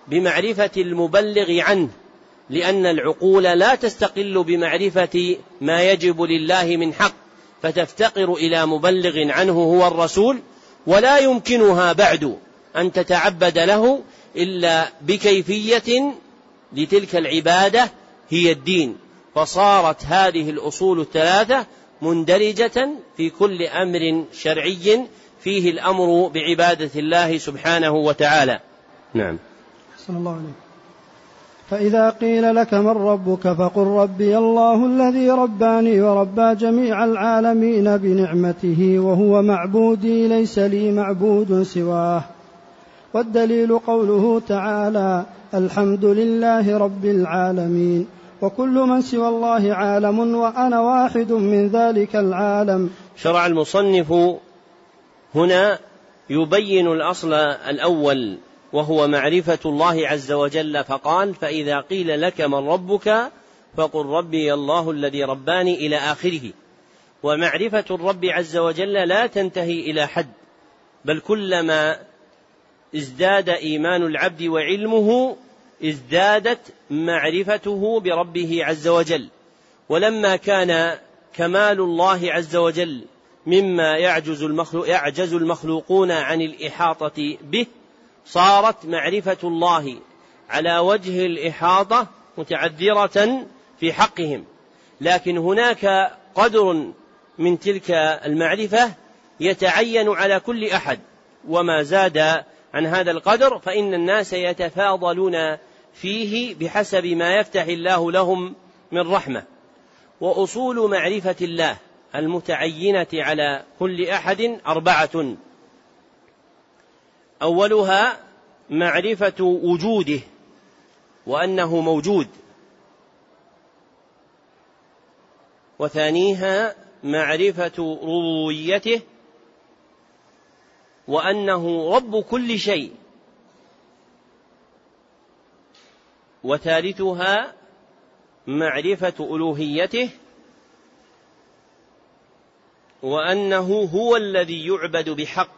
بمعرفة المبلغ عنه، لأن العقول لا تستقل بمعرفة ما يجب لله من حق، فتفتقر إلى مبلغ عنه هو الرسول، ولا يمكنها بعد أن تتعبد له إلا بكيفية لتلك العبادة هي الدين، فصارت هذه الأصول الثلاثة مندرجة في كل أمر شرعي فيه الأمر بعبادة الله سبحانه وتعالى. نعم. صلى الله عليه. فإذا قيل لك من ربك فقل ربي الله الذي رباني وربى جميع العالمين بنعمته وهو معبودي ليس لي معبود سواه. والدليل قوله تعالى الحمد لله رب العالمين، وكل من سوى الله عالم وأنا واحد من ذلك العالم. شرع المصنف هنا يبين الأصل الأول وهو معرفة الله عز وجل، فقال فإذا قيل لك من ربك فقل ربي الله الذي رباني إلى آخره. ومعرفة الرب عز وجل لا تنتهي إلى حد، بل كلما ازداد إيمان العبد وعلمه ازدادت معرفته بربه عز وجل. ولما كان كمال الله عز وجل مما يعجز المخلوق يعجز المخلوقون عن الإحاطة به، صارت معرفة الله على وجه الإحاطة متعذرة في حقهم، لكن هناك قدر من تلك المعرفة يتعين على كل أحد، وما زاد عن هذا القدر فإن الناس يتفاضلون فيه بحسب ما يفتح الله لهم من رحمة. وأصول معرفة الله المتعينة على كل أحد أربعة: أولها معرفة وجوده وأنه موجود، وثانيها معرفة ربوبيته وأنه رب كل شيء، وثالثها معرفة ألوهيته وأنه هو الذي يعبد بحق،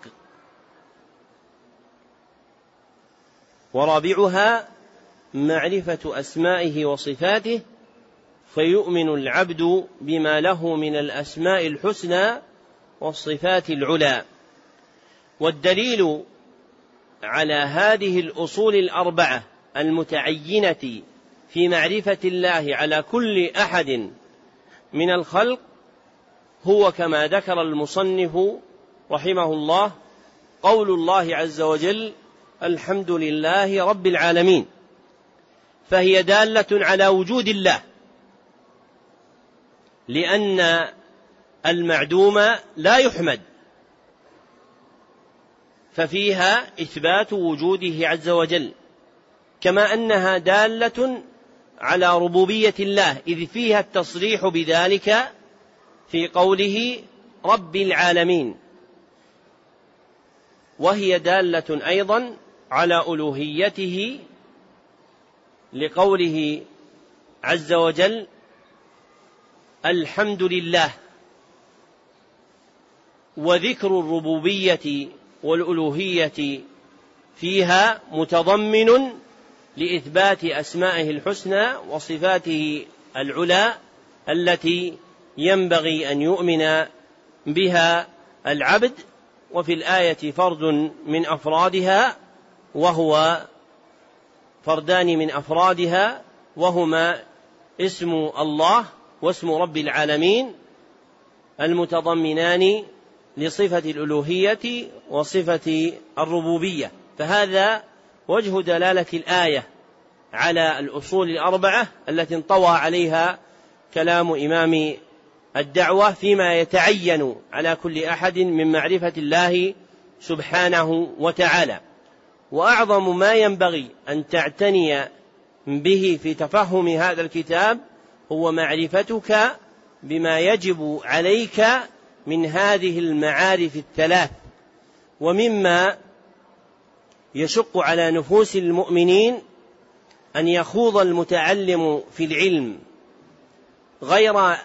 ورابعها معرفة أسمائه وصفاته، فيؤمن العبد بما له من الأسماء الحسنى والصفات العلى. والدليل على هذه الأصول الأربعة المتعينة في معرفة الله على كل أحد من الخلق هو كما ذكر المصنف رحمه الله قول الله عز وجل الحمد لله رب العالمين، فهي دالة على وجود الله، لأن المعدوم لا يحمد، ففيها إثبات وجوده عز وجل، كما أنها دالة على ربوبية الله، إذ فيها التصريح بذلك في قوله رب العالمين، وهي دالة أيضا على ألوهيته لقوله عز وجل الحمد لله. وذكر الربوبية والألوهية فيها متضمن لإثبات أسمائه الحسنى وصفاته العلى التي ينبغي أن يؤمن بها العبد. وفي الآية فرد من أفرادها وهو فردان من أفرادها وهما اسم الله واسم رب العالمين المتضمنان لصفة الألوهية وصفة الربوبية. فهذا وجه دلالة الآية على الأصول الأربعة التي انطوى عليها كلام إمام الدعوة فيما يتعين على كل أحد من معرفة الله سبحانه وتعالى. وأعظم ما ينبغي أن تعتني به في تفهم هذا الكتاب هو معرفتك بما يجب عليك من هذه المعارف الثلاث. ومما يشق على نفوس المؤمنين أن يخوض المتعلم في العلم غير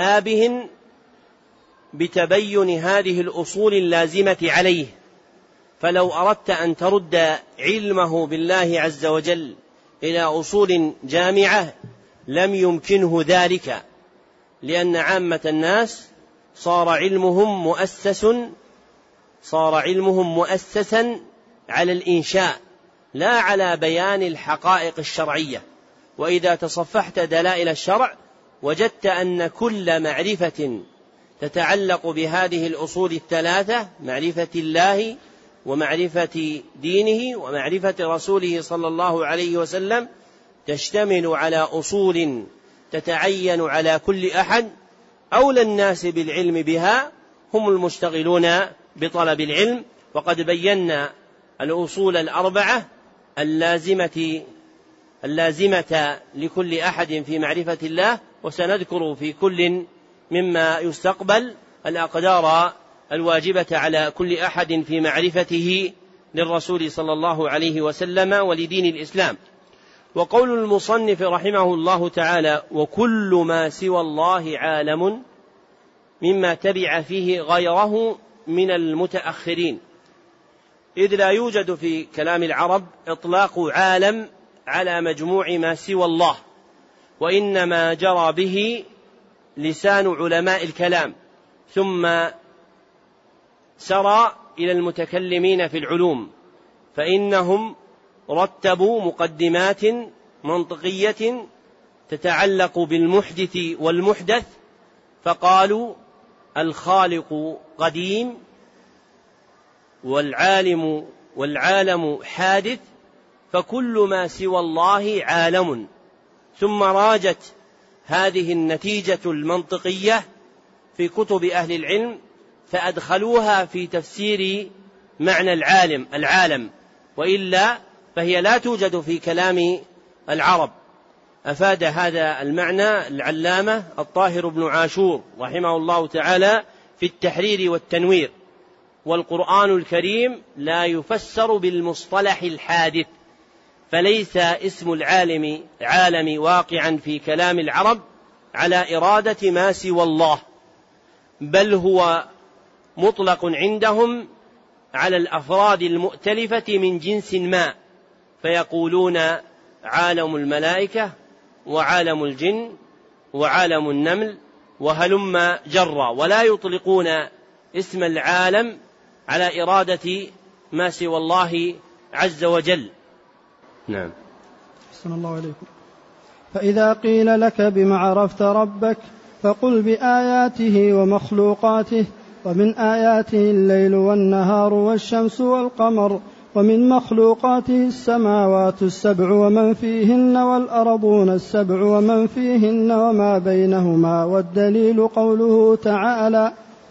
آبه بتبين هذه الأصول اللازمة عليه، فلو أردت أن ترد علمه بالله عز وجل إلى أصول جامعة لم يمكنه ذلك، لأن عامة الناس صار علمهم مؤسس صار علمهم مؤسسا على الإنشاء لا على بيان الحقائق الشرعية. وإذا تصفحت دلائل الشرع وجدت أن كل معرفة تتعلق بهذه الأصول الثلاثة، معرفة الله ومعرفة دينه ومعرفة رسوله صلى الله عليه وسلم، تشتمل على أصول تتعين على كل أحد. أولى الناس بالعلم بها هم المشتغلون بطلب العلم. وقد بينا الأصول الأربعة اللازمة اللازمة لكل أحد في معرفة الله، وسنذكر في كل مما يستقبل الأقدار الواجبة على كل أحد في معرفته للرسول صلى الله عليه وسلم ولدين الإسلام. وقول المصنف رحمه الله تعالى: وكل ما سوى الله عالم، مما تبع فيه غيره من المتأخرين، إذ لا يوجد في كلام العرب إطلاق عالم على مجموع ما سوى الله، وإنما جرى به لسان علماء الكلام ثم سرى إلى المتكلمين في العلوم، فإنهم رتبوا مقدمات منطقية تتعلق بالمحدث والمحدث، فقالوا: الخالق قديم، والعالم والعالم حادث، فكل ما سوى الله عالم. ثم راجت هذه النتيجة المنطقية في كتب أهل العلم فأدخلوها في تفسير معنى العالم العالم وإلا فهي لا توجد في كلام العرب. أفاد هذا المعنى العلامة الطاهر بن عاشور رحمه الله تعالى في التحرير والتنوير: والقرآن الكريم لا يفسر بالمصطلح الحادث، فليس اسم العالم عالم واقعا في كلام العرب على إرادة ما سوى الله، بل هو مطلق عندهم على الأفراد المؤتلفة من جنس ما، فيقولون عالم الملائكة وعالم الجن وعالم النمل وهلم جرا، ولا يطلقون اسم العالم على إرادة ما سوى الله عز وجل. نعم. أحسن الله عليكم. فإذا قيل لك بما عرفت ربك فقل بآياته ومخلوقاته، ومن آياته الليل والنهار والشمس والقمر، ومن مخلوقاته السماوات السبع ومن فيهن والأرضون السبع ومن فيهن وما بينهما، والدليل قوله تعالى: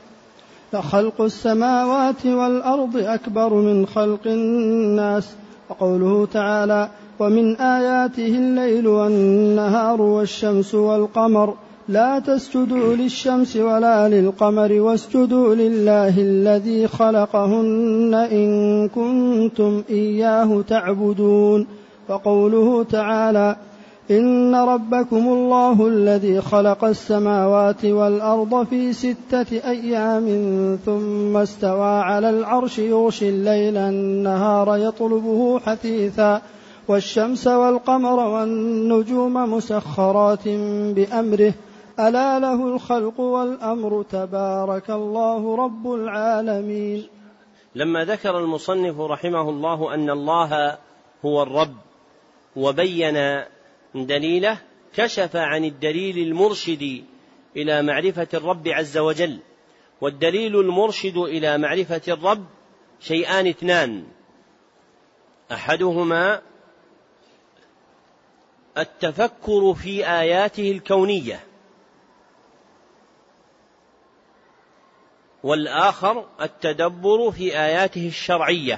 لخلق السماوات والأرض أكبر من خلق الناس، وقوله تعالى: ومن آياته الليل والنهار والشمس والقمر، لا تسجدوا للشمس ولا للقمر واسجدوا لله الذي خلقهن إن كنتم إياه تعبدون. وقوله تعالى: إن ربكم الله الذي خلق السماوات والأرض في ستة أيام ثم استوى على العرش يغشي الليل النهار يطلبه حثيثا، والشمس والقمر والنجوم مسخرات بأمره، ألا له الخلق والأمر، تبارك الله رب العالمين. لما ذكر المصنف رحمه الله أن الله هو الرب وبين دليله، كشف عن الدليل المرشد إلى معرفة الرب عز وجل. والدليل المرشد إلى معرفة الرب شيئان اثنان: أحدهما التفكر في آياته الكونية، والآخر التدبر في آياته الشرعية،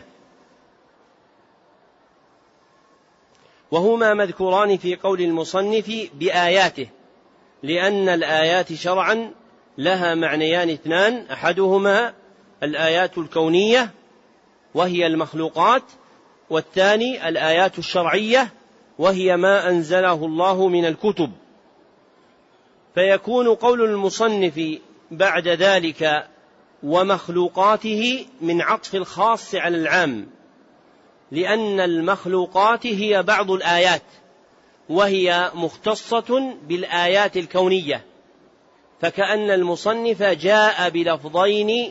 وهما مذكوران في قول المصنف بآياته، لأن الآيات شرعا لها معنيان اثنان: أحدهما الآيات الكونية وهي المخلوقات، والثاني الآيات الشرعية وهي ما أنزله الله من الكتب. فيكون قول المصنف بعد ذلك ومخلوقاته من عطف الخاص على العام، لأن المخلوقات هي بعض الآيات، وهي مختصة بالآيات الكونية، فكأن المصنف جاء بلفظين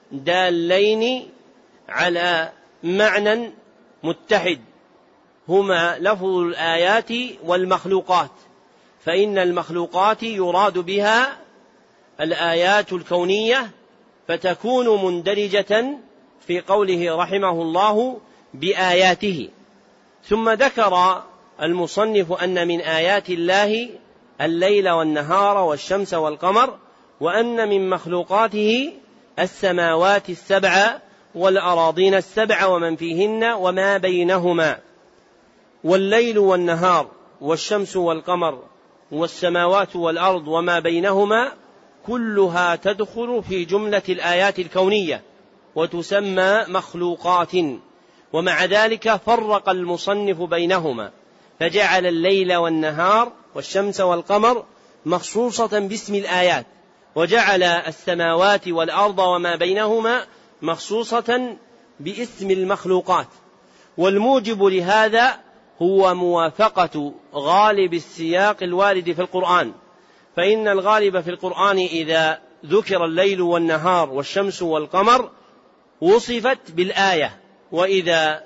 دالين على معنى متحد، هما لفظ الآيات والمخلوقات، فإن المخلوقات يراد بها الآيات الكونية، فتكون مندرجة في قوله رحمه الله بآياته. ثم ذكر المصنف أن من آيات الله الليل والنهار والشمس والقمر، وأن من مخلوقاته السماوات السبع والأراضين السبع ومن فيهن وما بينهما. والليل والنهار والشمس والقمر والسماوات والأرض وما بينهما كلها تدخل في جملة الآيات الكونية وتسمى مخلوقات، ومع ذلك فرق المصنف بينهما فجعل الليل والنهار والشمس والقمر مخصوصة باسم الآيات، وجعل السماوات والأرض وما بينهما مخصوصة باسم المخلوقات. والموجب لهذا هو موافقة غالب السياق الوارد في القرآن، فإن الغالب في القرآن إذا ذكر الليل والنهار والشمس والقمر وصفت بالآية، وإذا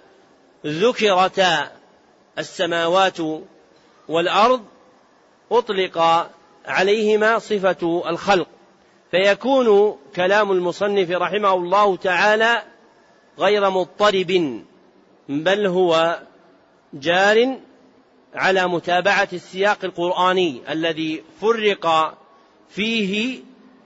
ذكرتا السماوات والأرض أطلق عليهما صفة الخلق، فيكون كلام المصنف رحمه الله تعالى غير مضطرب، بل هو جار على متابعة السياق القرآني الذي فرق فيه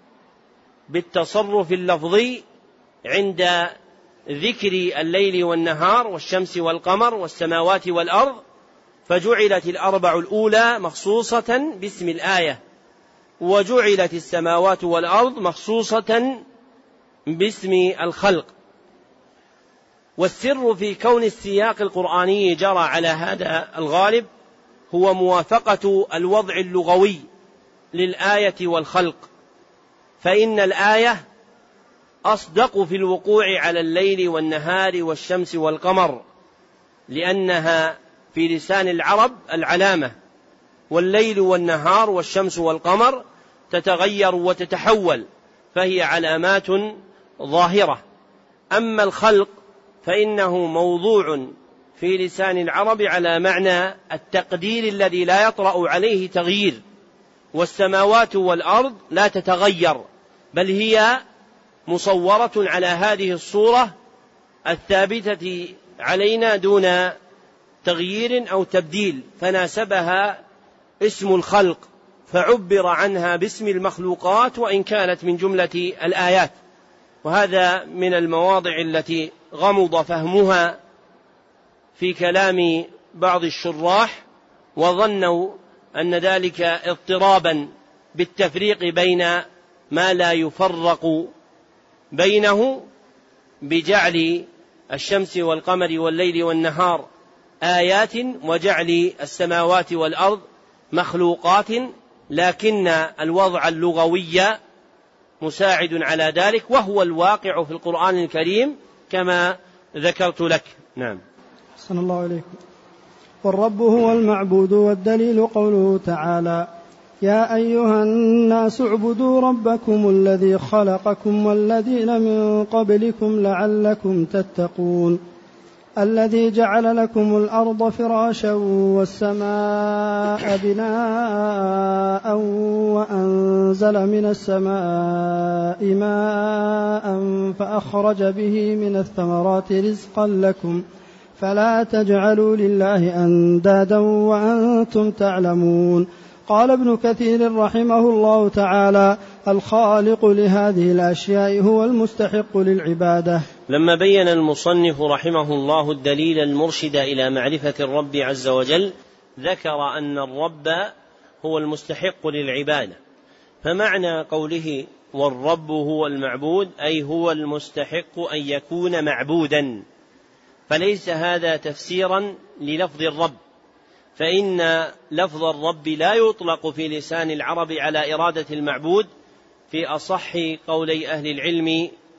بالتصرف اللفظي عند ذكر الليل والنهار والشمس والقمر والسماوات والأرض، فجعلت الأربع الأولى مخصوصة باسم الآية، وجعلت السماوات والأرض مخصوصة باسم الخلق. والسر في كون السياق القرآني جرى على هذا الغالب هو موافقة الوضع اللغوي للآية والخلق، فإن الآية أصدق في الوقوع على الليل والنهار والشمس والقمر، لأنها في لسان العرب العلامة، والليل والنهار والشمس والقمر تتغير وتتحول، فهي علامات ظاهرة. أما الخلق فإنه موضوع في لسان العرب على معنى التقدير الذي لا يطرأ عليه تغيير، والسماوات والأرض لا تتغير، بل هي مصورة على هذه الصورة الثابتة علينا دون تغيير أو تبديل، فناسبها اسم الخلق فعبر عنها باسم المخلوقات وإن كانت من جملة الآيات. وهذا من المواضع التي غمض فهمها في كلام بعض الشراح، وظنوا أن ذلك اضطرابا بالتفريق بين ما لا يفرق بينه بجعل الشمس والقمر والليل والنهار آيات وجعل السماوات والأرض مخلوقات، لكن الوضع اللغوي مساعد على ذلك، وهو الواقع في القرآن الكريم كما ذكرت لك. نعم. أحسن الله عليكم. والرب هو المعبود، والدليل قوله تعالى: يا أيها الناس اعبدوا ربكم الذي خلقكم والذين من قبلكم لعلكم تتقون، الذي جعل لكم الأرض فراشا والسماء بناء وأنزل من السماء ماء فأخرج به من الثمرات رزقا لكم فلا تجعلوا لله أندادا وأنتم تعلمون. قال ابن كثير رحمه الله تعالى: الخالق لهذه الأشياء هو المستحق للعبادة. لما بين المصنف رحمه الله الدليل المرشد إلى معرفة الرب عز وجل، ذكر أن الرب هو المستحق للعبادة، فمعنى قوله والرب هو المعبود أي هو المستحق أن يكون معبودا، فليس هذا تفسيرا للفظ الرب، فإن لفظ الرب لا يطلق في لسان العرب على إرادة المعبود في أصح قولي أهل العلم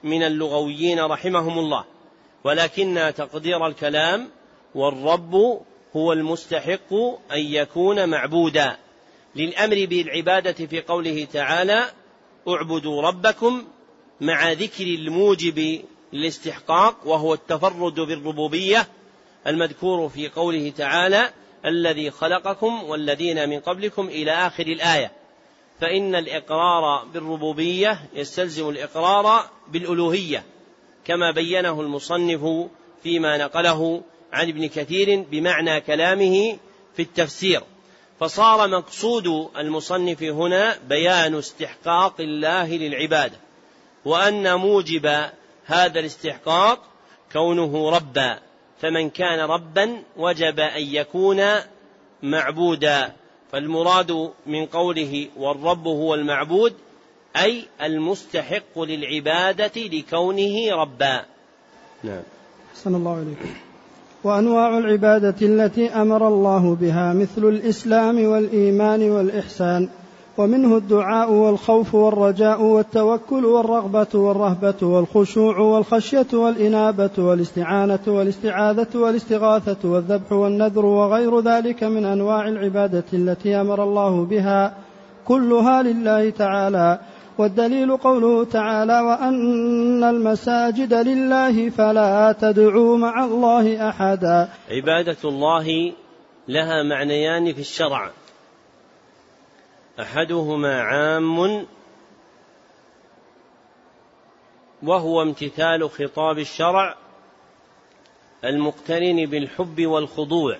من اللغويين رحمهم الله، ولكن تقدير الكلام والرب هو المستحق أن يكون معبودا، للأمر بالعبادة في قوله تعالى اعبدوا ربكم، مع ذكر الموجب للاستحقاق وهو التفرد بالربوبية المذكور في قوله تعالى الذي خلقكم والذين من قبلكم إلى آخر الآية. فإن الإقرار بالربوبية يستلزم الإقرار بالألوهية كما بينه المصنف فيما نقله عن ابن كثير بمعنى كلامه في التفسير، فصار مقصود المصنف هنا بيان استحقاق الله للعبادة، وأن موجب هذا الاستحقاق كونه ربا، فمن كان ربا وجب أن يكون معبودا، فالمراد من قوله والرب هو المعبود أي المستحق للعبادة لكونه ربا. نعم. أحسن الله عليكم. وأنواع العبادة التي أمر الله بها مثل الإسلام والإيمان والإحسان، ومنه الدعاء والخوف والرجاء والتوكل والرغبة والرهبة والخشوع والخشية والإنابة والاستعانة والاستعاذة والاستغاثة والذبح والنذر وغير ذلك من أنواع العبادة التي أمر الله بها كلها لله تعالى. والدليل قوله تعالى وأن المساجد لله فلا تدعوا مع الله أحدا. عبادة الله لها معنيان في الشرع، أحدهما عام وهو امتثال خطاب الشرع المقترن بالحب والخضوع،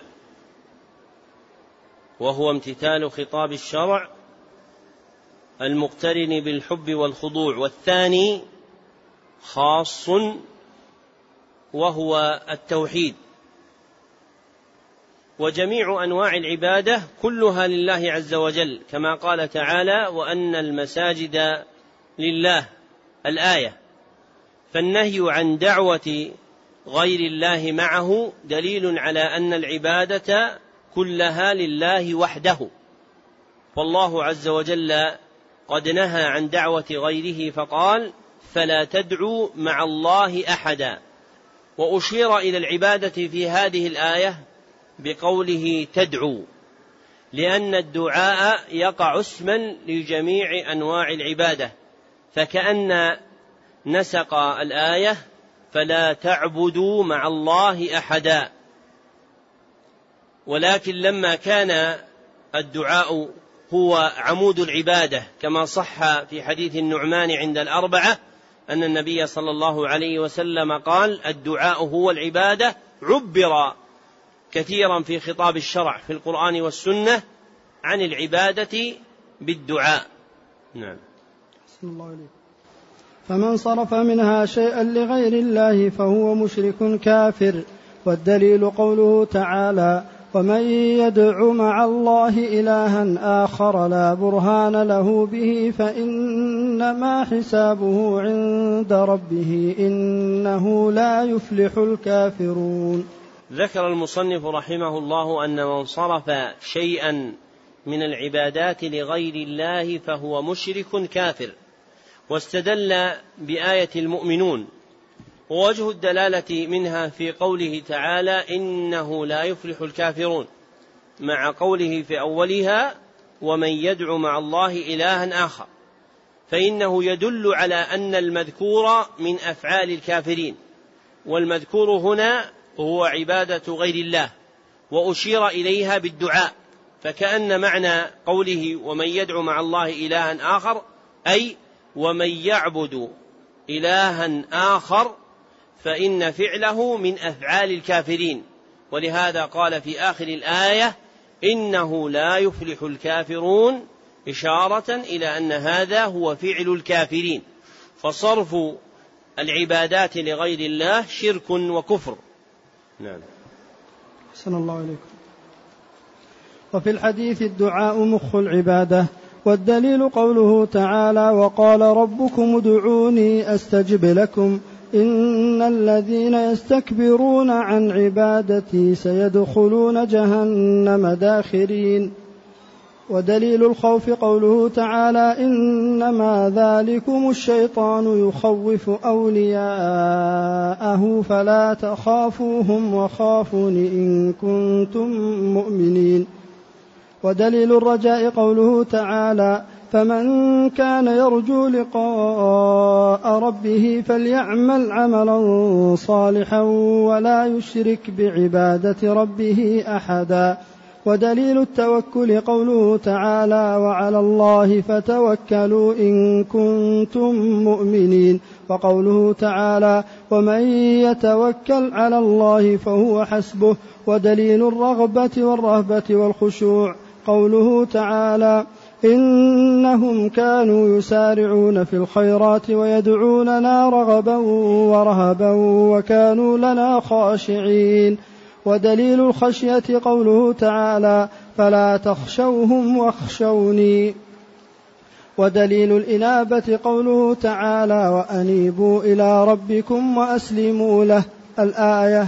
وهو امتثال خطاب الشرع المقترن بالحب والخضوع، والثاني خاص وهو التوحيد. وجميع أنواع العبادة كلها لله عز وجل، كما قال تعالى وأن المساجد لله الآية. فالنهي عن دعوة غير الله معه دليل على أن العبادة كلها لله وحده، فالله عز وجل قد نهى عن دعوة غيره فقال فلا تدعوا مع الله أحدا. وأشير إلى العبادة في هذه الآية بقوله تدعو، لأن الدعاء يقع اسما لجميع أنواع العبادة، فكأن نسق الآية فلا تعبدوا مع الله أحدا. ولكن لما كان الدعاء هو عمود العبادة كما صح في حديث النعمان عند الأربعة أن النبي صلى الله عليه وسلم قال الدعاء هو العبادة، عبر كثيرا في خطاب الشرع في القرآن والسنة عن العبادة بالدعاء. نعم. فمن صرف منها شيئا لغير الله فهو مشرك كافر. والدليل قوله تعالى ومن يدع مع الله إلها آخر لا برهان له به فإنما حسابه عند ربه إنه لا يفلح الكافرون. ذكر المصنف رحمه الله أن من صرف شيئا من العبادات لغير الله فهو مشرك كافر، واستدل بآية المؤمنون، ووجه الدلالة منها في قوله تعالى إنه لا يفلح الكافرون، مع قوله في أولها ومن يدع مع الله إلها آخر، فإنه يدل على أن المذكور من أفعال الكافرين، والمذكور هنا هو عبادة غير الله، وأشير إليها بالدعاء، فكأن معنى قوله ومن يدع مع الله إلها آخر أي ومن يعبد إلها آخر فإن فعله من أفعال الكافرين. ولهذا قال في آخر الآية إنه لا يفلح الكافرون، إشارة إلى أن هذا هو فعل الكافرين، فصرف العبادات لغير الله شرك وكفر. نعم. أحسن الله عليكم. وفي الحديث الدعاء مخ العبادة. والدليل قوله تعالى وقال ربكم ادعوني أستجب لكم إن الذين يستكبرون عن عبادتي سيدخلون جهنم داخرين. ودليل الخوف قوله تعالى إنما ذلكم الشيطان يخوف أولياءه فلا تخافوهم وخافون إن كنتم مؤمنين. ودليل الرجاء قوله تعالى فمن كان يرجو لقاء ربه فليعمل عملا صالحا ولا يشرك بعبادة ربه أحدا. ودليل التوكل قوله تعالى وعلى الله فتوكلوا إن كنتم مؤمنين. وقوله تعالى ومن يتوكل على الله فهو حسبه. ودليل الرغبة والرهبة والخشوع قوله تعالى إنهم كانوا يسارعون في الخيرات ويدعوننا رغبا ورهبا وكانوا لنا خاشعين. ودليل الخشية قوله تعالى فلا تخشوهم واخشوني. ودليل الإنابة قوله تعالى وأنيبوا إلى ربكم وأسلموا له الآية.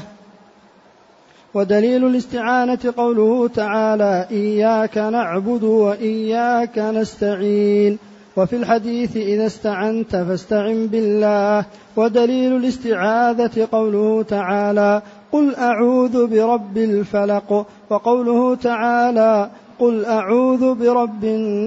ودليل الاستعانة قوله تعالى إياك نعبد وإياك نستعين. وفي الحديث إذا استعنت فاستعن بالله. ودليل الاستعاذة قوله تعالى قل أعوذ برب الفلق. وقوله تعالى قل أعوذ برب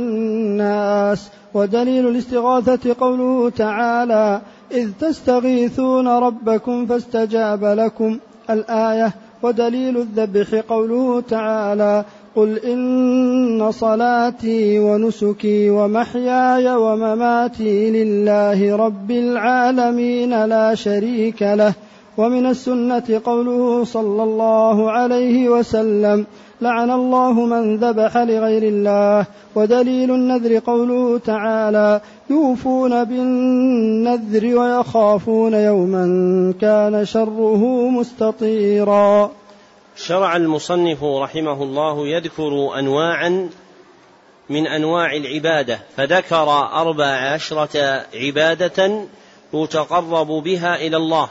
الناس. ودليل الاستغاثة قوله تعالى إذ تستغيثون ربكم فاستجاب لكم الآية. ودليل الذبح قوله تعالى قل إن صلاتي ونسكي ومحياي ومماتي لله رب العالمين لا شريك له. ومن السنة قوله صلى الله عليه وسلم لعن الله من ذبح لغير الله. ودليل النذر قوله تعالى يوفون بالنذر ويخافون يوما كان شره مستطيرا. شرع المصنف رحمه الله يذكر أنواعا من أنواع العبادة، فذكر أربع عشرة عبادة يتقرب بها إلى الله.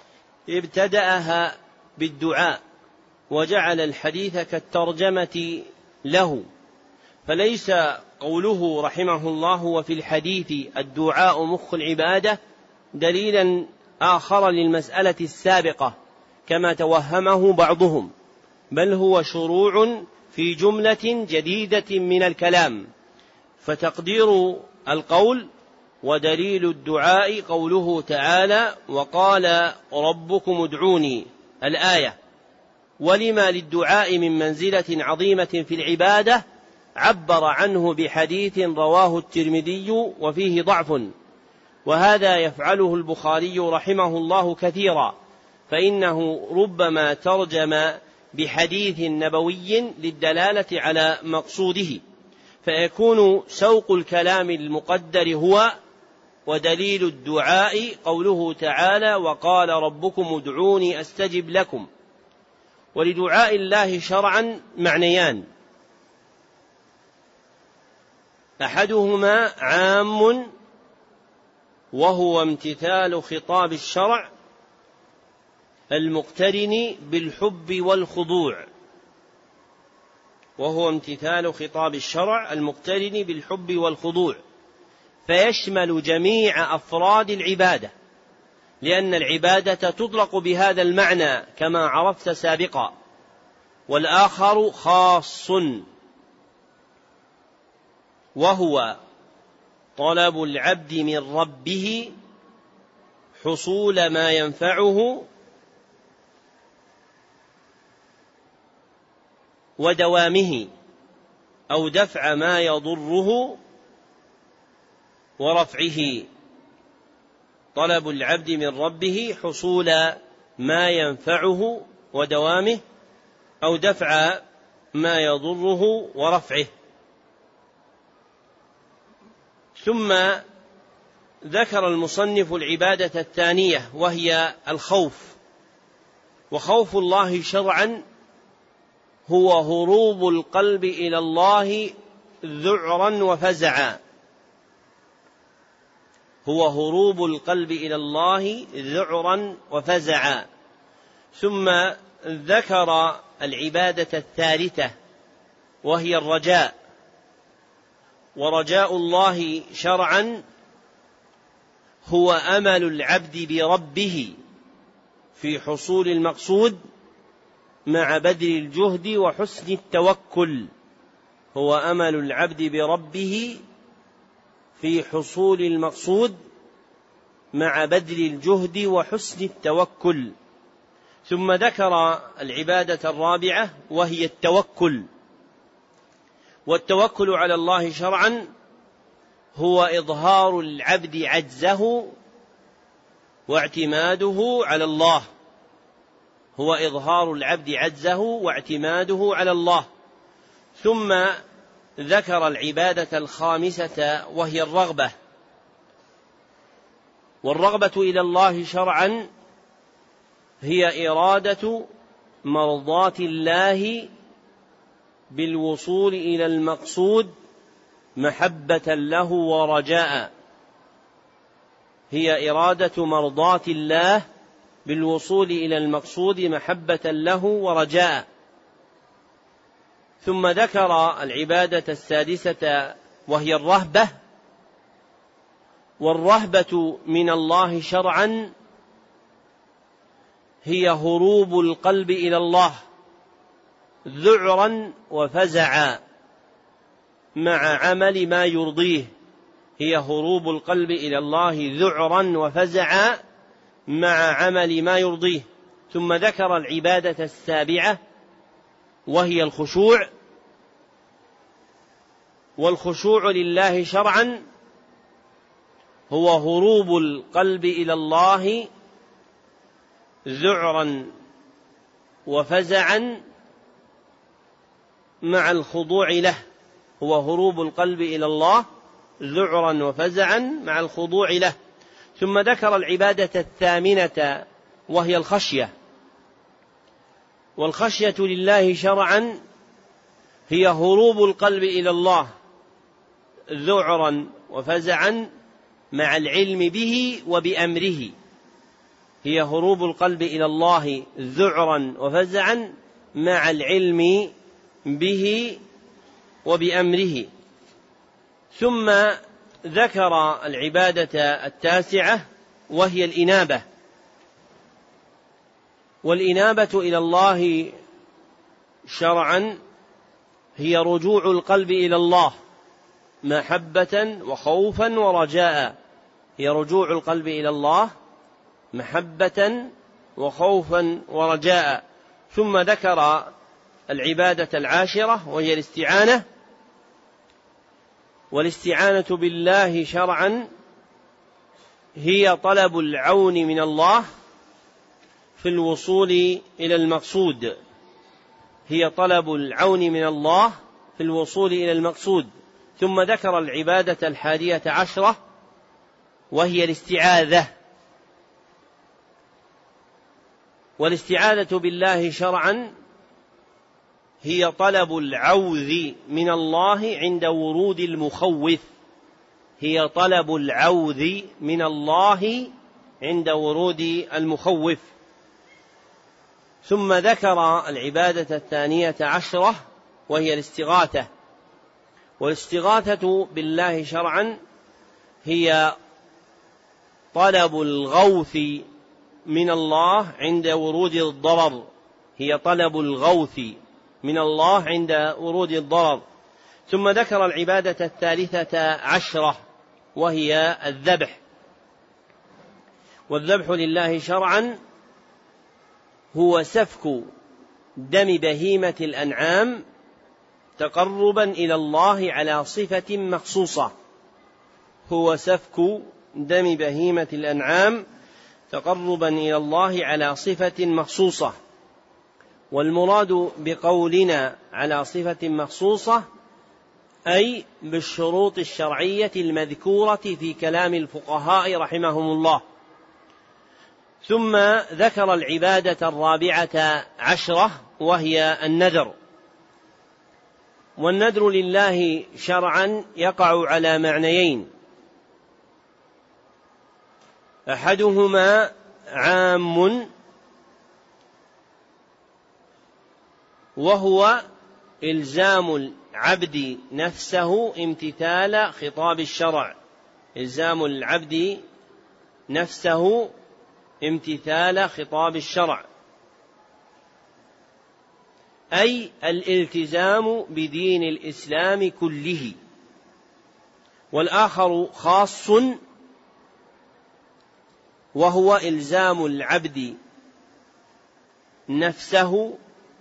ابتدأها بالدعاء وجعل الحديث كالترجمة له، فليس قوله رحمه الله وفي الحديث الدعاء مخ العبادة دليلا آخر للمسألة السابقة كما توهمه بعضهم، بل هو شروع في جملة جديدة من الكلام. فتقدير القول ودليل الدعاء قوله تعالى وقال ربكم ادعوني الآية. ولما للدعاء من منزلة عظيمة في العبادة عبر عنه بحديث رواه الترمذي وفيه ضعف، وهذا يفعله البخاري رحمه الله كثيرا، فإنه ربما ترجم بحديث نبوي للدلالة على مقصوده، فيكون سوق الكلام المقدر هو ودليل الدعاء قوله تعالى وقال ربكم ادعوني أستجب لكم. ولدعاء الله شرعا معنيان، أحدهما عام وهو امتثال خطاب الشرع المقترن بالحب والخضوع، وهو امتثال خطاب الشرع المقترن بالحب والخضوع، فيشمل جميع أفراد العبادة، لأن العبادة تطلق بهذا المعنى كما عرفت سابقا. والآخر خاص وهو طلب العبد من ربه حصول ما ينفعه ودوامه أو دفع ما يضره ورفعه. طلب العبد من ربه حصول ما ينفعه ودوامه أو دفع ما يضره ورفعه. ثم ذكر المصنف العبادة الثانية وهي الخوف. وخوف الله شرعا هو هروب القلب إلى الله ذعرا وفزعا، هو هروب القلب إلى الله ذعرا وفزعا. ثم ذكر العبادة الثالثة وهي الرجاء، ورجاء الله شرعا هو أمل العبد بربه في حصول المقصود مع بذل الجهد وحسن التوكل. هو أمل العبد بربه في حصول المقصود مع بذل الجهد وحسن التوكل. ثم ذكر العبادة الرابعة وهي التوكل. والتوكل على الله شرعا هو إظهار العبد عجزه واعتماده على الله. هو إظهار العبد عجزه واعتماده على الله. ثم ذكر العبادة الخامسة وهي الرغبة. والرغبة إلى الله شرعا هي إرادة مرضاة الله بالوصول إلى المقصود محبة له ورجاء. هي إرادة مرضاة الله بالوصول إلى المقصود محبة له ورجاء. ثم ذكر العبادة السادسة وهي الرهبة. والرهبة من الله شرعا هي هروب القلب إلى الله ذعرا وفزعا مع عمل ما يرضيه. هي هروب القلب إلى الله ذعرا وفزعا مع عمل ما يرضيه. ثم ذكر العبادة السابعة وهي الخشوع. والخشوع لله شرعا هو هروب القلب إلى الله ذعرا وفزعا مع الخضوع له. هو هروب القلب إلى الله ذعرا وفزعا مع الخضوع له. ثم ذكر العبادة الثامنة وهي الخشية. والخشية لله شرعا هي هروب القلب إلى الله ذعرا وفزعا مع العلم به وبأمره. هي هروب القلب إلى الله ذعرا وفزعا مع العلم به وبأمره. ثم ذكر العبادة التاسعة وهي الإنابة. والإنابة إلى الله شرعا هي رجوع القلب إلى الله محبة وخوفا ورجاء. هي رجوع القلب إلى الله محبة وخوفا ورجاء. ثم ذكر العبادة العاشرة وهي الاستعانة. والاستعانة بالله شرعا هي طلب العون من الله في الوصول إلى المقصود. هي طلب العون من الله في الوصول إلى المقصود. ثم ذكر العبادة الحادية عشرة وهي الاستعاذة. والاستعاذة بالله شرعا هي طلب العوذ من الله عند ورود المخوف. هي طلب العوذ من الله عند ورود المخوف. ثم ذكر العبادة الثانية عشرة وهي الاستغاثة. والاستغاثة بالله شرعا هي طلب الغوث من الله عند ورود الضرر. هي طلب الغوث من الله عند ورود الضرر. ثم ذكر العبادة الثالثة عشرة وهي الذبح. والذبح لله شرعا هو سفك دم بهيمة الأنعام تقربا إلى الله على صفة مخصوصة. هو سفك دم بهيمة الأنعام تقربا إلى الله على صفة مخصوصة. والمراد بقولنا على صفة مخصوصة أي بالشروط الشرعية المذكورة في كلام الفقهاء رحمهم الله. ثم ذكر العبادة الرابعة عشرة وهي النذر. والنذر لله شرعا يقع على معنيين: أحدهما عام وهو إلزام العبد نفسه امتثال خطاب الشرع، إلزام العبد نفسه امتثال خطاب الشرع، أي الالتزام بدين الإسلام كله. والآخر خاص وهو إلزام العبد نفسه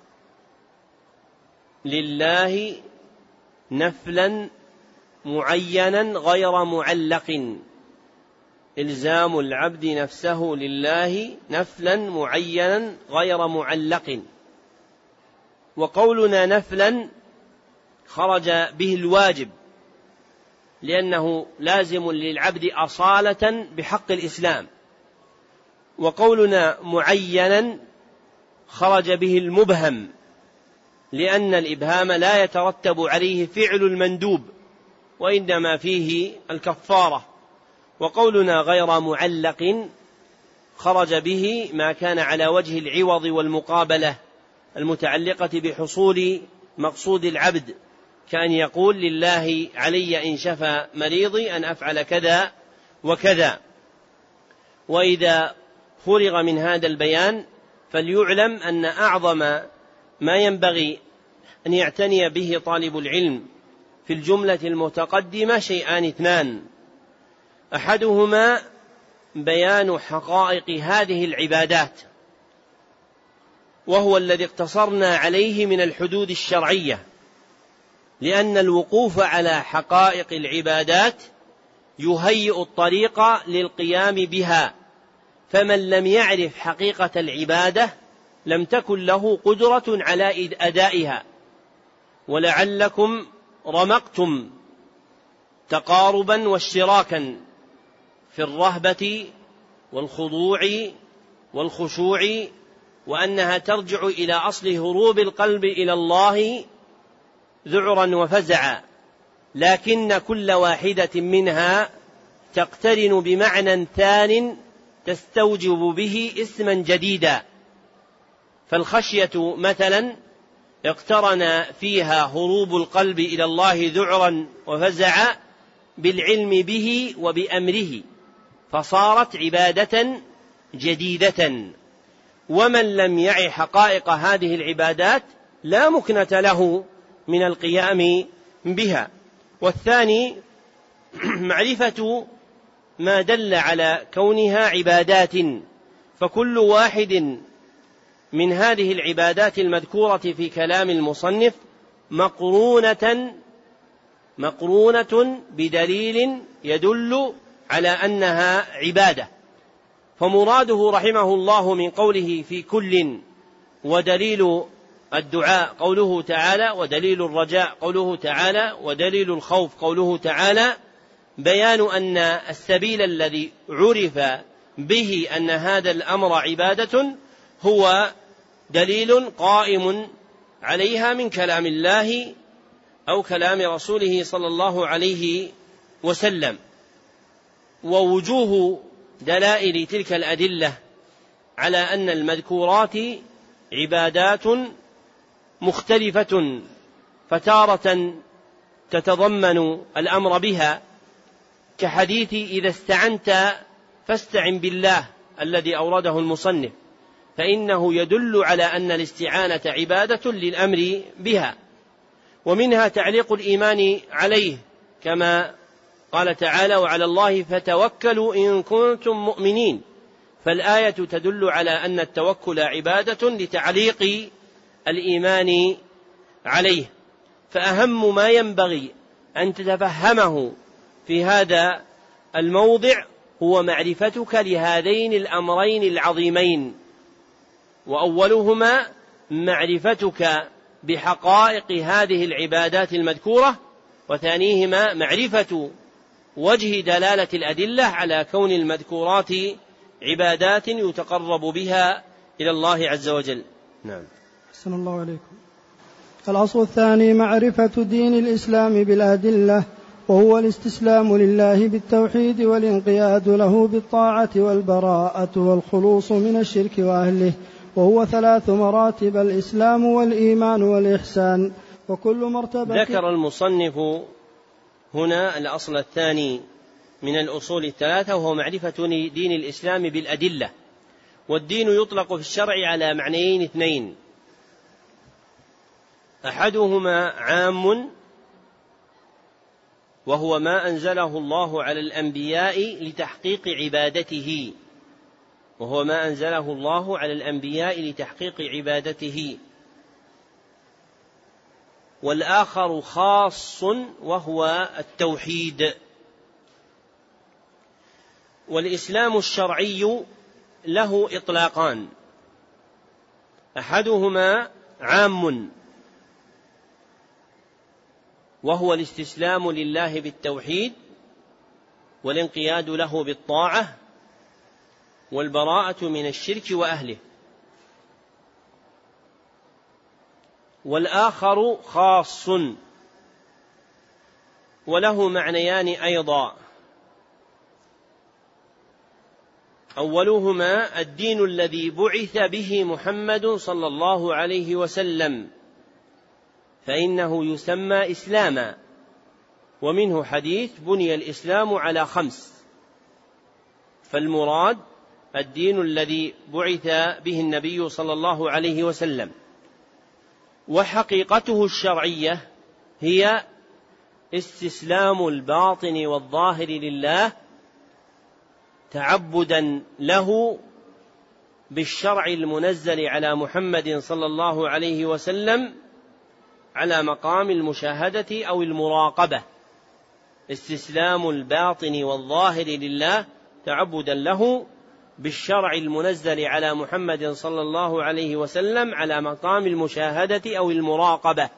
لله نفلا معينا غير معلق، إلزام العبد نفسه لله نفلا معينا غير معلق. وقولنا نفلا خرج به الواجب، لأنه لازم للعبد أصالة بحق الإسلام. وقولنا معينا خرج به المبهم، لأن الإبهام لا يترتب عليه فعل المندوب، وإنما فيه الكفارة. وقولنا غير معلق خرج به ما كان على وجه العوض والمقابلة المتعلقة بحصول مقصود العبد، كأن يقول لله علي إن شفى مريضي أن أفعل كذا وكذا. وإذا فرغ من هذا البيان فليعلم أن أعظم ما ينبغي أن يعتني به طالب العلم في الجملة المتقدمة شيئان اثنان: أحدهما بيان حقائق هذه العبادات، وهو الذي اقتصرنا عليه من الحدود الشرعية، لأن الوقوف على حقائق العبادات يهيئ الطريق للقيام بها، فمن لم يعرف حقيقة العبادة لم تكن له قدرة على أدائها. ولعلكم رمقتم تقاربا واشتراكا في الرهبة والخضوع والخشوع، وأنها ترجع إلى أصل هروب القلب إلى الله ذعرا وفزعا، لكن كل واحدة منها تقترن بمعنى ثان تستوجب به اسما جديدا. فالخشية مثلا اقترن فيها هروب القلب إلى الله ذعرا وفزعا بالعلم به وبأمره، فصارت عبادة جديدة. ومن لم يعي حقائق هذه العبادات لا مكنة له من القيام بها. والثاني معرفة ما دل على كونها عبادات، فكل واحد من هذه العبادات المذكورة في كلام المصنف مقرونة مقرونة بدليل يدل على أنها عبادة. فمراده رحمه الله من قوله في كل، ودليل الدعاء قوله تعالى، ودليل الرجاء قوله تعالى، ودليل الخوف قوله تعالى، بيان أن السبيل الذي عرف به أن هذا الأمر عبادة هو دليل قائم عليها من كلام الله أو كلام رسوله صلى الله عليه وسلم. ووجوه دلائل تلك الأدلة على أن المذكورات عبادات مختلفة، فتارة تتضمن الأمر بها، كحديث إذا استعنت فاستعن بالله الذي أورده المصنف، فإنه يدل على أن الاستعانة عبادة للأمر بها. ومنها تعليق الإيمان عليه، كما قال تعالى: وعلى الله فتوكلوا إن كنتم مؤمنين. فالآية تدل على أن التوكل عبادة لتعليق الإيمان عليه. فأهم ما ينبغي أن تتفهمه في هذا الموضع هو معرفتك لهذين الأمرين العظيمين، وأولهما معرفتك بحقائق هذه العبادات المذكورة، وثانيهما معرفة وجه دلالة الأدلة على كون المذكورات عبادات يتقرب بها إلى الله عز وجل. نعم. أحسن الله عليكم. الأصل الثاني معرفة دين الإسلام بالأدلة، وهو الاستسلام لله بالتوحيد والانقياد له بالطاعة والبراءة والخلوص من الشرك وأهله، وهو ثلاث مراتب: الإسلام والإيمان والإحسان. وكل مرتبة. ذكر المصنف هنا الأصل الثاني من الأصول الثلاثة، وهو معرفة دين الإسلام بالأدلة. والدين يطلق في الشرع على معنيين اثنين: أحدهما عام وهو ما أنزله الله على الأنبياء لتحقيق عبادته وهو ما أنزله الله على الأنبياء لتحقيق عبادته والآخر خاص وهو التوحيد. والإسلام الشرعي له إطلاقان: أحدهما عام وهو الاستسلام لله بالتوحيد والانقياد له بالطاعة والبراءة من الشرك وأهله. والآخر خاص وله معنيان أيضا: أولهما الدين الذي بعث به محمد صلى الله عليه وسلم، فإنه يسمى إسلاما، ومنه حديث بني الإسلام على خمس، فالمراد الدين الذي بعث به النبي صلى الله عليه وسلم. وحقيقته الشرعية هي استسلام الباطن والظاهر لله تعبدا له بالشرع المنزل على محمد صلى الله عليه وسلم على مقام المشاهدة أو المراقبة. استسلام الباطن والظاهر لله تعبدا له بالشرع المنزل على محمد صلى الله عليه وسلم على مقام المشاهدة أو المراقبة.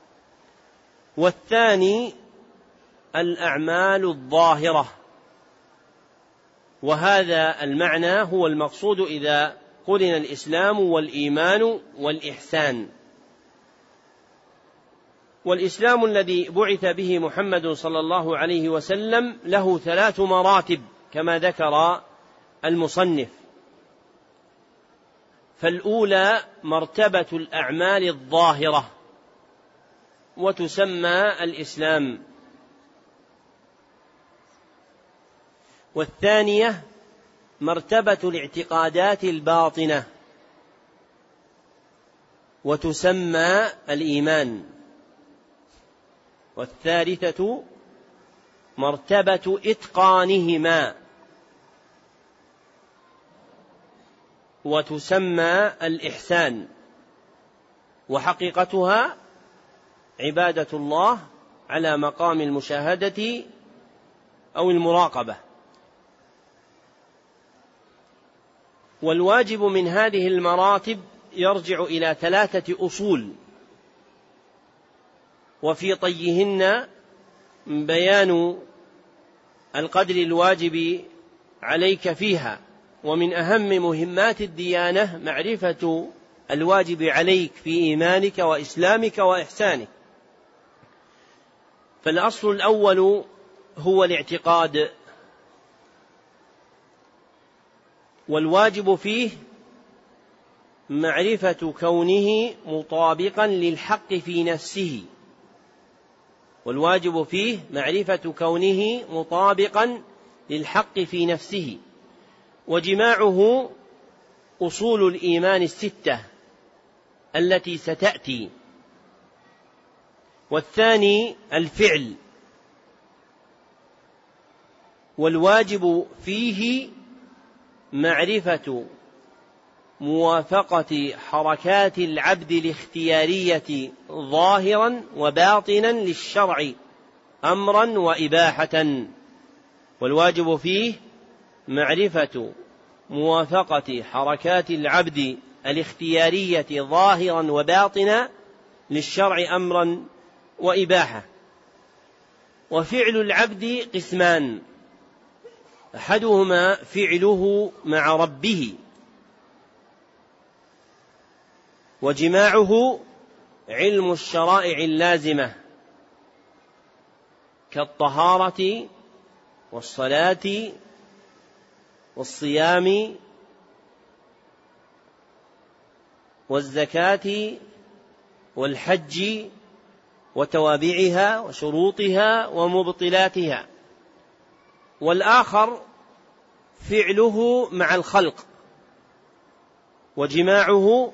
والثاني الأعمال الظاهرة، وهذا المعنى هو المقصود إذا قرن الإسلام والإيمان والإحسان. والإسلام الذي بعث به محمد صلى الله عليه وسلم له ثلاث مراتب كما ذكر المصنف. فالأولى مرتبة الأعمال الظاهرة وتسمى الإسلام، والثانية مرتبة الاعتقادات الباطنة وتسمى الإيمان، والثالثة مرتبة إتقانهما وتسمى الإحسان. وحقيقتها عبادة الله على مقام المشاهدة أو المراقبة. والواجب من هذه المراتب يرجع إلى ثلاثة أصول، وفي طيهن بيان القدر الواجب عليك فيها. ومن أهم مهمات الديانة معرفة الواجب عليك في إيمانك وإسلامك وإحسانك. فالأصل الأول هو الاعتقاد، والواجب فيه معرفة كونه مطابقا للحق في نفسه والواجب فيه معرفة كونه مطابقا للحق في نفسه وجماعه أصول الإيمان الستة التي ستأتي. والثاني الفعل، والواجب فيه معرفة موافقة حركات العبد الاختيارية ظاهرا وباطنا للشرع أمرا وإباحة. والواجب فيه معرفة موافقة حركات العبد الاختيارية ظاهرا وباطنا للشرع أمرا وإباحة. وفعل العبد قسمان: أحدهما فعله مع ربه، وجماعه علم الشرائع اللازمة كالطهارة والصلاة والصيام والزكاة والحج وتوابعها وشروطها ومبطلاتها، والآخر فعله مع الخلق، وجماعه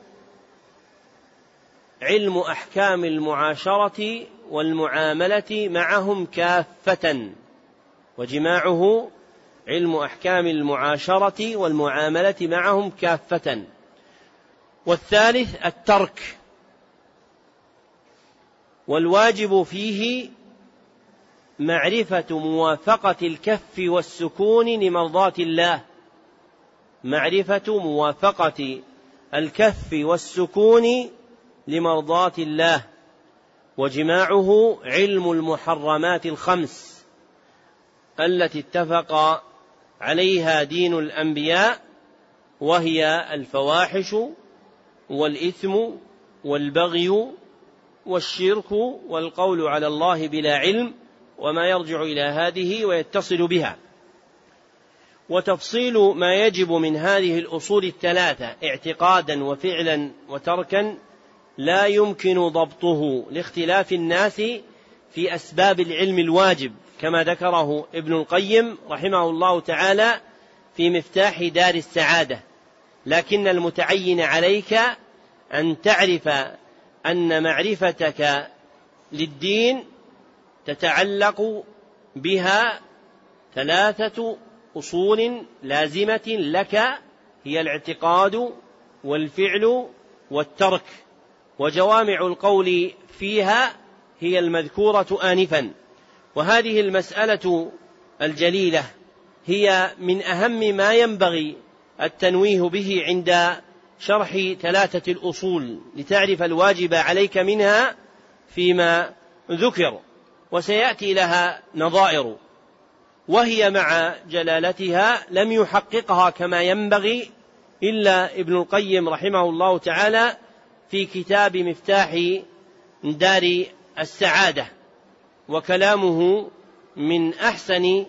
علم أحكام المعاشرة والمعاملة معهم كافة وجماعه علم أحكام المعاشرة والمعاملة معهم كافة. والثالث الترك، والواجب فيه معرفة موافقة الكف والسكون لمرضاة الله، معرفة موافقة الكف والسكون لمرضاة الله، وجماعه علم المحرمات الخمس التي اتفق عليها دين الأنبياء، وهي الفواحش والإثم والبغي والشرك والقول على الله بلا علم وما يرجع إلى هذه ويتصل بها. وتفصيل ما يجب من هذه الأصول الثلاثة اعتقادا وفعلا وتركا لا يمكن ضبطه لاختلاف الناس في أسباب العلم الواجب، كما ذكره ابن القيم رحمه الله تعالى في مفتاح دار السعادة. لكن المتعين عليك أن تعرف أن معرفتك للدين تتعلق بها ثلاثة أصول لازمة لك، هي الاعتقاد والفعل والترك، وجوامع القول فيها هي المذكورة آنفا. وهذه المسألة الجليلة هي من أهم ما ينبغي التنويه به عند شرح ثلاثة الأصول، لتعرف الواجب عليك منها فيما ذكر، وسيأتي لها نظائر، وهي مع جلالتها لم يحققها كما ينبغي إلا ابن القيم رحمه الله تعالى في كتاب مفتاح دار السعادة، وكلامه من أحسن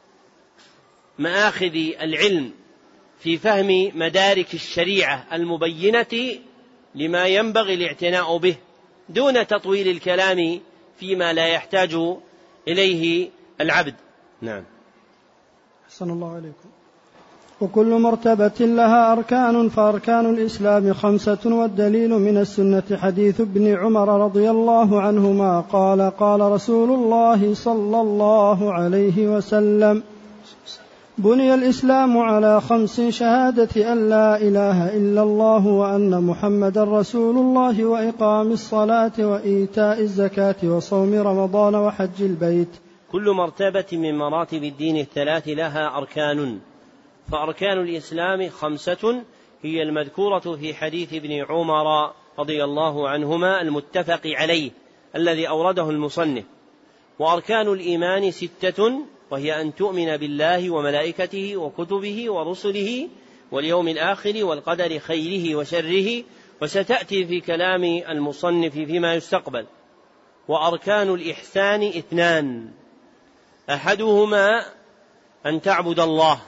مآخذ العلم في فهم مدارك الشريعة المبينة لما ينبغي الاعتناء به، دون تطويل الكلام فيما لا يحتاج إليه العبد. نعم. أحسن الله عليكم. وكل مرتبة لها أركان، فأركان الإسلام خمسة، والدليل من السنة حديث ابن عمر رضي الله عنهما قال قال رسول الله صلى الله عليه وسلم: بني الإسلام على خمس: شهادة أن لا إله إلا الله وأن محمدا رسول الله، وإقام الصلاة وإيتاء الزكاة وصوم رمضان وحج البيت. كل مرتبة من مراتب الدين الثلاث لها أركان، فأركان الإسلام خمسة هي المذكورة في حديث ابن عمر رضي الله عنهما المتفق عليه الذي أورده المصنف. وأركان الإيمان ستة، وهي أن تؤمن بالله وملائكته وكتبه ورسله واليوم الآخر والقدر خيره وشره، وستأتي في كلام المصنف فيما يستقبل. وأركان الإحسان اثنان: أحدهما أن تعبد الله،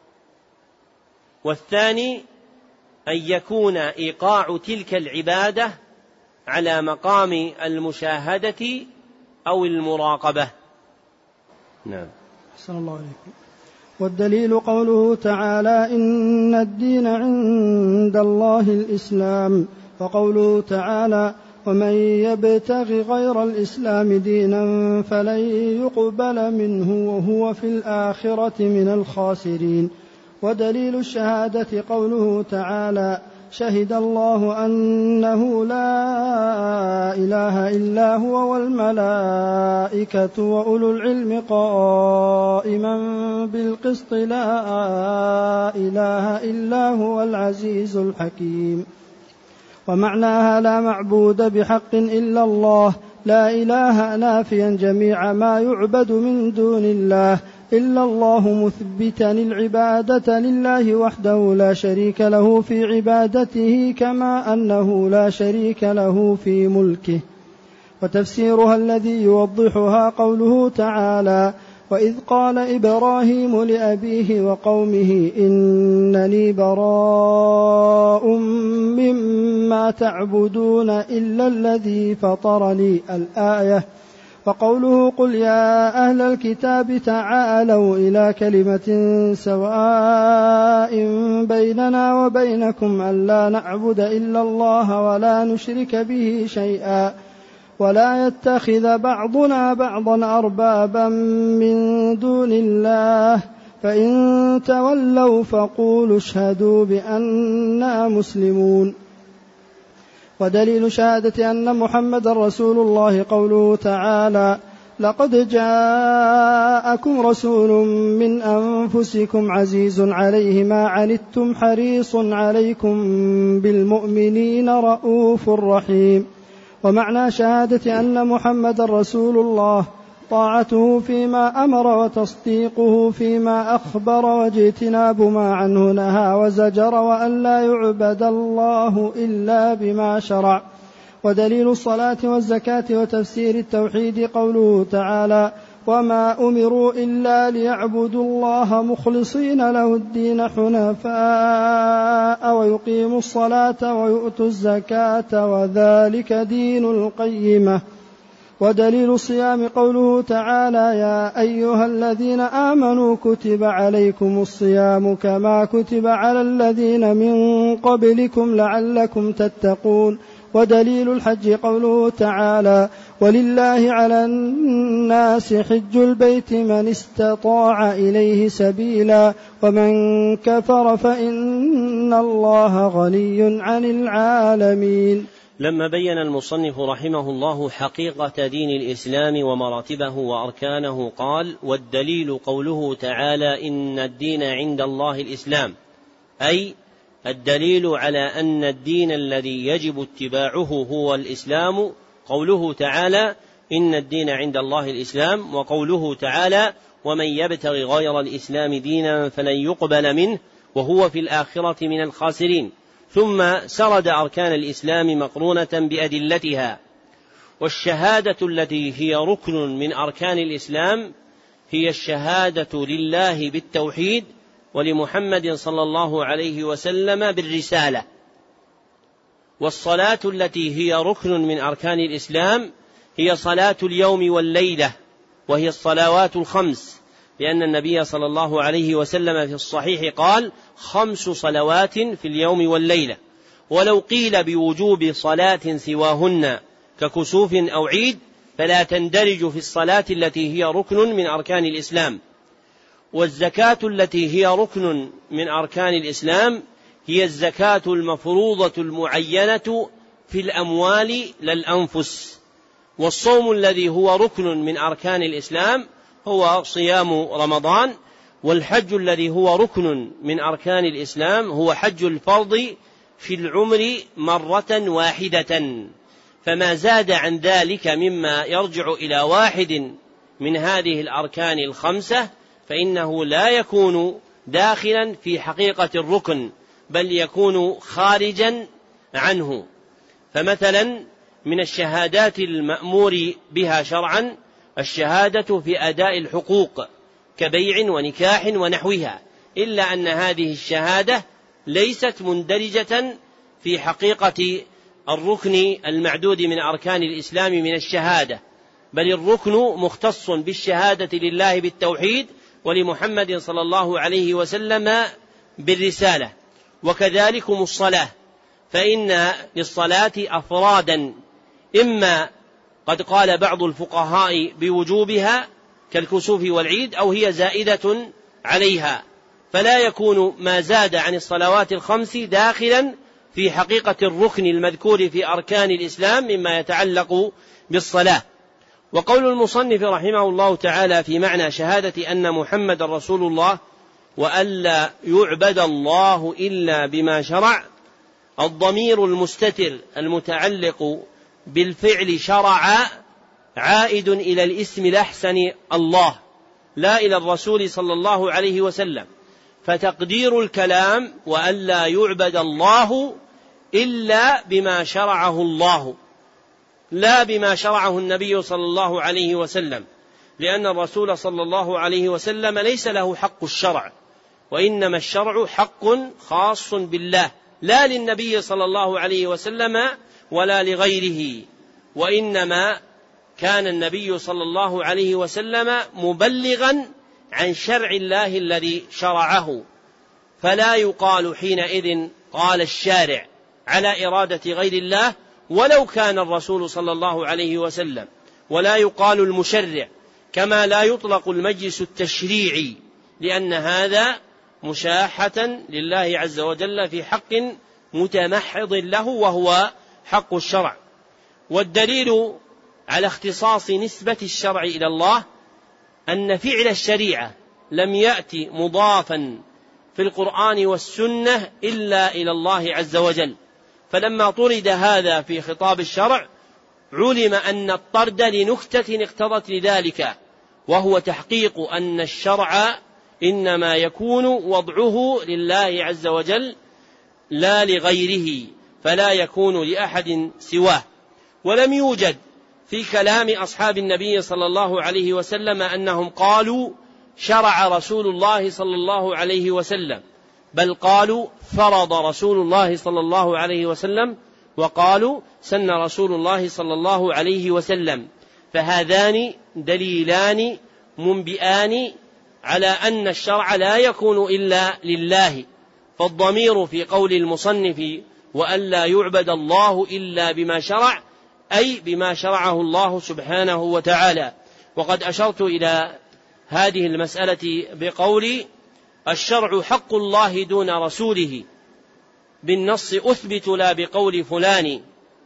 والثاني أن يكون إيقاع تلك العبادة على مقام المشاهدة أو المراقبة. نعم. أحسن الله عليكم. والدليل قوله تعالى: إن الدين عند الله الإسلام، وقوله تعالى: ومن يبتغ غير الإسلام دينا فلن يقبل منه وهو في الآخرة من الخاسرين. ودليل الشهادة قوله تعالى: شهد الله أنه لا إله إلا هو والملائكة وأولو العلم قائما بالقسط لا إله إلا هو العزيز الحكيم. ومعناها: لا معبود بحق إلا الله، لا إله نافيا جميع ما يعبد من دون الله إلا الله، مثبتا العبادة لله وحده لا شريك له في عبادته، كما أنه لا شريك له في ملكه. وتفسيرها الذي يوضحها قوله تعالى: وإذ قال إبراهيم لأبيه وقومه إنني براء مما تعبدون إلا الذي فطرني الآية. وقوله قل يا أهل الكتاب تعالوا إلى كلمة سواء بيننا وبينكم ألا نعبد إلا الله ولا نشرك به شيئا ولا يتخذ بعضنا بعضا أربابا من دون الله فإن تولوا فقولوا اشهدوا بأننا مسلمون. ودليل شهادة أن محمد رسول الله قوله تعالى لقد جاءكم رسول من أنفسكم عزيز عليه ما عنتم حريص عليكم بالمؤمنين رؤوف رحيم. ومعنى شهادة أن محمد رسول الله طاعته فيما أمر وتصديقه فيما أخبر واجتناب ما عنه نهى وزجر وأن لا يعبد الله إلا بما شرع. ودليل الصلاة والزكاة وتفسير التوحيد قوله تعالى وما أمروا إلا ليعبدوا الله مخلصين له الدين حنفاء ويقيموا الصلاة ويؤتوا الزكاة وذلك دين القيمة. ودليل الصيام قوله تعالى يا أيها الذين آمنوا كتب عليكم الصيام كما كتب على الذين من قبلكم لعلكم تتقون. ودليل الحج قوله تعالى ولله على الناس حج البيت من استطاع إليه سبيلا ومن كفر فإن الله غني عن العالمين. لما بين المصنف رحمه الله حقيقة دين الإسلام ومراتبه وأركانه قال والدليل قوله تعالى إن الدين عند الله الإسلام، أي الدليل على أن الدين الذي يجب اتباعه هو الإسلام قوله تعالى إن الدين عند الله الإسلام، وقوله تعالى ومن يبتغي غير الإسلام دينا فلن يقبل منه وهو في الآخرة من الخاسرين. ثم سرد أركان الإسلام مقرونة بأدلتها. والشهادة التي هي ركن من أركان الإسلام هي الشهادة لله بالتوحيد ولمحمد صلى الله عليه وسلم بالرسالة. والصلاة التي هي ركن من أركان الإسلام هي صلاة اليوم والليلة، وهي الصلوات الخمس، لأن النبي صلى الله عليه وسلم في الصحيح قال خمس صلوات في اليوم والليلة. ولو قيل بوجوب صلاة سواهن ككسوف أو عيد فلا تندرج في الصلاة التي هي ركن من أركان الإسلام. والزكاة التي هي ركن من أركان الإسلام هي الزكاة المفروضة المعينة في الأموال لا الأنفس. والصوم الذي هو ركن من أركان الإسلام هو صيام رمضان. والحج الذي هو ركن من أركان الإسلام هو حج الفرض في العمر مرة واحدة. فما زاد عن ذلك مما يرجع إلى واحد من هذه الأركان الخمسة فإنه لا يكون داخلا في حقيقة الركن، بل يكون خارجا عنه. فمثلا من الشهادات المأمور بها شرعا الشهادة في أداء الحقوق كبيع ونكاح ونحوها، إلا أن هذه الشهادة ليست مندرجة في حقيقة الركن المعدود من أركان الإسلام من الشهادة، بل الركن مختص بالشهادة لله بالتوحيد ولمحمد صلى الله عليه وسلم بالرسالة. وكذلكم الصلاة، فإن للصلاة أفرادا، إما قد قال بعض الفقهاء بوجوبها كالكسوف والعيد، أو هي زائدة عليها، فلا يكون ما زاد عن الصلوات الخمس داخلا في حقيقة الركن المذكور في أركان الإسلام مما يتعلق بالصلاة. وقول المصنف رحمه الله تعالى في معنى شهادة أن محمد رسول الله وألا يعبد الله إلا بما شرع، الضمير المستتر المتعلق بالفعل شرع عائد إلى الاسم الأحسن الله لا إلى الرسول صلى الله عليه وسلم، فتقدير الكلام وألا يعبد الله إلا بما شرعه الله لا بما شرعه النبي صلى الله عليه وسلم. لأن الرسول صلى الله عليه وسلم ليس له حق الشرع، وإنما الشرع حق خاص بالله لا للنبي صلى الله عليه وسلم ولا لغيره، وإنما كان النبي صلى الله عليه وسلم مبلغا عن شرع الله الذي شرعه، فلا يقال حينئذ قال الشارع على إرادة غير الله ولو كان الرسول صلى الله عليه وسلم، ولا يقال المشرع، كما لا يطلق المجلس التشريعي، لأن هذا مشاحة لله عز وجل في حق متمحض له وهو حق الشرع. والدليل على اختصاص نسبة الشرع إلى الله أن فعل الشريعة لم يأتي مضافا في القرآن والسنة إلا إلى الله عز وجل، فلما طرد هذا في خطاب الشرع علم أن الطرد لنكتة اقتضت لذلك، وهو تحقيق أن الشرع إنما يكون وضعه لله عز وجل لا لغيره، فلا يكون لأحد سواه. ولم يوجد في كلام أصحاب النبي صلى الله عليه وسلم أنهم قالوا شرع رسول الله صلى الله عليه وسلم، بل قالوا فرض رسول الله صلى الله عليه وسلم، وقالوا سن رسول الله صلى الله عليه وسلم. فهذان دليلان منبئان على أن الشرع لا يكون إلا لله، فالضمير في قول المصنف وألا يعبد الله إلا بما شرع أي بما شرعه الله سبحانه وتعالى. وقد أشرت إلى هذه المسألة بقولي الشرع حق الله دون رسوله بالنص أثبت لا بقول فلان،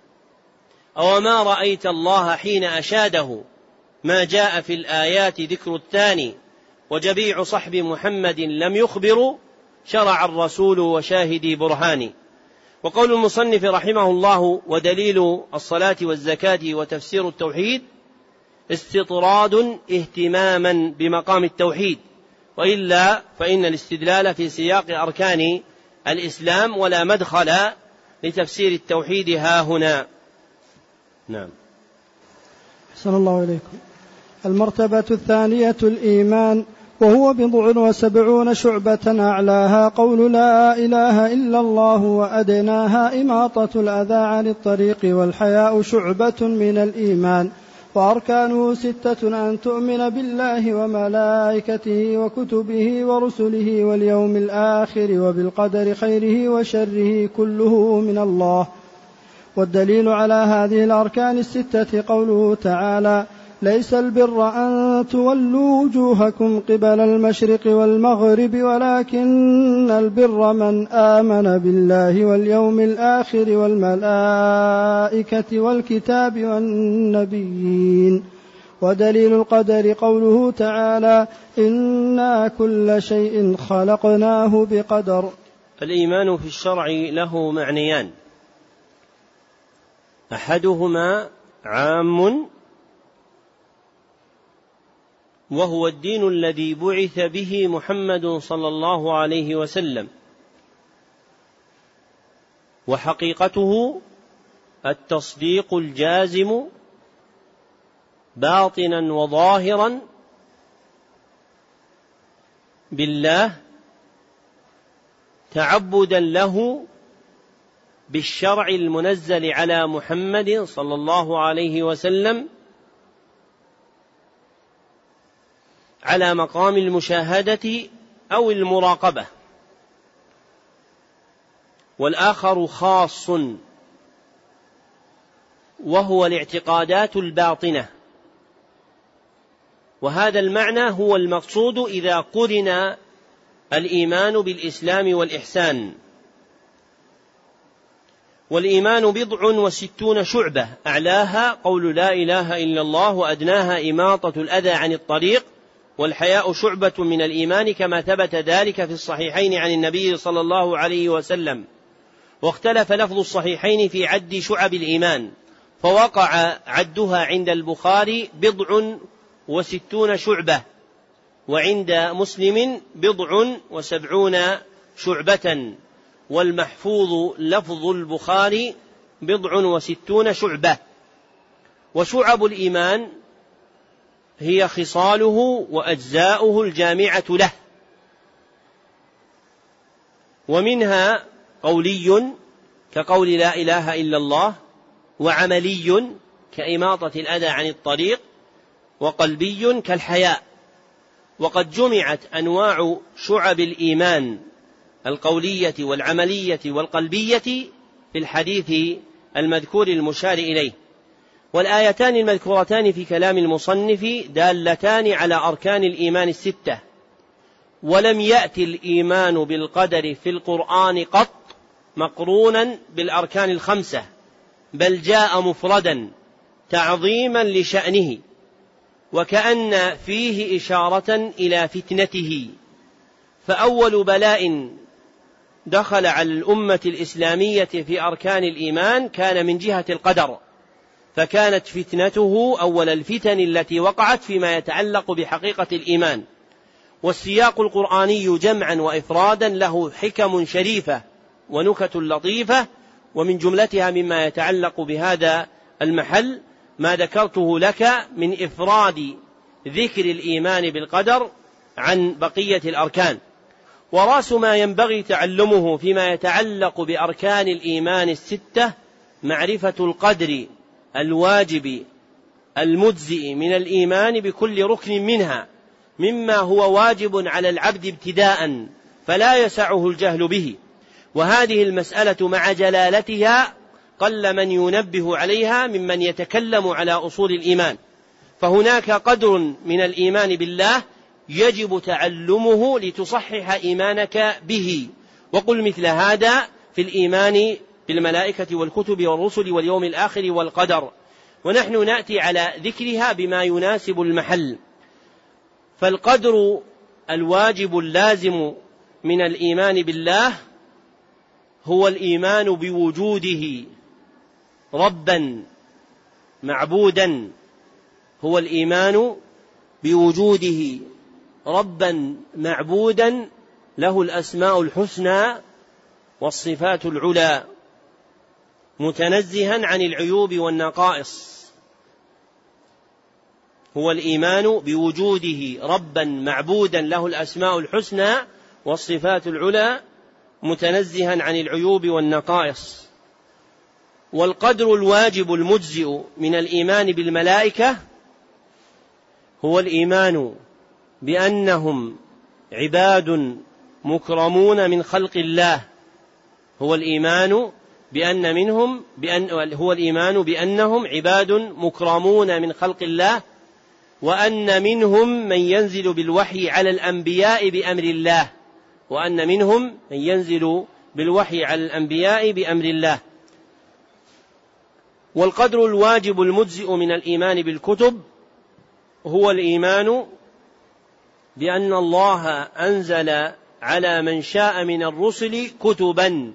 أو ما رأيت الله حين أشاده ما جاء في الآيات ذكر الثاني، وجميع صحب محمد لم يخبروا شرع الرسول وشاهدي برهاني. وقول المصنف رحمه الله ودليل الصلاة والزكاة وتفسير التوحيد استطراد اهتماما بمقام التوحيد، وإلا فإن الاستدلال في سياق أركان الإسلام ولا مدخل لتفسير التوحيد ها هنا. نعم. أحسن الله إليكم. المرتبة الثانية الإيمان، وهو بضع وسبعون شعبة، أعلاها قول لا إله إلا الله، وأدناها إماطة الأذى عن الطريق، والحياء شعبة من الإيمان. وأركانه ستة: أن تؤمن بالله وملائكته وكتبه ورسله واليوم الآخر وبالقدر خيره وشره كله من الله. والدليل على هذه الأركان الستة قوله تعالى: ليس البر أن تولوا وجوهكم قبل المشرق والمغرب ولكن البر من آمن بالله واليوم الآخر والملائكة والكتاب والنبيين. ودليل القدر قوله تعالى: إنا كل شيء خلقناه بقدر. الإيمان في الشرع له معنيان: أحدهما عام وهو الدين الذي بعث به محمد صلى الله عليه وسلم، وحقيقته التصديق الجازم باطنا وظاهرا بالله تعبدا له بالشرع المنزل على محمد صلى الله عليه وسلم على مقام المشاهدة أو المراقبة. والآخر خاص وهو الاعتقادات الباطنة، وهذا المعنى هو المقصود إذا قرن الإيمان بالإسلام والإحسان. والإيمان بضع وستون شعبة، أعلاها قول لا إله إلا الله، وأدناها إماطة الأذى عن الطريق، والحياء شعبة من الإيمان، كما ثبت ذلك في الصحيحين عن النبي صلى الله عليه وسلم. واختلف لفظ الصحيحين في عد شعب الإيمان، فوقع عدها عند البخاري بضع وستون شعبة، وعند مسلم بضع وسبعون شعبة، والمحفوظ لفظ البخاري بضع وستون شعبة. وشعب الإيمان هي خصاله وأجزاؤه الجامعة له، ومنها قولي كقول لا إله إلا الله، وعملي كإماطة الأذى عن الطريق، وقلبي كالحياء. وقد جمعت أنواع شعب الإيمان القولية والعملية والقلبية في الحديث المذكور المشار إليه. والآيتان المذكورتان في كلام المصنف دالتان على أركان الإيمان الستة، ولم يأتي الإيمان بالقدر في القرآن قط مقرونا بالأركان الخمسة، بل جاء مفردا تعظيما لشأنه، وكأن فيه إشارة إلى فتنته. فأول بلاء دخل على الأمة الإسلامية في أركان الإيمان كان من جهة القدر، فكانت فتنته أول الفتن التي وقعت فيما يتعلق بحقيقة الإيمان. والسياق القرآني جمعا وإفرادا له حكم شريفة ونكت لطيفة، ومن جملتها مما يتعلق بهذا المحل ما ذكرته لك من إفراد ذكر الإيمان بالقدر عن بقية الأركان. ورأس ما ينبغي تعلمه فيما يتعلق بأركان الإيمان الستة معرفة القدر الواجب المجزئ من الإيمان بكل ركن منها، مما هو واجب على العبد ابتداء فلا يسعه الجهل به. وهذه المسألة مع جلالتها قل من ينبه عليها ممن يتكلم على أصول الإيمان، فهناك قدر من الإيمان بالله يجب تعلمه لتصحح إيمانك به. وقل مثل هذا في الإيمان بالملائكة والكتب والرسل واليوم الآخر والقدر، ونحن نأتي على ذكرها بما يناسب المحل. فالقدر الواجب اللازم من الإيمان بالله هو الإيمان بوجوده ربا معبودا، هو الإيمان بوجوده ربا معبودا له الأسماء الحسنى والصفات العلى، متنزها عن العيوب والنقائص. هو الإيمان بوجوده ربا معبودا له الأسماء الحسنى والصفات العلى، متنزها عن العيوب والنقائص. والقدر الواجب المجزئ من الإيمان بالملائكة هو الإيمان بأنهم عباد مكرمون من خلق الله، هو الإيمان بأن منهم بأن هو الإيمان بأنهم عباد مكرمون من خلق الله، وأن منهم من ينزل بالوحي على الأنبياء بأمر الله، وأن منهم من ينزل بالوحي على الأنبياء بأمر الله. والقدر الواجب المجزئ من الإيمان بالكتب هو الإيمان بأن الله أنزل على من شاء من الرسل كتبا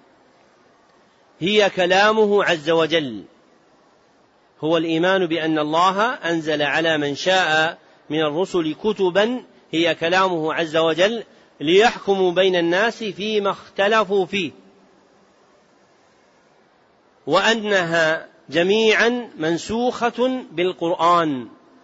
هي كلامه عز وجل. هو الإيمان بأن الله أنزل على من شاء من الرسل كتبا هي كلامه عز وجل ليحكموا بين الناس فيما اختلفوا فيه، وأنها جميعا منسوخة بالقرآن.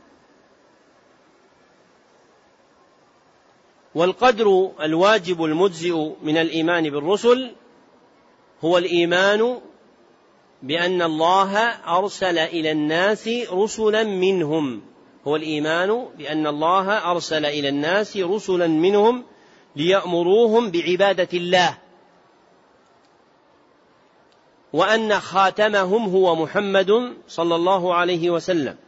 والقدر الواجب المجزئ من الإيمان بالرسل هو الإيمان بأن الله أرسل إلى الناس رسلا منهم، هو الإيمان بأن الله أرسل إلى الناس رسلا منهم ليأمروهم بعبادة الله، وأن خاتمهم هو محمد صلى الله عليه وسلم.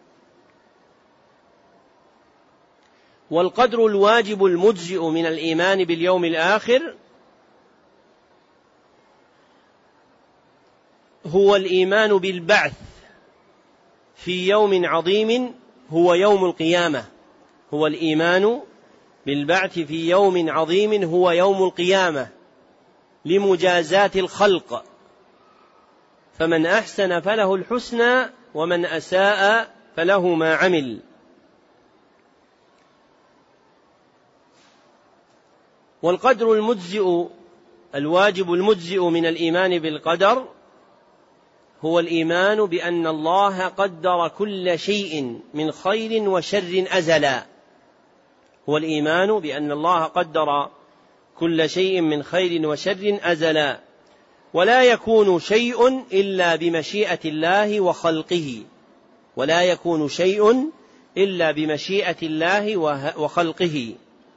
والقدر الواجب المجزئ من الإيمان باليوم الآخر هو الإيمان بالبعث في يوم عظيم هو يوم القيامة، هو الإيمان بالبعث في يوم عظيم هو يوم القيامة لمجازاة الخلق، فمن أحسن فله الحسنى ومن أساء فله ما عمل. والقدر المجزئ الواجب المجزئ من الإيمان بالقدر هو الإيمان بأن الله قدر كل شيء من خير وشر أزلا هو الإيمان بأن الله قدر كل شيء من خير وشر أزلا ولا يكون شيء إلا بمشيئة الله وخلقه ولا يكون شيء إلا بمشيئة الله وخلقه.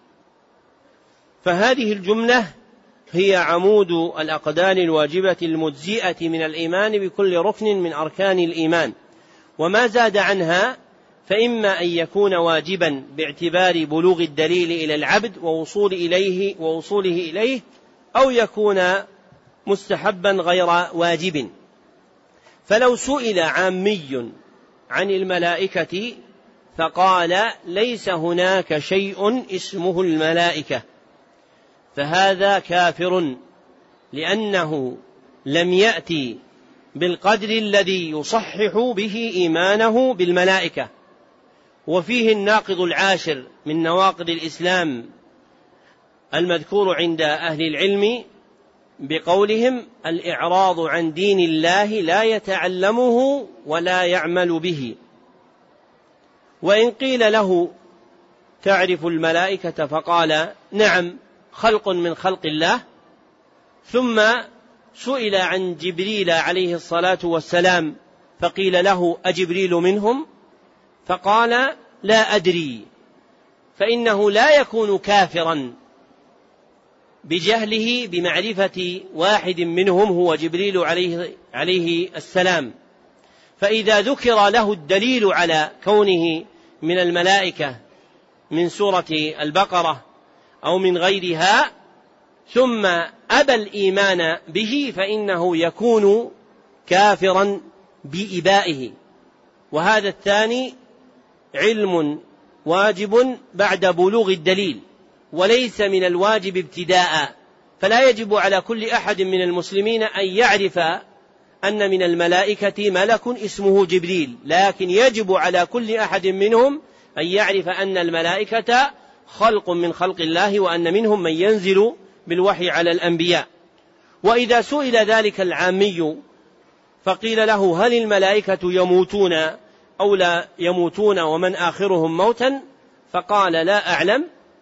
فهذه الجملة هي عمود الأقدار الواجبة المجزئة من الإيمان بكل ركن من أركان الإيمان، وما زاد عنها فإما أن يكون واجبا باعتبار بلوغ الدليل إلى العبد ووصول إليه ووصوله إليه، أو يكون مستحبا غير واجب. فلو سئل عامي عن الملائكة فقال ليس هناك شيء اسمه الملائكة، فهذا كافر، لأنه لم يأتي بالقدر الذي يصحح به إيمانه بالملائكة. وفيه الناقض العاشر من نواقض الإسلام المذكور عند أهل العلم بقولهم الإعراض عن دين الله لا يتعلمه ولا يعمل به. وإن قيل له تعرف الملائكة فقال نعم خلق من خلق الله، ثم سئل عن جبريل عليه الصلاة والسلام فقيل له أجبريل منهم؟ فقال لا أدري، فإنه لا يكون كافرا بجهله بمعرفة واحد منهم هو جبريل عليه, عليه السلام. فإذا ذكر له الدليل على كونه من الملائكة من سورة البقرة أو من غيرها ثم أبى الإيمان به فإنه يكون كافرا بإبائه. وهذا الثاني علم واجب بعد بلوغ الدليل وليس من الواجب ابتداء، فلا يجب على كل أحد من المسلمين أن يعرف أن من الملائكة ملك اسمه جبريل، لكن يجب على كل أحد منهم أن يعرف أن الملائكة خلق من خلق الله، وأن منهم من ينزل بالوحي على الأنبياء. وإذا سئل ذلك العامي فقيل له هل الملائكة يموتون أو لا يموتون ومن آخرهم موتا؟ فقال لا أعلم،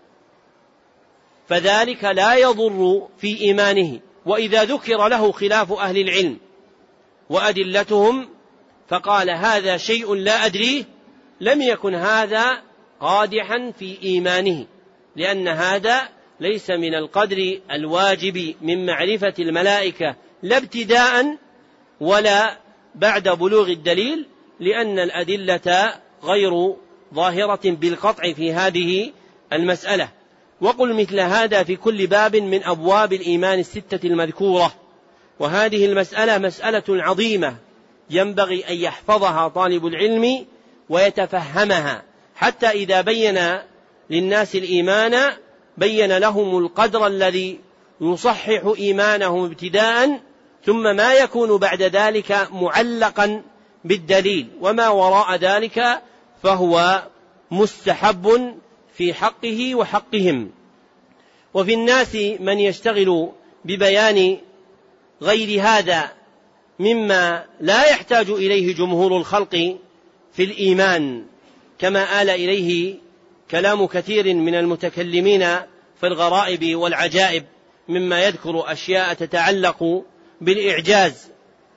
فذلك لا يضر في إيمانه. وإذا ذكر له خلاف أهل العلم وأدلتهم فقال هذا شيء لا أدريه، لم يكن هذا قادحا في إيمانه، لأن هذا ليس من القدر الواجب من معرفة الملائكة لا ابتداء ولا بعد بلوغ الدليل، لأن الأدلة غير ظاهرة بالقطع في هذه المسألة. وقل مثل هذا في كل باب من أبواب الإيمان الستة المذكورة. وهذه المسألة مسألة عظيمة ينبغي أن يحفظها طالب العلم ويتفهمها، حتى إذا بين للناس الإيمان بين لهم القدر الذي يصحح إيمانهم ابتداء، ثم ما يكون بعد ذلك معلقا بالدليل، وما وراء ذلك فهو مستحب في حقه وحقهم. وفي الناس من يشتغل ببيان غير هذا مما لا يحتاج إليه جمهور الخلق في الإيمان، كما آل إليه كلام كثير من المتكلمين في الغرائب والعجائب، مما يذكر أشياء تتعلق بالإعجاز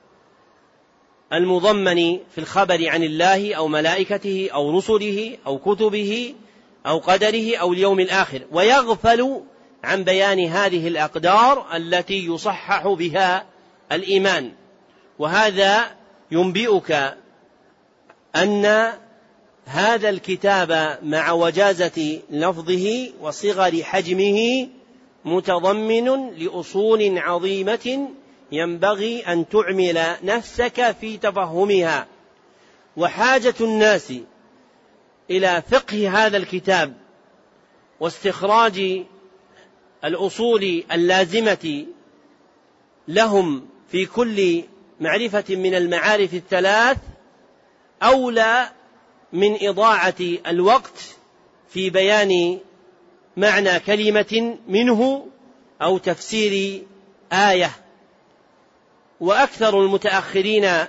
المضمن في الخبر عن الله أو ملائكته أو رسله أو كتبه أو قدره أو اليوم الآخر، ويغفل عن بيان هذه الأقدار التي يصحح بها الإيمان. وهذا ينبئك أن هذا الكتاب مع وجازة لفظه وصغر حجمه متضمن لأصول عظيمة ينبغي أن تعمل نفسك في تفهمها. وحاجة الناس إلى فقه هذا الكتاب واستخراج الأصول اللازمة لهم في كل معرفة من المعارف الثلاث أولى من إضاعة الوقت في بيان معنى كلمة منه أو تفسير آية. وأكثر المتأخرين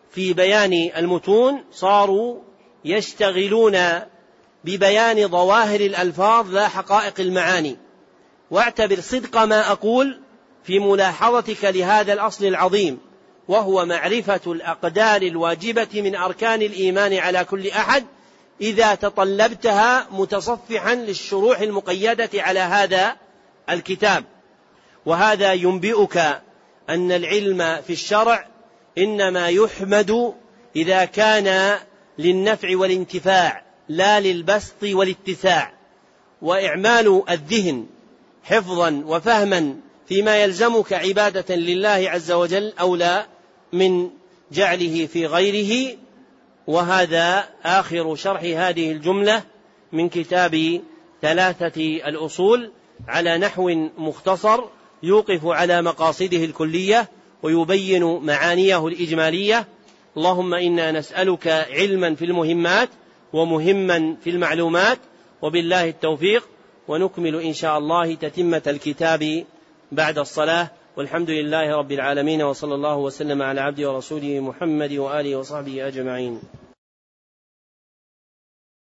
في بيان المتون صاروا يشتغلون ببيان ظواهر الألفاظ لا حقائق المعاني. واعتبر صدق ما أقول في ملاحظتك لهذا الأصل العظيم، وهو معرفة الأقدار الواجبة من أركان الإيمان على كل أحد إذا تطلبتها متصفحا للشروح المقيدة على هذا الكتاب. وهذا ينبئك أن العلم في الشرع إنما يحمد إذا كان للنفع والانتفاع لا للبسط والاتساع، وإعمال الذهن حفظا وفهما فيما يلزمك عبادة لله عز وجل أولى من جعله في غيره. وهذا آخر شرح هذه الجملة من كتاب ثلاثة الأصول على نحو مختصر يوقف على مقاصده الكلية ويبين معانيه الإجمالية. اللهم إنا نسألك علما في المهمات ومهما في المعلومات، وبالله التوفيق، ونكمل إن شاء الله تتمة الكتاب بعد الصلاة، والحمد لله رب العالمين، وصلى الله وسلم على عبده ورسوله محمد وآله وصحبه أجمعين.